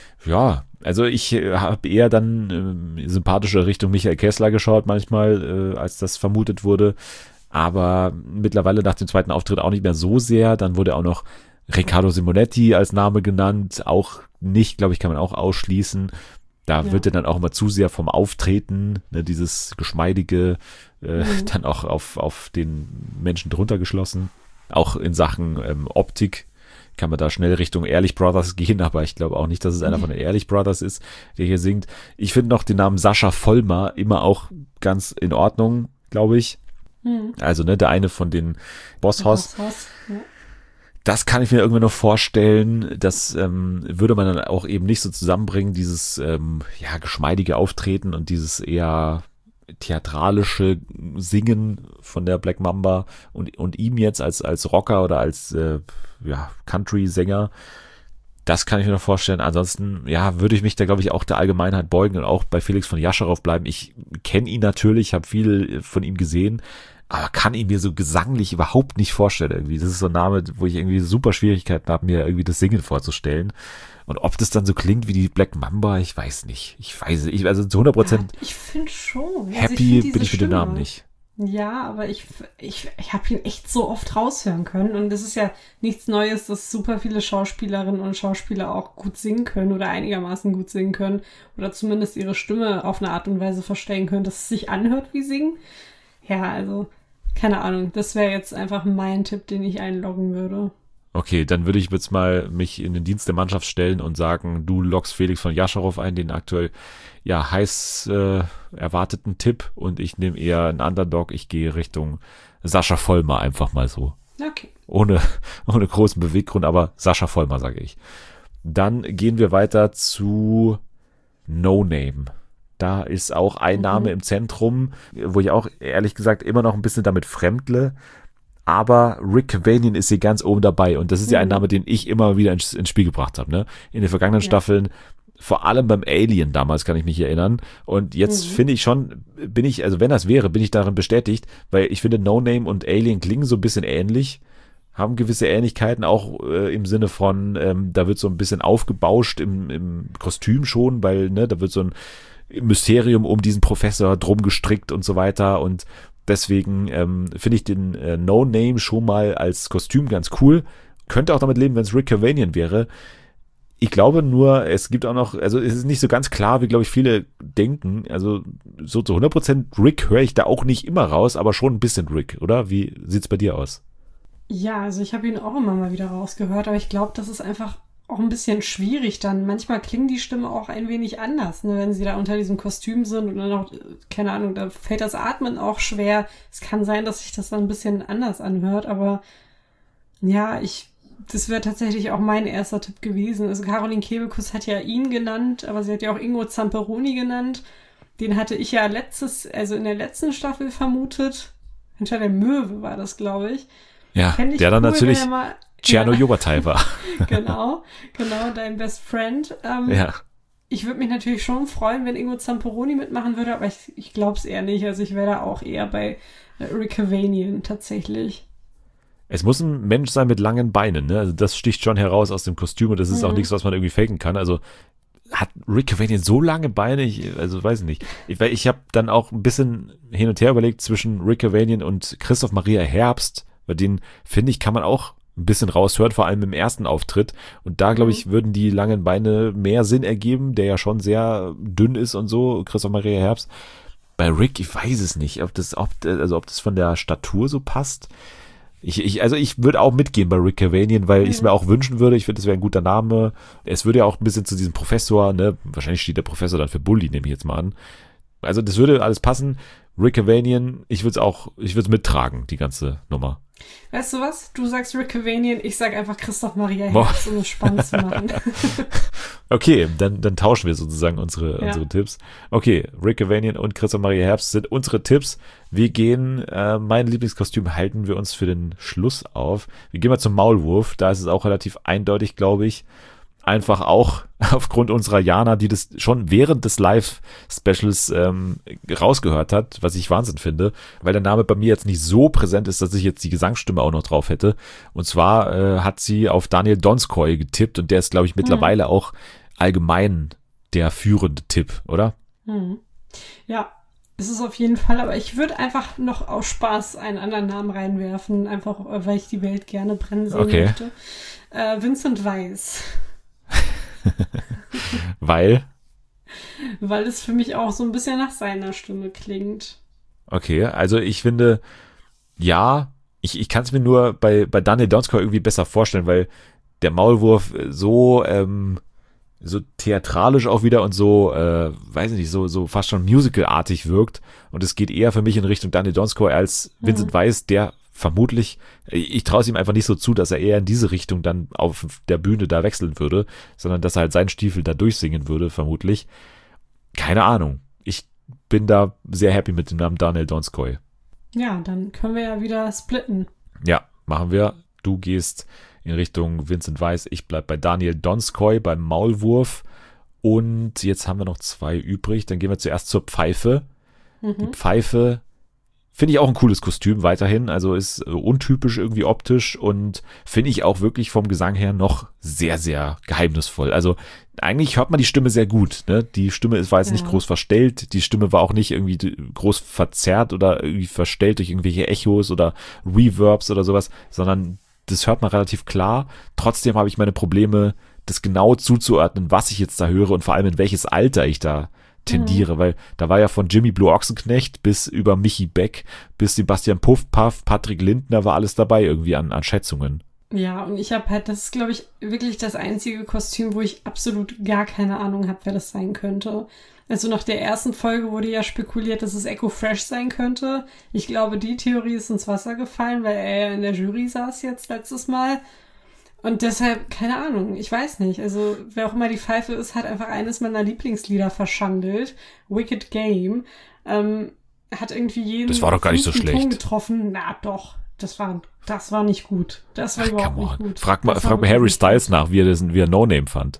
A: Ja, also ich äh, habe eher dann ähm, sympathische Richtung Michael Kessler geschaut manchmal, äh, als das vermutet wurde. Aber mittlerweile nach dem zweiten Auftritt auch nicht mehr so sehr. Dann wurde auch noch Riccardo Simonetti als Name genannt. Auch nicht, glaube ich, kann man auch ausschließen. Da
B: Ja.
A: wird er dann auch immer zu sehr vom Auftreten, ne, dieses geschmeidige, äh,
B: Mhm.
A: dann auch auf, auf den Menschen drunter geschlossen. Auch in Sachen ähm, Optik kann man da schnell Richtung Ehrlich Brothers gehen, aber ich glaube auch nicht, dass es einer von den Ehrlich Brothers ist, der hier singt. Ich finde noch den Namen Sascha Vollmer immer auch ganz in Ordnung, glaube ich.
B: Mhm.
A: Also ne, der eine von den Boss Hoss.
B: Boss Hoss, ja.
A: Das kann ich mir irgendwie noch vorstellen. Das ähm, würde man dann auch eben nicht so zusammenbringen, dieses ähm, ja geschmeidige Auftreten und dieses eher theatralische Singen von der Black Mamba und, und ihm jetzt als, als Rocker oder als äh, ja, Country-Sänger. Das kann ich mir noch vorstellen. Ansonsten, ja, würde ich mich da, glaube ich, auch der Allgemeinheit beugen und auch bei Felix von Jascharow bleiben. Ich kenne ihn natürlich, habe viel von ihm gesehen, aber kann ihn mir so gesanglich überhaupt nicht vorstellen irgendwie. Das ist so ein Name, wo ich irgendwie super Schwierigkeiten habe, mir irgendwie das Singen vorzustellen. Und ob das dann so klingt wie die Black Mamba, ich weiß nicht. Ich weiß nicht. Also zu hundert Prozent
B: Ja, ich finde schon. Also
A: happy
B: ich find diese
A: bin ich mit dem
B: Stimme.
A: Namen nicht.
B: Ja, aber ich, ich, ich habe ihn echt so oft raushören können. Und es ist ja nichts Neues, dass super viele Schauspielerinnen und Schauspieler auch gut singen können oder einigermaßen gut singen können. Oder zumindest ihre Stimme auf eine Art und Weise verstellen können, dass es sich anhört wie singen. Ja, also, keine Ahnung. Das wäre jetzt einfach mein Tipp, den ich einloggen würde.
A: Okay, dann würde ich jetzt mal mich in den Dienst der Mannschaft stellen und sagen, du loggst Felix von Jascharow ein, den aktuell ja heiß äh, erwarteten Tipp, und ich nehme eher einen Underdog. Ich gehe Richtung Sascha Vollmer, einfach mal so.
B: Okay.
A: Ohne, ohne großen Beweggrund, aber Sascha Vollmer, sage ich. Dann gehen wir weiter zu No Name. Da ist auch ein
B: Mhm.
A: Name im Zentrum, wo ich auch ehrlich gesagt immer noch ein bisschen damit fremdle. Aber Rick Cavanian ist hier ganz oben dabei, und das ist ja ein
B: Mhm.
A: Name, den ich immer wieder ins, ins Spiel gebracht habe, ne? In den vergangenen
B: Ja.
A: Staffeln, vor allem beim Alien damals, kann ich mich erinnern. Und jetzt
B: Mhm.
A: finde ich schon, bin ich, also wenn das wäre, bin ich darin bestätigt, weil ich finde, No Name und Alien klingen so ein bisschen ähnlich, haben gewisse Ähnlichkeiten, auch äh, im Sinne von, ähm, da wird so ein bisschen aufgebauscht im, im Kostüm schon, weil, ne, da wird so ein Mysterium um diesen Professor drum gestrickt und so weiter, und deswegen ähm, finde ich den äh, No Name schon mal als Kostüm ganz cool. Könnte auch damit leben, wenn es Rick Cavanian wäre. Ich glaube nur, es gibt auch noch, also es ist nicht so ganz klar, wie, glaube ich, viele denken. Also so zu hundert Prozent Rick höre ich da auch nicht immer raus, aber schon ein bisschen Rick, oder? Wie sieht's bei dir aus?
B: Ja, also ich habe ihn auch immer mal wieder rausgehört, aber ich glaube, das ist einfach auch ein bisschen schwierig dann. Manchmal klingen die Stimmen auch ein wenig anders, ne, wenn sie da unter diesem Kostüm sind und dann auch, äh, keine Ahnung, da fällt das Atmen auch schwer. Es kann sein, dass sich das dann ein bisschen anders anhört, aber ja, ich, das wäre tatsächlich auch mein erster Tipp gewesen. Also Caroline Kebekus hat ja ihn genannt, aber sie hat ja auch Ingo Zamperoni genannt. Den hatte ich ja letztes, also in der letzten Staffel vermutet. Hinter der Möwe war das, glaube ich.
A: Ja,
B: Fänd ich
A: der dann
B: cool,
A: natürlich
B: wenn er mal-
A: Tscherno
B: Ja.
A: Jobatai war.
B: Genau, genau, dein Best Friend. Ähm,
A: Ja.
B: Ich würde mich natürlich schon freuen, wenn Ingo Zamperoni mitmachen würde, aber ich, ich glaube es eher nicht. Also ich wäre da auch eher bei äh, Rick Cavanian tatsächlich.
A: Es muss ein Mensch sein mit langen Beinen, ne? Also das sticht schon heraus aus dem Kostüm, und das ist auch
B: Mhm.
A: nichts, was man irgendwie faken kann. Also hat Rick Cavanian so lange Beine? Ich, also weiß ich nicht. Ich, weil ich habe dann auch ein bisschen hin und her überlegt zwischen Rick Cavanian und Christoph Maria Herbst, bei denen, finde ich, kann man auch ein bisschen raushören, vor allem im ersten Auftritt. Und da, glaube ich, würden die langen Beine mehr Sinn ergeben, der ja schon sehr dünn ist und so, Christoph Maria Herbst. Bei Rick, ich weiß es nicht, ob das, ob, also ob das von der Statur so passt. Ich, ich, also ich würde auch mitgehen bei Rick Cavanian, weil ich es mir auch wünschen würde. Ich finde, das wäre ein guter Name. Es würde ja auch ein bisschen zu diesem Professor, ne, wahrscheinlich steht der Professor dann für Bully, nehme ich jetzt mal an. Also das würde alles passen. Rick Cavanian, ich würde es auch, ich würde es mittragen, die ganze Nummer.
B: Weißt du was? Du sagst Rick Cavanian, ich sag einfach Christoph Maria
A: Boah.
B: Herbst, um es spannend zu machen.
A: Okay, dann, dann tauschen wir sozusagen unsere,
B: Ja.
A: unsere Tipps. Okay, Rick Cavanian und Christoph Maria Herbst sind unsere Tipps. Wir gehen, äh, mein Lieblingskostüm halten wir uns für den Schluss auf. Wir gehen mal zum Maulwurf. Da ist es auch relativ eindeutig, glaube ich. Einfach auch aufgrund unserer Jana, die das schon während des Live-Specials ähm, rausgehört hat, was ich Wahnsinn finde, weil der Name bei mir jetzt nicht so präsent ist, dass ich jetzt die Gesangsstimme auch noch drauf hätte. Und zwar äh, hat sie auf Daniel Donskoy getippt, und der ist, glaube ich, mittlerweile auch allgemein der führende Tipp, oder?
B: Hm. Ja, ist es auf jeden Fall, aber ich würde einfach noch aus Spaß einen anderen Namen reinwerfen, einfach äh, weil ich die Welt gerne brennen sehen
A: Okay.
B: möchte. Äh, Vincent Weiss.
A: Weil,
B: Weil es für mich auch so ein bisschen nach seiner Stimme klingt.
A: okay, also ich finde, ja, ich, ich kann es mir nur bei, bei Daniel Donskoy irgendwie besser vorstellen, weil der Maulwurf so, ähm, so theatralisch auch wieder und so, äh, weiß ich nicht, so, so fast schon musicalartig wirkt, und es geht eher für mich in Richtung Daniel Donskoy als Vincent
B: Mhm.
A: Weiss, der vermutlich, ich traue es ihm einfach nicht so zu, dass er eher in diese Richtung dann auf der Bühne da wechseln würde, sondern dass er halt seinen Stiefel da durchsingen würde, vermutlich. Keine Ahnung. Ich bin da sehr happy mit dem Namen Daniel Donskoy.
B: Ja, dann können wir ja wieder splitten.
A: Ja, machen wir. Du gehst in Richtung Vincent Weiss, ich bleib bei Daniel Donskoy beim Maulwurf. Und jetzt haben wir noch zwei übrig. Dann gehen wir zuerst zur Pfeife. Mhm. Die Pfeife finde ich auch ein cooles Kostüm weiterhin. Also ist untypisch irgendwie optisch und finde ich auch wirklich vom Gesang her noch sehr, sehr geheimnisvoll. Also eigentlich hört man die Stimme sehr gut. Ne? Die Stimme ist, war jetzt ja. nicht groß verstellt. Die Stimme war auch nicht irgendwie groß verzerrt oder irgendwie verstellt durch irgendwelche Echos oder Reverbs oder sowas, sondern das hört man relativ klar. Trotzdem habe ich meine Probleme, das genau zuzuordnen, was ich jetzt da höre und vor allem in welches Alter ich da tendiere, mhm. weil da war ja von Jimmy Blue Ochsenknecht bis über Michi Beck bis Sebastian Puffpaff, Patrick Lindner war alles dabei irgendwie an, an Schätzungen.
B: Ja, und ich habe halt, das ist glaube ich wirklich das einzige Kostüm, wo ich absolut gar keine Ahnung habe, wer das sein könnte. Also nach der ersten Folge wurde ja spekuliert, dass es Echo Fresh sein könnte. Ich glaube, die Theorie ist ins Wasser gefallen, weil er ja in der Jury saß jetzt letztes Mal. Und deshalb, keine Ahnung, ich weiß nicht. Also, wer auch immer die Pfeife ist, hat einfach eines meiner Lieblingslieder verschandelt. Wicked Game. Ähm, hat irgendwie jeden
A: das war doch gar nicht so schlecht.
B: Ton getroffen. Na doch, das war, das war nicht gut. Das war Ach, überhaupt nicht gut.
A: Frag mal, frag mal Harry Styles nach, wie er das, wie er No Name fand.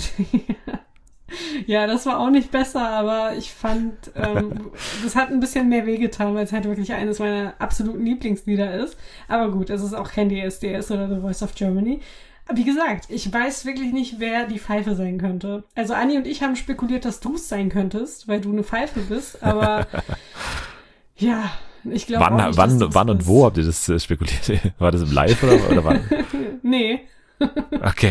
B: Ja, das war auch nicht besser, aber ich fand, ähm, das hat ein bisschen mehr wehgetan, weil es halt wirklich eines meiner absoluten Lieblingslieder ist. Aber gut, es ist auch kein D S D S oder The Voice of Germany. Wie gesagt, ich weiß wirklich nicht, wer die Pfeife sein könnte. Also Anni und ich haben spekuliert, dass du es sein könntest, weil du eine Pfeife bist, aber ja, ich glaube
A: wann,
B: auch nicht,
A: wann,
B: dass
A: wann und wo habt ihr das äh, spekuliert? War das im Live oder, oder wann?
B: Nee.
A: Okay.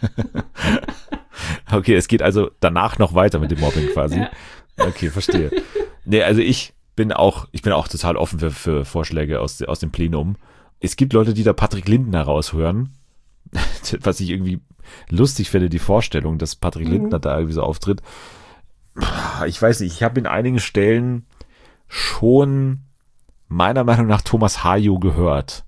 A: Okay, es geht also danach noch weiter mit dem Mobbing quasi. Ja. Okay, verstehe. Nee, also ich bin auch, ich bin auch total offen für, für Vorschläge aus, aus dem Plenum. Es gibt Leute, die da Patrick Lindner raushören, was ich irgendwie lustig finde, die Vorstellung, dass Patrick mhm. Lindner da irgendwie so auftritt. Ich weiß nicht, ich habe in einigen Stellen schon meiner Meinung nach Thomas Hayo gehört.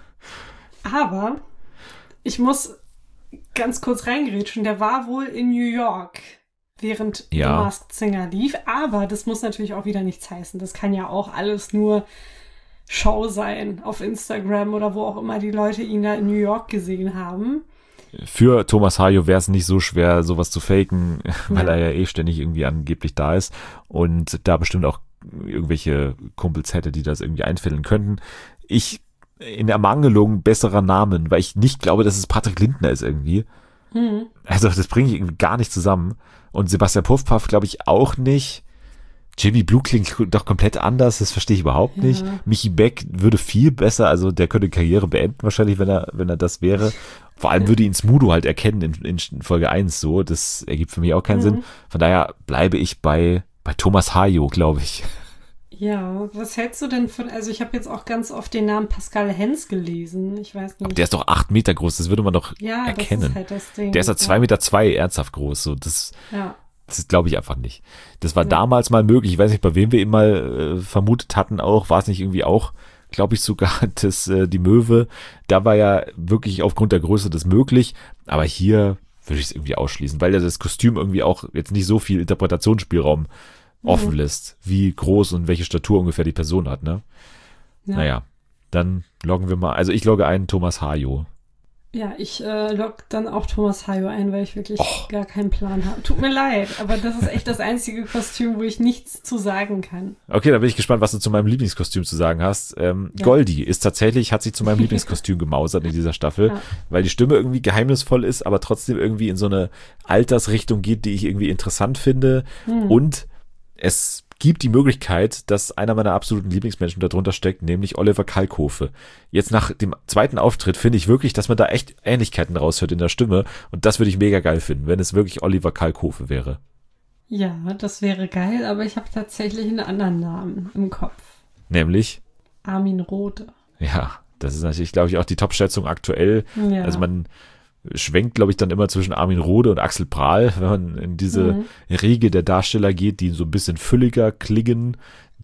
B: Aber ich muss ganz kurz reingerätschen, der war wohl in New York, während
A: ja.
B: The Masked Singer lief, aber das muss natürlich auch wieder nichts heißen. Das kann ja auch alles nur Show sein auf Instagram oder wo auch immer die Leute ihn da in New York gesehen haben.
A: Für Thomas Hayo wäre es nicht so schwer, sowas zu faken, weil ja. er ja eh ständig irgendwie angeblich da ist und da bestimmt auch irgendwelche Kumpels hätte, die das irgendwie einfällen könnten. Ich in Ermangelung besserer Namen, weil ich nicht glaube, dass es Patrick Lindner ist irgendwie. Mhm. Also das bringe ich irgendwie gar nicht zusammen. Und Sebastian Puffpaff glaube ich auch nicht. Jimmy Blue klingt doch komplett anders, das verstehe ich überhaupt ja. nicht. Michi Beck würde viel besser, also der könnte Karriere beenden wahrscheinlich, wenn er wenn er das wäre. Vor allem würde ihn Smudo halt erkennen in, in Folge eins so, das ergibt für mich auch keinen mhm. Sinn. Von daher bleibe ich bei bei Thomas Hayo, glaube ich.
B: Ja, was hältst du denn von, also ich habe jetzt auch ganz oft den Namen Pascal Hens gelesen, ich weiß nicht.
A: Aber der ist doch acht Meter groß, das würde man doch
B: ja,
A: erkennen.
B: Das ist halt das Ding.
A: Der ist ja zwei Meter zwei ernsthaft groß, so das,
B: ja.
A: das glaube ich einfach nicht. Das war
B: ja.
A: damals mal möglich, ich weiß nicht, bei wem wir ihn mal äh, vermutet hatten auch, war es nicht irgendwie auch, glaube ich sogar, das, äh, die Möwe, da war ja wirklich aufgrund der Größe das möglich, aber hier würde ich es irgendwie ausschließen, weil ja das Kostüm irgendwie auch jetzt nicht so viel Interpretationsspielraum offen mhm. lässt, wie groß und welche Statur ungefähr die Person hat, ne? Ja. Naja, dann loggen wir mal, also ich logge ein Thomas Hayo.
B: Ja, ich äh, logge dann auch Thomas Hayo ein, weil ich wirklich
A: oh.
B: gar keinen Plan habe. Tut mir leid, aber das ist echt das einzige Kostüm, wo ich nichts zu sagen kann.
A: Okay, dann bin ich gespannt, was du zu meinem Lieblingskostüm zu sagen hast. Ähm, ja. Goldie ist tatsächlich, hat sich zu meinem Lieblingskostüm gemausert in dieser Staffel, ja. weil die Stimme irgendwie geheimnisvoll ist, aber trotzdem irgendwie in so eine Altersrichtung geht, die ich irgendwie interessant finde hm. und es gibt die Möglichkeit, dass einer meiner absoluten Lieblingsmenschen darunter steckt, nämlich Oliver Kalkofe. Jetzt nach dem zweiten Auftritt finde ich wirklich, dass man da echt Ähnlichkeiten raushört in der Stimme und das würde ich mega geil finden, wenn es wirklich Oliver Kalkofe wäre.
B: Ja, das wäre geil, aber ich habe tatsächlich einen anderen Namen im Kopf.
A: Nämlich?
B: Armin Rohde.
A: Ja, das ist natürlich, glaube ich, auch die Top-Schätzung aktuell.
B: Ja.
A: Also man schwenkt, glaube ich, dann immer zwischen Armin Rohde und Axel Prahl, wenn man in diese mhm. Riege der Darsteller geht, die so ein bisschen fülliger klingen,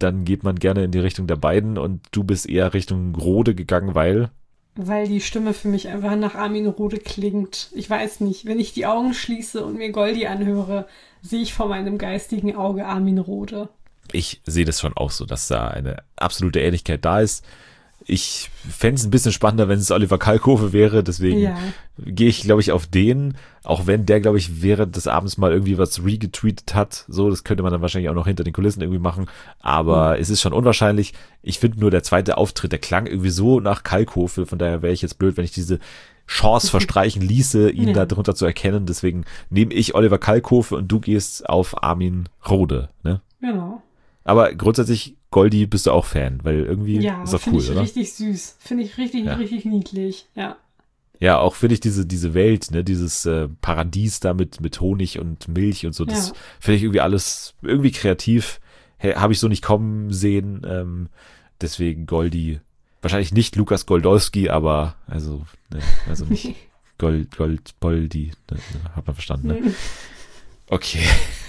A: dann geht man gerne in die Richtung der beiden und du bist eher Richtung Rode gegangen, weil...
B: Weil die Stimme für mich einfach nach Armin Rohde klingt. Ich weiß nicht, wenn ich die Augen schließe und mir Goldi anhöre, sehe ich vor meinem geistigen Auge Armin Rohde.
A: Ich sehe das schon auch so, dass da eine absolute Ähnlichkeit da ist. Ich fände es ein bisschen spannender, wenn es Oliver Kalkofe wäre, deswegen
B: Ja.
A: gehe ich, glaube ich, auf den, auch wenn der, glaube ich, während des Abends mal irgendwie was regetweetet hat, so, das könnte man dann wahrscheinlich auch noch hinter den Kulissen irgendwie machen, aber es ist schon unwahrscheinlich. Ich finde nur, der zweite Auftritt, der klang irgendwie so nach Kalkofe, von daher wäre ich jetzt blöd, wenn ich diese Chance verstreichen ließe, ihn
B: Ja.
A: da drunter zu erkennen, deswegen nehme ich Oliver Kalkofe und du gehst auf Armin Rohde, ne?
B: Genau.
A: Aber grundsätzlich, Goldi, bist du auch Fan, weil irgendwie
B: Ja,
A: ist doch
B: finde
A: cool,
B: ich
A: oder?
B: richtig süß. Finde ich richtig,
A: Ja.
B: richtig niedlich. Ja.
A: Ja, auch finde ich diese, diese Welt, ne, dieses äh, Paradies da mit, mit Honig und Milch und so, das
B: Ja.
A: finde ich irgendwie alles irgendwie kreativ. Hey, habe ich so nicht kommen sehen. Ähm, deswegen Goldi. Wahrscheinlich nicht Lukas Goldowski, aber also, ne, also nicht Gold, Gold, Boldi. Ne, hat man verstanden, ne?
B: Mhm.
A: Okay.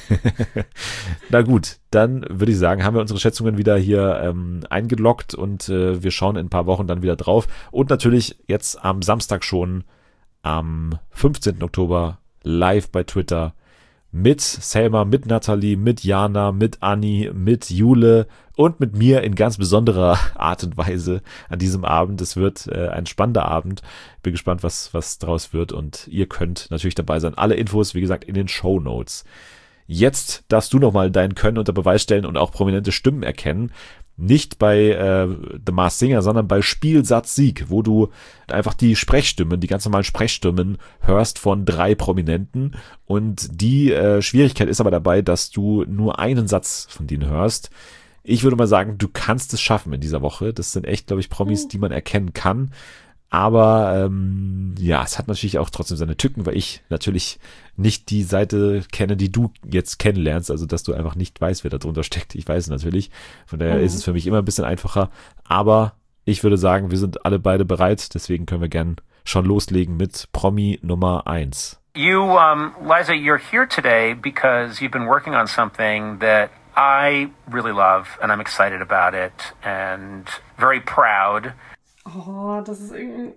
A: Na gut, dann würde ich sagen, haben wir unsere Schätzungen wieder hier ähm, eingeloggt und äh, wir schauen in ein paar Wochen dann wieder drauf. Und natürlich jetzt am Samstag schon, am fünfzehnten Oktober, live bei Twitter mit Selma, mit Nathalie, mit Jana, mit Anni, mit Jule und mit mir in ganz besonderer Art und Weise an diesem Abend. Es wird äh, ein spannender Abend. Bin gespannt, was, was draus wird und ihr könnt natürlich dabei sein. Alle Infos, wie gesagt, in den Shownotes. Jetzt darfst du nochmal dein Können unter Beweis stellen und auch prominente Stimmen erkennen. Nicht bei äh, The Masked Singer, sondern bei Spielsatz Sieg, wo du einfach die Sprechstimmen, die ganz normalen Sprechstimmen hörst von drei Prominenten. Und die äh, Schwierigkeit ist aber dabei, dass du nur einen Satz von denen hörst. Ich würde mal sagen, du kannst es schaffen in dieser Woche. Das sind echt, glaube ich, Promis, die man erkennen kann. Aber ähm, ja, es hat natürlich auch trotzdem seine Tücken, weil ich natürlich nicht die Seite kenne, die du jetzt kennenlernst, also dass du einfach nicht weißt, wer da drunter steckt. Ich weiß es natürlich. Von daher
B: Mhm.
A: ist es für mich immer ein bisschen einfacher. Aber ich würde sagen, wir sind alle beide bereit. Deswegen können wir gern schon loslegen mit Promi Nummer eins.
D: You, um, Liza, you're here today because you've been working on something that I really love and I'm excited about it and very proud.
B: Oh, das ist irgendein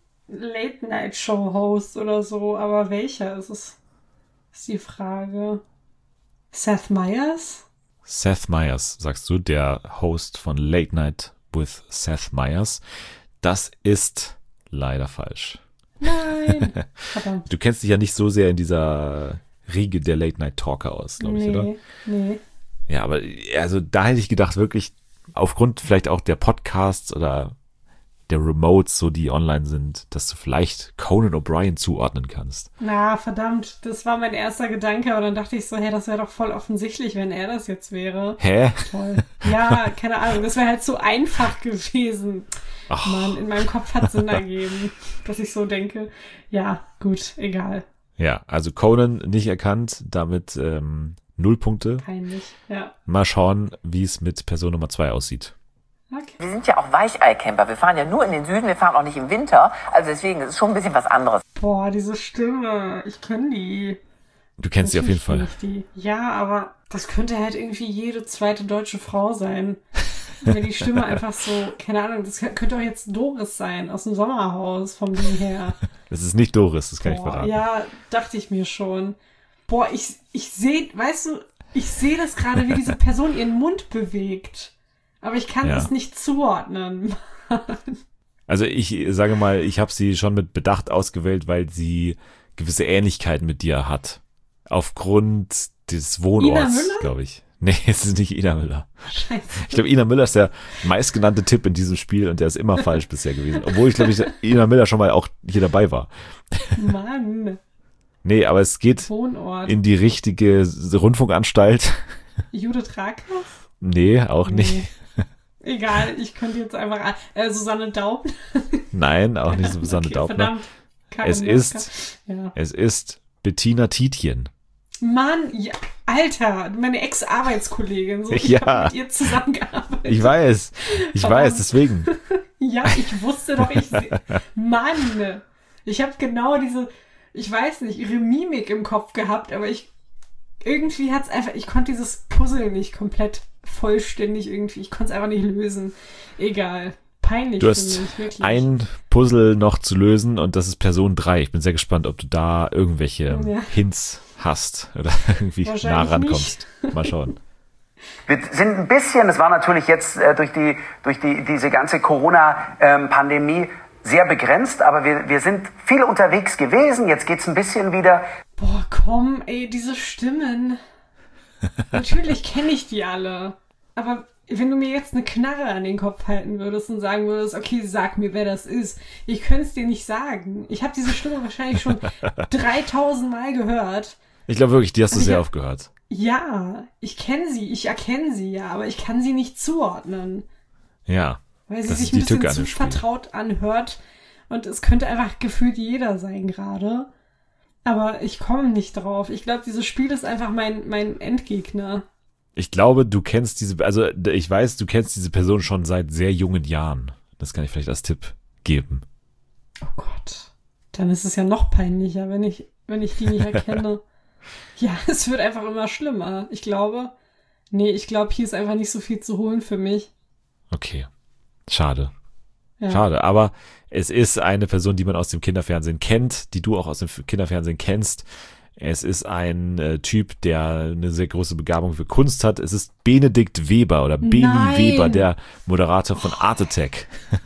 B: Late-Night-Show-Host oder so, aber welcher ist es? Ist die Frage. Seth Meyers?
A: Seth Meyers, sagst du, der Host von Late Night with Seth Meyers. Das ist leider falsch.
B: Nein. Verdammt.
A: Du kennst dich ja nicht so sehr in dieser Riege der Late Night Talker aus, glaube ich,
B: nee,
A: oder?
B: nee.
A: Ja, aber also da hätte ich gedacht, wirklich aufgrund vielleicht auch der Podcasts oder der Remotes, so die online sind, dass du vielleicht Conan O'Brien zuordnen kannst.
B: Na, verdammt. Das war mein erster Gedanke, aber dann dachte ich so, hey, das wäre doch voll offensichtlich, wenn er das jetzt wäre.
A: Hä?
B: Toll. Ja, keine Ahnung. Das wäre halt so einfach gewesen.
A: Ach.
B: Mann, in meinem Kopf hat Sinn ergeben, dass ich so denke. Ja, gut, egal.
A: Ja, also Conan nicht erkannt, damit ähm, null Punkte.
B: Peinlich. Ja.
A: Mal schauen, wie es mit Person Nummer zwei aussieht.
B: Okay.
E: Wir sind ja auch Weicheicamper. Wir fahren ja nur in den Süden, wir fahren auch nicht im Winter. Also deswegen ist es schon ein bisschen was anderes.
B: Boah, diese Stimme. Ich kenne die.
A: Du kennst sie auf jeden
B: Natürlich
A: Fall.
B: kenn ich die. Ja, aber das könnte halt irgendwie jede zweite deutsche Frau sein. Wenn die Stimme einfach so, keine Ahnung, das könnte auch jetzt Doris sein, aus dem Sommerhaus, vom Ding her.
A: Das ist nicht Doris, das kann ich
B: Boah,
A: verraten.
B: ja, dachte ich mir schon. Boah, ich, ich sehe, weißt du, ich sehe das gerade, wie diese Person ihren Mund bewegt. Aber ich kann
A: Ja.
B: es nicht zuordnen.
A: Also ich sage mal, ich habe sie schon mit Bedacht ausgewählt, weil sie gewisse Ähnlichkeiten mit dir hat. Aufgrund des
B: Ina
A: Wohnorts,
B: Müller?
A: glaube ich. Nee, es ist nicht Ina Müller.
B: Scheiße.
A: Ich glaube, Ina Müller ist der meistgenannte Tipp in diesem Spiel und der ist immer falsch bisher gewesen. Obwohl ich glaube, ich, Ina Müller schon mal auch hier dabei war.
B: Mann.
A: Nee, aber es geht
B: Wohnort.
A: in die richtige Rundfunkanstalt.
B: Judith Rakers?
A: Nee, auch nicht.
B: Nee. Egal, ich könnte jetzt einfach, äh, Susanne Daub.
A: Nein, auch nicht Susanne
B: Okay,
A: Daubner.
B: verdammt. Karin
A: Es
B: Moska.
A: ist,
B: Ja.
A: es ist Bettina Tietjen.
B: Mann, ja, Alter, meine Ex-Arbeitskollegin. So, ich
A: Ja.
B: habe mit ihr zusammengearbeitet.
A: Ich weiß, ich
B: Verdammt.
A: weiß, deswegen.
B: Ja, ich wusste doch, ich seh- Mann, ich habe genau diese, ich weiß nicht, ihre Mimik im Kopf gehabt, aber ich, irgendwie hat's einfach, ich konnte dieses Puzzle nicht komplett vollständig irgendwie. Ich konnte es einfach nicht lösen. Egal. Peinlich
A: Du
B: für
A: hast
B: mich, wirklich.
A: ein Puzzle noch zu lösen und das ist Person drei. Ich bin sehr gespannt, ob du da irgendwelche
B: Ja.
A: Hints hast oder irgendwie nah
B: Wahrscheinlich
A: rankommst. Mal schauen.
F: Wir sind ein bisschen, es war natürlich jetzt äh, durch die durch die diese ganze Corona-Pandemie sehr begrenzt, aber wir, wir sind viel unterwegs gewesen. Jetzt geht's ein bisschen wieder.
B: Boah, komm, ey, diese Stimmen. Natürlich kenne ich die alle. Aber wenn du mir jetzt eine Knarre an den Kopf halten würdest und sagen würdest, okay, sag mir, wer das ist. Ich könnte es dir nicht sagen. Ich habe diese Stimme wahrscheinlich schon dreitausend Mal gehört.
A: Ich glaube wirklich, die hast du
B: Aber ich
A: sehr
B: hab-
A: oft gehört.
B: Ja, ich kenne sie, ich erkenne sie ja, aber ich kann sie nicht zuordnen.
A: Ja.
B: Weil sie
A: Das
B: sich
A: ist
B: ein
A: die
B: bisschen
A: Tücke an
B: zu
A: dem Spiel.
B: vertraut anhört. Und es könnte einfach gefühlt jeder sein gerade. Aber ich komme nicht drauf. Ich glaube, dieses Spiel ist einfach mein, mein Endgegner.
A: Ich glaube, du kennst diese, also ich weiß, du kennst diese Person schon seit sehr jungen Jahren. Das kann ich vielleicht als Tipp geben.
B: Oh Gott. Dann ist es ja noch peinlicher, wenn ich, wenn ich die nicht erkenne. Ja, es wird einfach immer schlimmer. Ich glaube, nee, ich glaube, hier ist einfach nicht so viel zu holen für mich.
A: Okay. Schade.
B: Ja.
A: Schade, aber es ist eine Person, die man aus dem Kinderfernsehen kennt, die du auch aus dem Kinderfernsehen kennst. Es ist ein äh, Typ, der eine sehr große Begabung für Kunst hat. Es ist Benedikt Weber oder Beni
B: Nein.
A: Weber, der Moderator von Art Attack.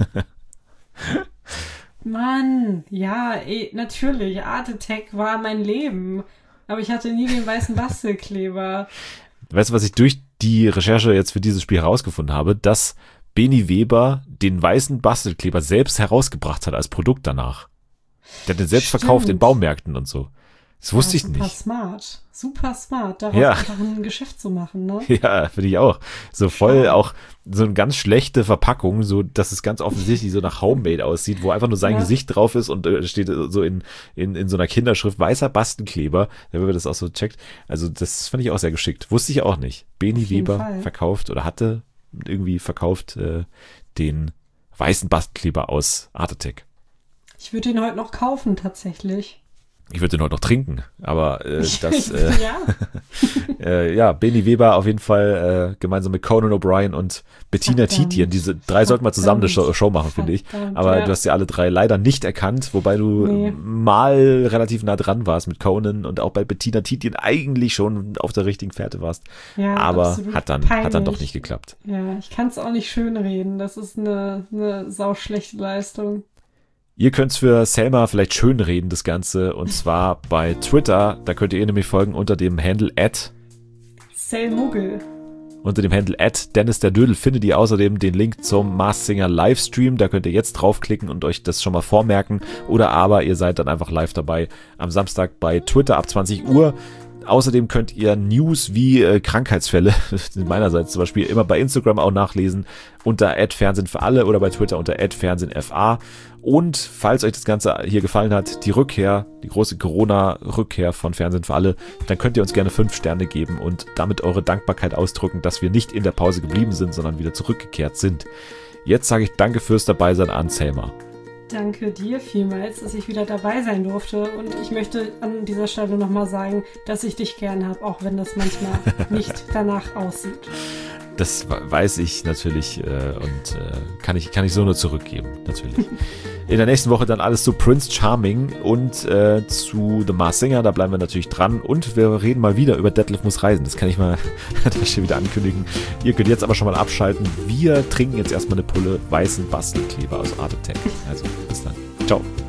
B: Mann, ja, ey, natürlich. Art Attack war mein Leben. Aber ich hatte nie den weißen Bastelkleber.
A: Weißt du, was ich durch die Recherche jetzt für dieses Spiel herausgefunden habe? Dass Beni Weber den weißen Bastelkleber selbst herausgebracht hat als Produkt danach. Der hat den selbst
B: Stimmt.
A: verkauft in Baumärkten und so. Das wusste
B: ja,
A: ich
B: super
A: nicht.
B: smart. Super smart, daraus
A: Ja.
B: einfach ein Geschäft zu machen, ne?
A: Ja, finde ich auch. So voll
B: Stark.
A: auch so eine ganz schlechte Verpackung, so dass es ganz offensichtlich so nach Homemade aussieht, wo einfach nur sein
B: Ja.
A: Gesicht drauf ist und äh, steht so in, in, in so einer Kinderschrift weißer Bastelkleber, wenn man das auch so checkt. Also das fand ich auch sehr geschickt. Wusste ich auch nicht. Beni
B: Auf jeden
A: Weber
B: Fall.
A: verkauft oder hatte irgendwie verkauft äh, den weißen Bastelkleber aus Art Attack.
B: Ich würde ihn heute noch kaufen, tatsächlich.
A: Ich würde den heute noch trinken, aber äh, das, äh,
B: ja.
A: äh, ja, Beni Weber auf jeden Fall äh, gemeinsam mit Conan O'Brien und Bettina
B: Verdammt.
A: Titian. Diese drei sollten mal zusammen eine Show,
B: Verdammt.
A: Show machen, finde ich.
B: Verdammt,
A: Aber
B: ja.
A: du hast sie alle drei leider nicht erkannt, wobei du
B: Nee.
A: mal relativ nah dran warst mit Conan und auch bei Bettina Titian eigentlich schon auf der richtigen Fährte warst.
B: Ja,
A: aber
B: absolut
A: hat dann, hat dann doch
B: peinlich.
A: nicht geklappt.
B: Ja, ich kann es auch nicht schönreden. Das ist eine, eine sauschlechte Leistung.
A: Ihr könnt's für Selma vielleicht schönreden, das Ganze, und zwar bei Twitter. Da könnt ihr ihr nämlich folgen unter dem Handle at
B: Selmuggel.
A: Unter dem Handle at Dennis der Dödel findet ihr außerdem den Link zum Masked Singer Livestream. Da könnt ihr jetzt draufklicken und euch das schon mal vormerken. Oder aber ihr seid dann einfach live dabei am Samstag bei Twitter ab zwanzig Uhr. Außerdem könnt ihr News wie äh, Krankheitsfälle, meinerseits zum Beispiel, immer bei Instagram auch nachlesen unter at Fernsehen für alle oder bei Twitter unter at Fernsehen F A. Und falls euch das Ganze hier gefallen hat, die Rückkehr, die große Corona-Rückkehr von Fernsehen für alle, dann könnt ihr uns gerne fünf Sterne geben und damit eure Dankbarkeit ausdrücken, dass wir nicht in der Pause geblieben sind, sondern wieder zurückgekehrt sind. Jetzt sage ich danke fürs Dabeisein an Selma.
B: Danke dir vielmals, dass ich wieder dabei sein durfte. Und ich möchte an dieser Stelle nochmal sagen, dass ich dich gern habe, auch wenn das manchmal nicht danach aussieht.
A: Das weiß ich natürlich äh, und äh, kann ich kann ich so nur zurückgeben, natürlich. In der nächsten Woche dann alles zu Prince Charming und äh, zu The Masked Singer, da bleiben wir natürlich dran. Und wir reden mal wieder über Detlef muss reisen, das kann ich mal an der Stelle wieder ankündigen. Ihr könnt jetzt aber schon mal abschalten. Wir trinken jetzt erstmal eine Pulle weißen Bastelkleber aus Art Attack. Also bis dann. Ciao.